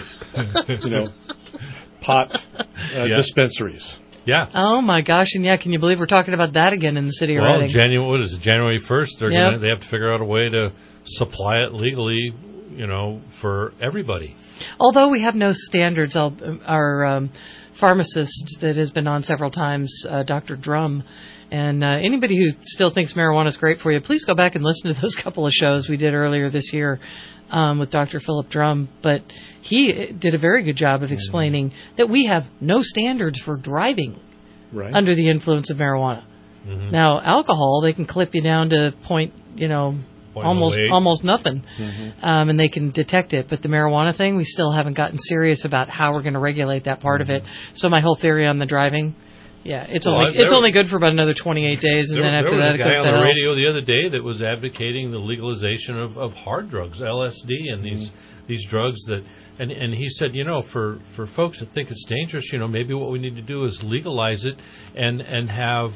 Speaker 9: pot dispensaries.
Speaker 7: Yeah.
Speaker 6: Oh my gosh, and can you believe we're talking about that again in the city of Reading?
Speaker 7: What is it? January 1st. They have to figure out a way to supply it legally, for everybody.
Speaker 6: Although we have no standards, our pharmacist that has been on several times, Dr. Drum, and anybody who still thinks marijuana is great for you, please go back and listen to those couple of shows we did earlier this year with Dr. Philip Drum. But he did a very good job of explaining that we have no standards for driving under the influence of marijuana. Mm-hmm. Now, alcohol, they can clip you down to almost nothing, and they can detect it. But the marijuana thing, we still haven't gotten serious about how we're going to regulate that part of it. So my whole theory on the driving, it's only good for about another 28 days, and then after that it goes to hell.
Speaker 7: There was a guy on the radio the other day that was advocating the legalization of hard drugs, LSD, and these drugs that, and he said, for folks that think it's dangerous, maybe what we need to do is legalize it and have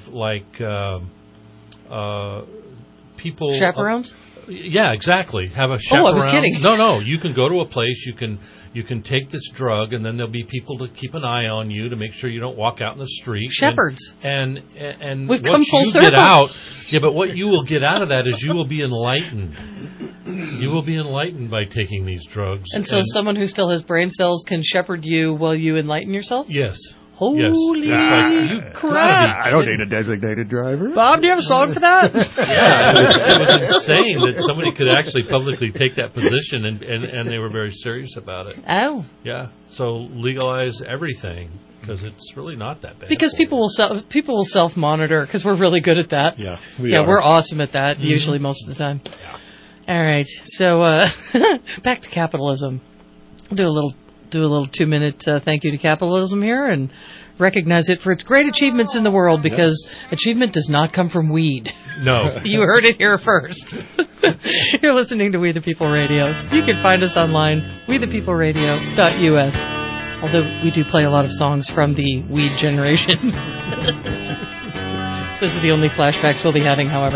Speaker 7: people
Speaker 6: chaperones.
Speaker 7: Yeah, exactly. Have a chaperone.
Speaker 6: Oh, I was kidding.
Speaker 7: No. You can go to a place. You can take this drug, and then there'll be people to keep an eye on you to make sure you don't walk out in the street.
Speaker 6: Shepherds.
Speaker 7: And
Speaker 6: we've
Speaker 7: what
Speaker 6: come full
Speaker 7: you
Speaker 6: circle.
Speaker 7: Get out. Yeah, but what you will get out of that is you will be enlightened. You will be enlightened by taking these drugs.
Speaker 6: And so someone who still has brain cells can shepherd you while you enlighten yourself?
Speaker 7: Yes.
Speaker 6: Holy crap.
Speaker 8: I don't need a designated driver.
Speaker 6: Bob, do you have a song for that?
Speaker 7: It was insane that somebody could actually publicly take that position, and they were very serious about it.
Speaker 6: Oh.
Speaker 7: Yeah. So legalize everything, because it's really not that bad.
Speaker 6: Because people will self-monitor, because we're really good at that.
Speaker 9: Yeah,
Speaker 6: we're awesome at that, usually most of the time.
Speaker 7: Yeah.
Speaker 6: All right. So back to capitalism. We'll do a little 2-minute thank you to capitalism here and recognize it for its great achievements in the world, because achievement does not come from weed.
Speaker 7: No.
Speaker 6: You heard it here first. You're listening to We the People Radio. You can find us online, wethepeopleradio.us. Although we do play a lot of songs from the weed generation. Those are the only flashbacks we'll be having, however.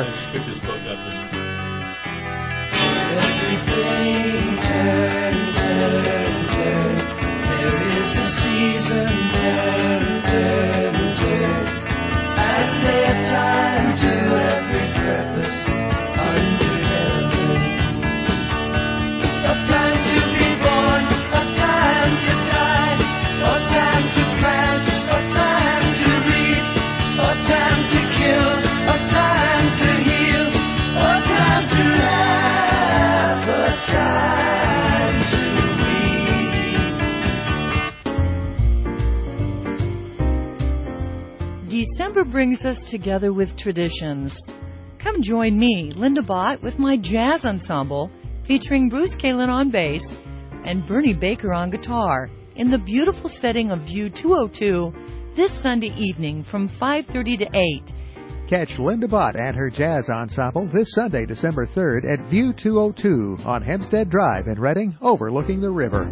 Speaker 15: December brings us together with traditions. Come join me, Linda Bott, with my jazz ensemble featuring Bruce Kalin on bass and Bernie Baker on guitar in the beautiful setting of View 202 this Sunday evening from 5:30 to 8.
Speaker 16: Catch Linda Bott and her jazz ensemble this Sunday, December 3rd at View 202 on Hempstead Drive in Reading, overlooking the river.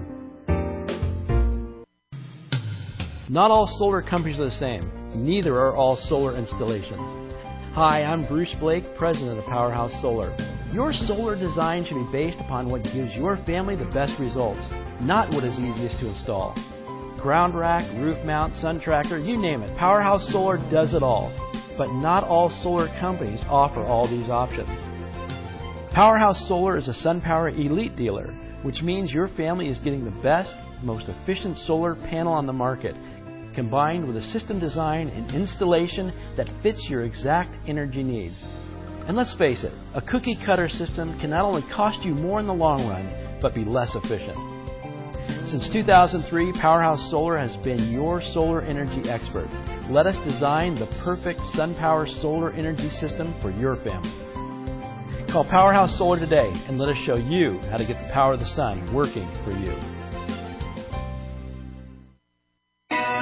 Speaker 18: Not all solar companies are the same. Neither are all solar installations. Hi, I'm Bruce Blake, president of Powerhouse Solar. Your solar design should be based upon what gives your family the best results, not what is easiest to install. Ground rack, roof mount, sun tracker, you name it. Powerhouse Solar does it all. But not all solar companies offer all these options. Powerhouse Solar is a SunPower Elite dealer, which means your family is getting the best, most efficient solar panel on the market, combined with a system design and installation that fits your exact energy needs. And let's face it, a cookie cutter system can not only cost you more in the long run, but be less efficient. Since 2003, Powerhouse Solar has been your solar energy expert. Let us design the perfect SunPower solar energy system for your family. Call Powerhouse Solar today and let us show you how to get the power of the sun working for you.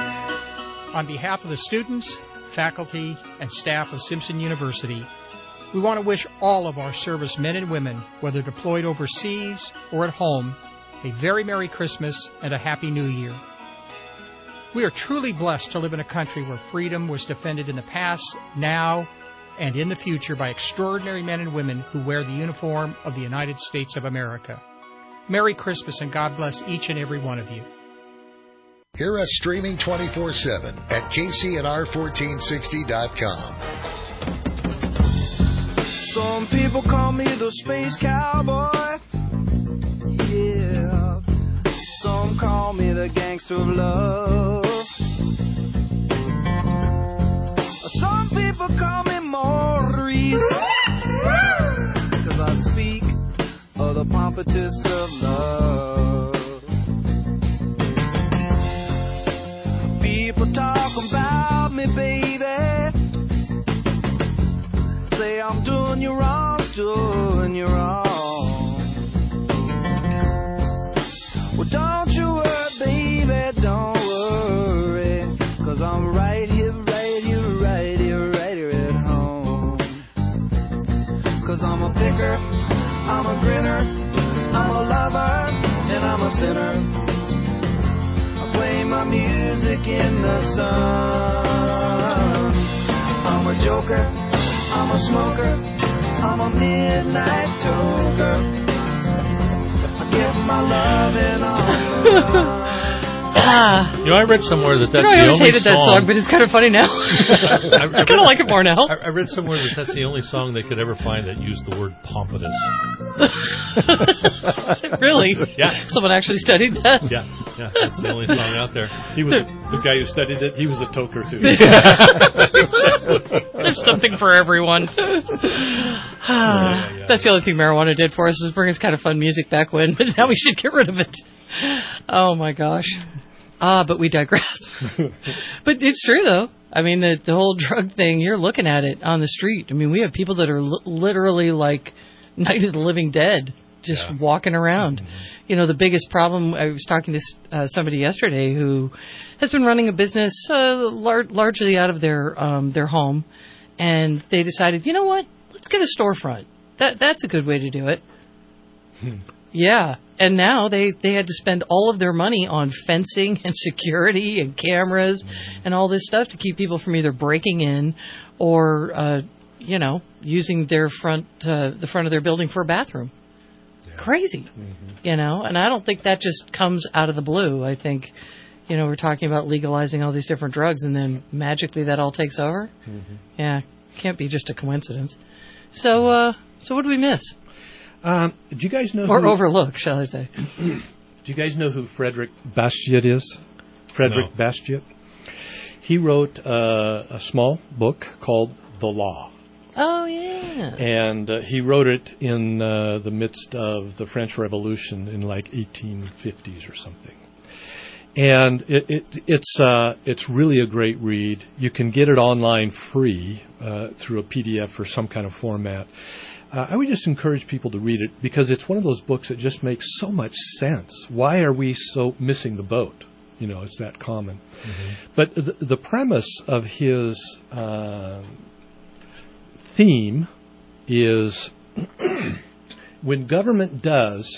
Speaker 19: On behalf of the students, faculty, and staff of Simpson University,
Speaker 1: We want to wish all of our service men and women, whether deployed overseas or at home, a very Merry Christmas and a Happy New Year. We are truly blessed to live in a country where freedom was defended in the past, now, and in the future by extraordinary men and women who wear the uniform of the United States of America. Merry Christmas and God bless each and every one of you.
Speaker 5: Hear us streaming 24/7 at KCNR1460.com.
Speaker 19: Some people call me the space cowboy. Yeah. Some call me the gangster of love. Some people call me Maurice. Cause I speak of the pompatus of love. People talk about me, baby. Say I'm doing you wrong, doing you wrong. Well, don't you worry, baby, don't worry. Cause I'm right here, right here, right here, right here at home. Cause I'm a picker, I'm a grinner, I'm a lover, and I'm a sinner. I play my music in the sun. I'm a joker, I'm a smoker, I'm a midnight toker. I get my loving on the run.
Speaker 7: I read somewhere that that's
Speaker 6: I
Speaker 7: the
Speaker 6: always
Speaker 7: only
Speaker 6: hated that song, but it's kind of funny now. I kind of like it more now.
Speaker 7: I read somewhere that that's the only song they could ever find that used the word pompatus.
Speaker 6: Really?
Speaker 7: Yeah.
Speaker 6: Someone actually studied that?
Speaker 7: Yeah, that's the only song out there.
Speaker 9: He was the guy who studied it. He was a toker too.
Speaker 6: There's something for everyone. That's the only thing marijuana did for us, was bring us kind of fun music back when, but now we should get rid of it. Oh my gosh. But we digress. But it's true though. I mean, the whole drug thing, you're looking at it on the street. I mean, we have people that are literally like Night of the Living Dead, just walking around. Mm-hmm. You know, the biggest problem, I was talking to somebody yesterday who has been running a business largely out of their home, and they decided, you know what, let's get a storefront. That's a good way to do it. Yeah, and now they had to spend all of their money on fencing and security and cameras and all this stuff to keep people from either breaking in or, using their the front of their building for a bathroom. Yeah. Crazy, and I don't think that just comes out of the blue. I think, we're talking about legalizing all these different drugs and then magically that all takes over. Mm-hmm. Yeah, can't be just a coincidence. So what do we miss?
Speaker 9: Do you guys know
Speaker 6: overlook, shall I say?
Speaker 9: Do you guys know who Frederick Bastiat is? Frederick Bastiat. He wrote a small book called The Law.
Speaker 6: Oh, yeah.
Speaker 9: And he wrote it in the midst of the French Revolution in like 1850s or something. And it's really a great read. You can get it online free through a PDF or some kind of format. I would just encourage people to read it because it's one of those books that just makes so much sense. Why are we so missing the boat? It's that common. Mm-hmm. But the premise of his theme is when government does...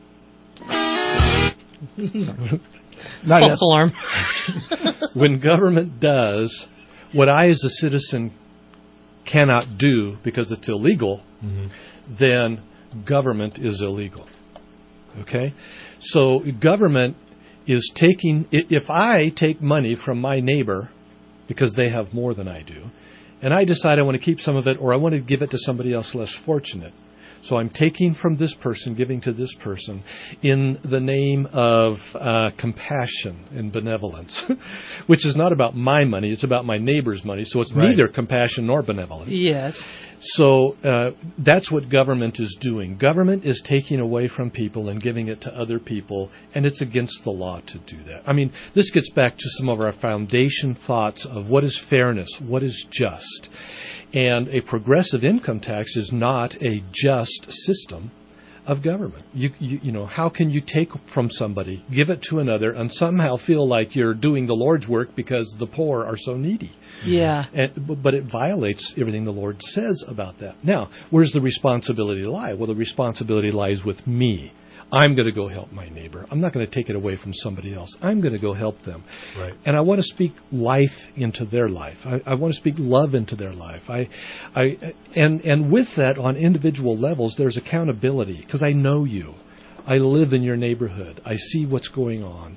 Speaker 6: False alarm.
Speaker 9: When government does what I as a citizen cannot do because it's illegal, then government is illegal. Okay? So government is taking... If I take money from my neighbor because they have more than I do, and I decide I want to keep some of it or I want to give it to somebody else less fortunate, so I'm taking from this person, giving to this person in the name of compassion and benevolence, which is not about my money, it's about my neighbor's money, so it's neither compassion nor benevolence.
Speaker 6: Yes.
Speaker 9: So that's what government is doing. Government is taking away from people and giving it to other people, and it's against the law to do that. I mean, this gets back to some of our foundation thoughts of what is fairness, what is just. And a progressive income tax is not a just system. of government. You know, how can you take from somebody, give it to another, and somehow feel like you're doing the Lord's work because the poor are so needy?
Speaker 6: Yeah.
Speaker 9: But it violates everything the Lord says about that. Now, where's the responsibility lie? Well, the responsibility lies with me. I'm going to go help my neighbor. I'm not going to take it away from somebody else. I'm going to go help them.
Speaker 7: Right.
Speaker 9: And I want to speak life into their life. I want to speak love into their life. And with that, on individual levels, there's accountability because I know you. I live in your neighborhood. I see what's going on.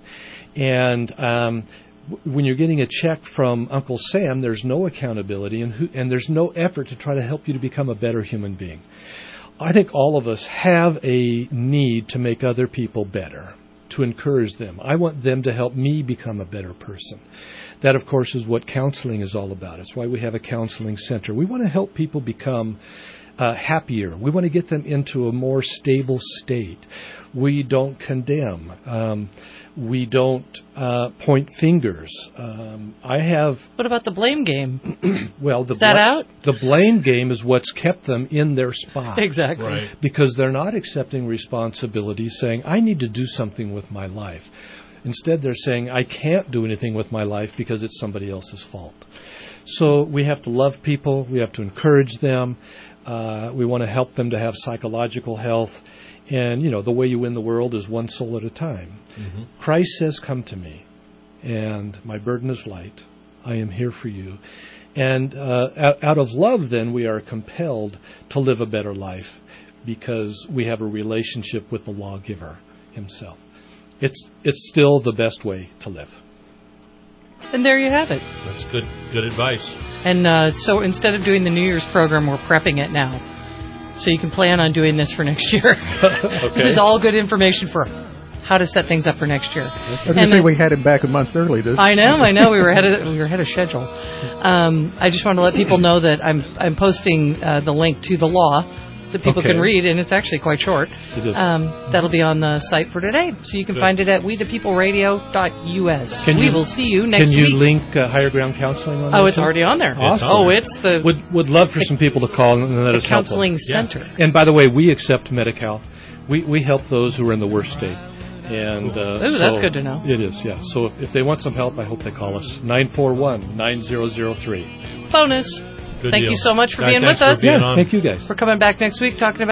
Speaker 9: And when you're getting a check from Uncle Sam, there's no accountability and there's no effort to try to help you to become a better human being. I think all of us have a need to make other people better, to encourage them. I want them to help me become a better person. That, of course, is what counseling is all about. It's why we have a counseling center. We want to help people become happier. We want to get them into a more stable state. We don't condemn. We don't point fingers.
Speaker 6: What about the blame game?
Speaker 9: Well,
Speaker 6: is that out?
Speaker 9: The blame game is what's kept them in their spot.
Speaker 6: Exactly.
Speaker 7: Right.
Speaker 9: Because they're not accepting responsibility, saying, I need to do something with my life. Instead, they're saying, I can't do anything with my life because it's somebody else's fault. So we have to love people. We have to encourage them. We want to help them to have psychological health. And, you know, the way you win the world is one soul at a time. Mm-hmm. Christ says, come to me, and my burden is light. I am here for you. And out of love, then, we are compelled to live a better life because we have a relationship with the lawgiver himself. It's still the best way to live.
Speaker 6: And there you have it.
Speaker 7: That's good advice.
Speaker 6: And so instead of doing the New Year's program, we're prepping it now. So you can plan on doing this for next year.
Speaker 9: Okay.
Speaker 6: This is all good information for how to set things up for next year.
Speaker 8: I was going to say we had it back a month early.
Speaker 6: I know. We were ahead of schedule. I just want to let people know that I'm posting the link to the law that people can read, and it's actually quite short.
Speaker 9: It is.
Speaker 6: That'll be on the site for today, so you can find it at wethepeopleradio.us. We will see you next week.
Speaker 9: Can you link Higher Ground Counseling on there?
Speaker 6: Oh, it's already on there.
Speaker 9: Awesome.
Speaker 6: Oh, it's the...
Speaker 9: Would love for some people to call and let us help them.
Speaker 6: Counseling Center.
Speaker 9: Yeah. And by the way, we accept Medi-Cal. We help those who are in the worst state. And
Speaker 6: that's good to know.
Speaker 9: It is, yeah. So if they want some help, I hope they call us. 941-9003.
Speaker 6: Bonus.
Speaker 7: Good
Speaker 6: Thank
Speaker 7: deal.
Speaker 6: you so much for
Speaker 7: Guys,
Speaker 6: being with us.
Speaker 9: Thank you guys.
Speaker 6: We're coming back next week talking about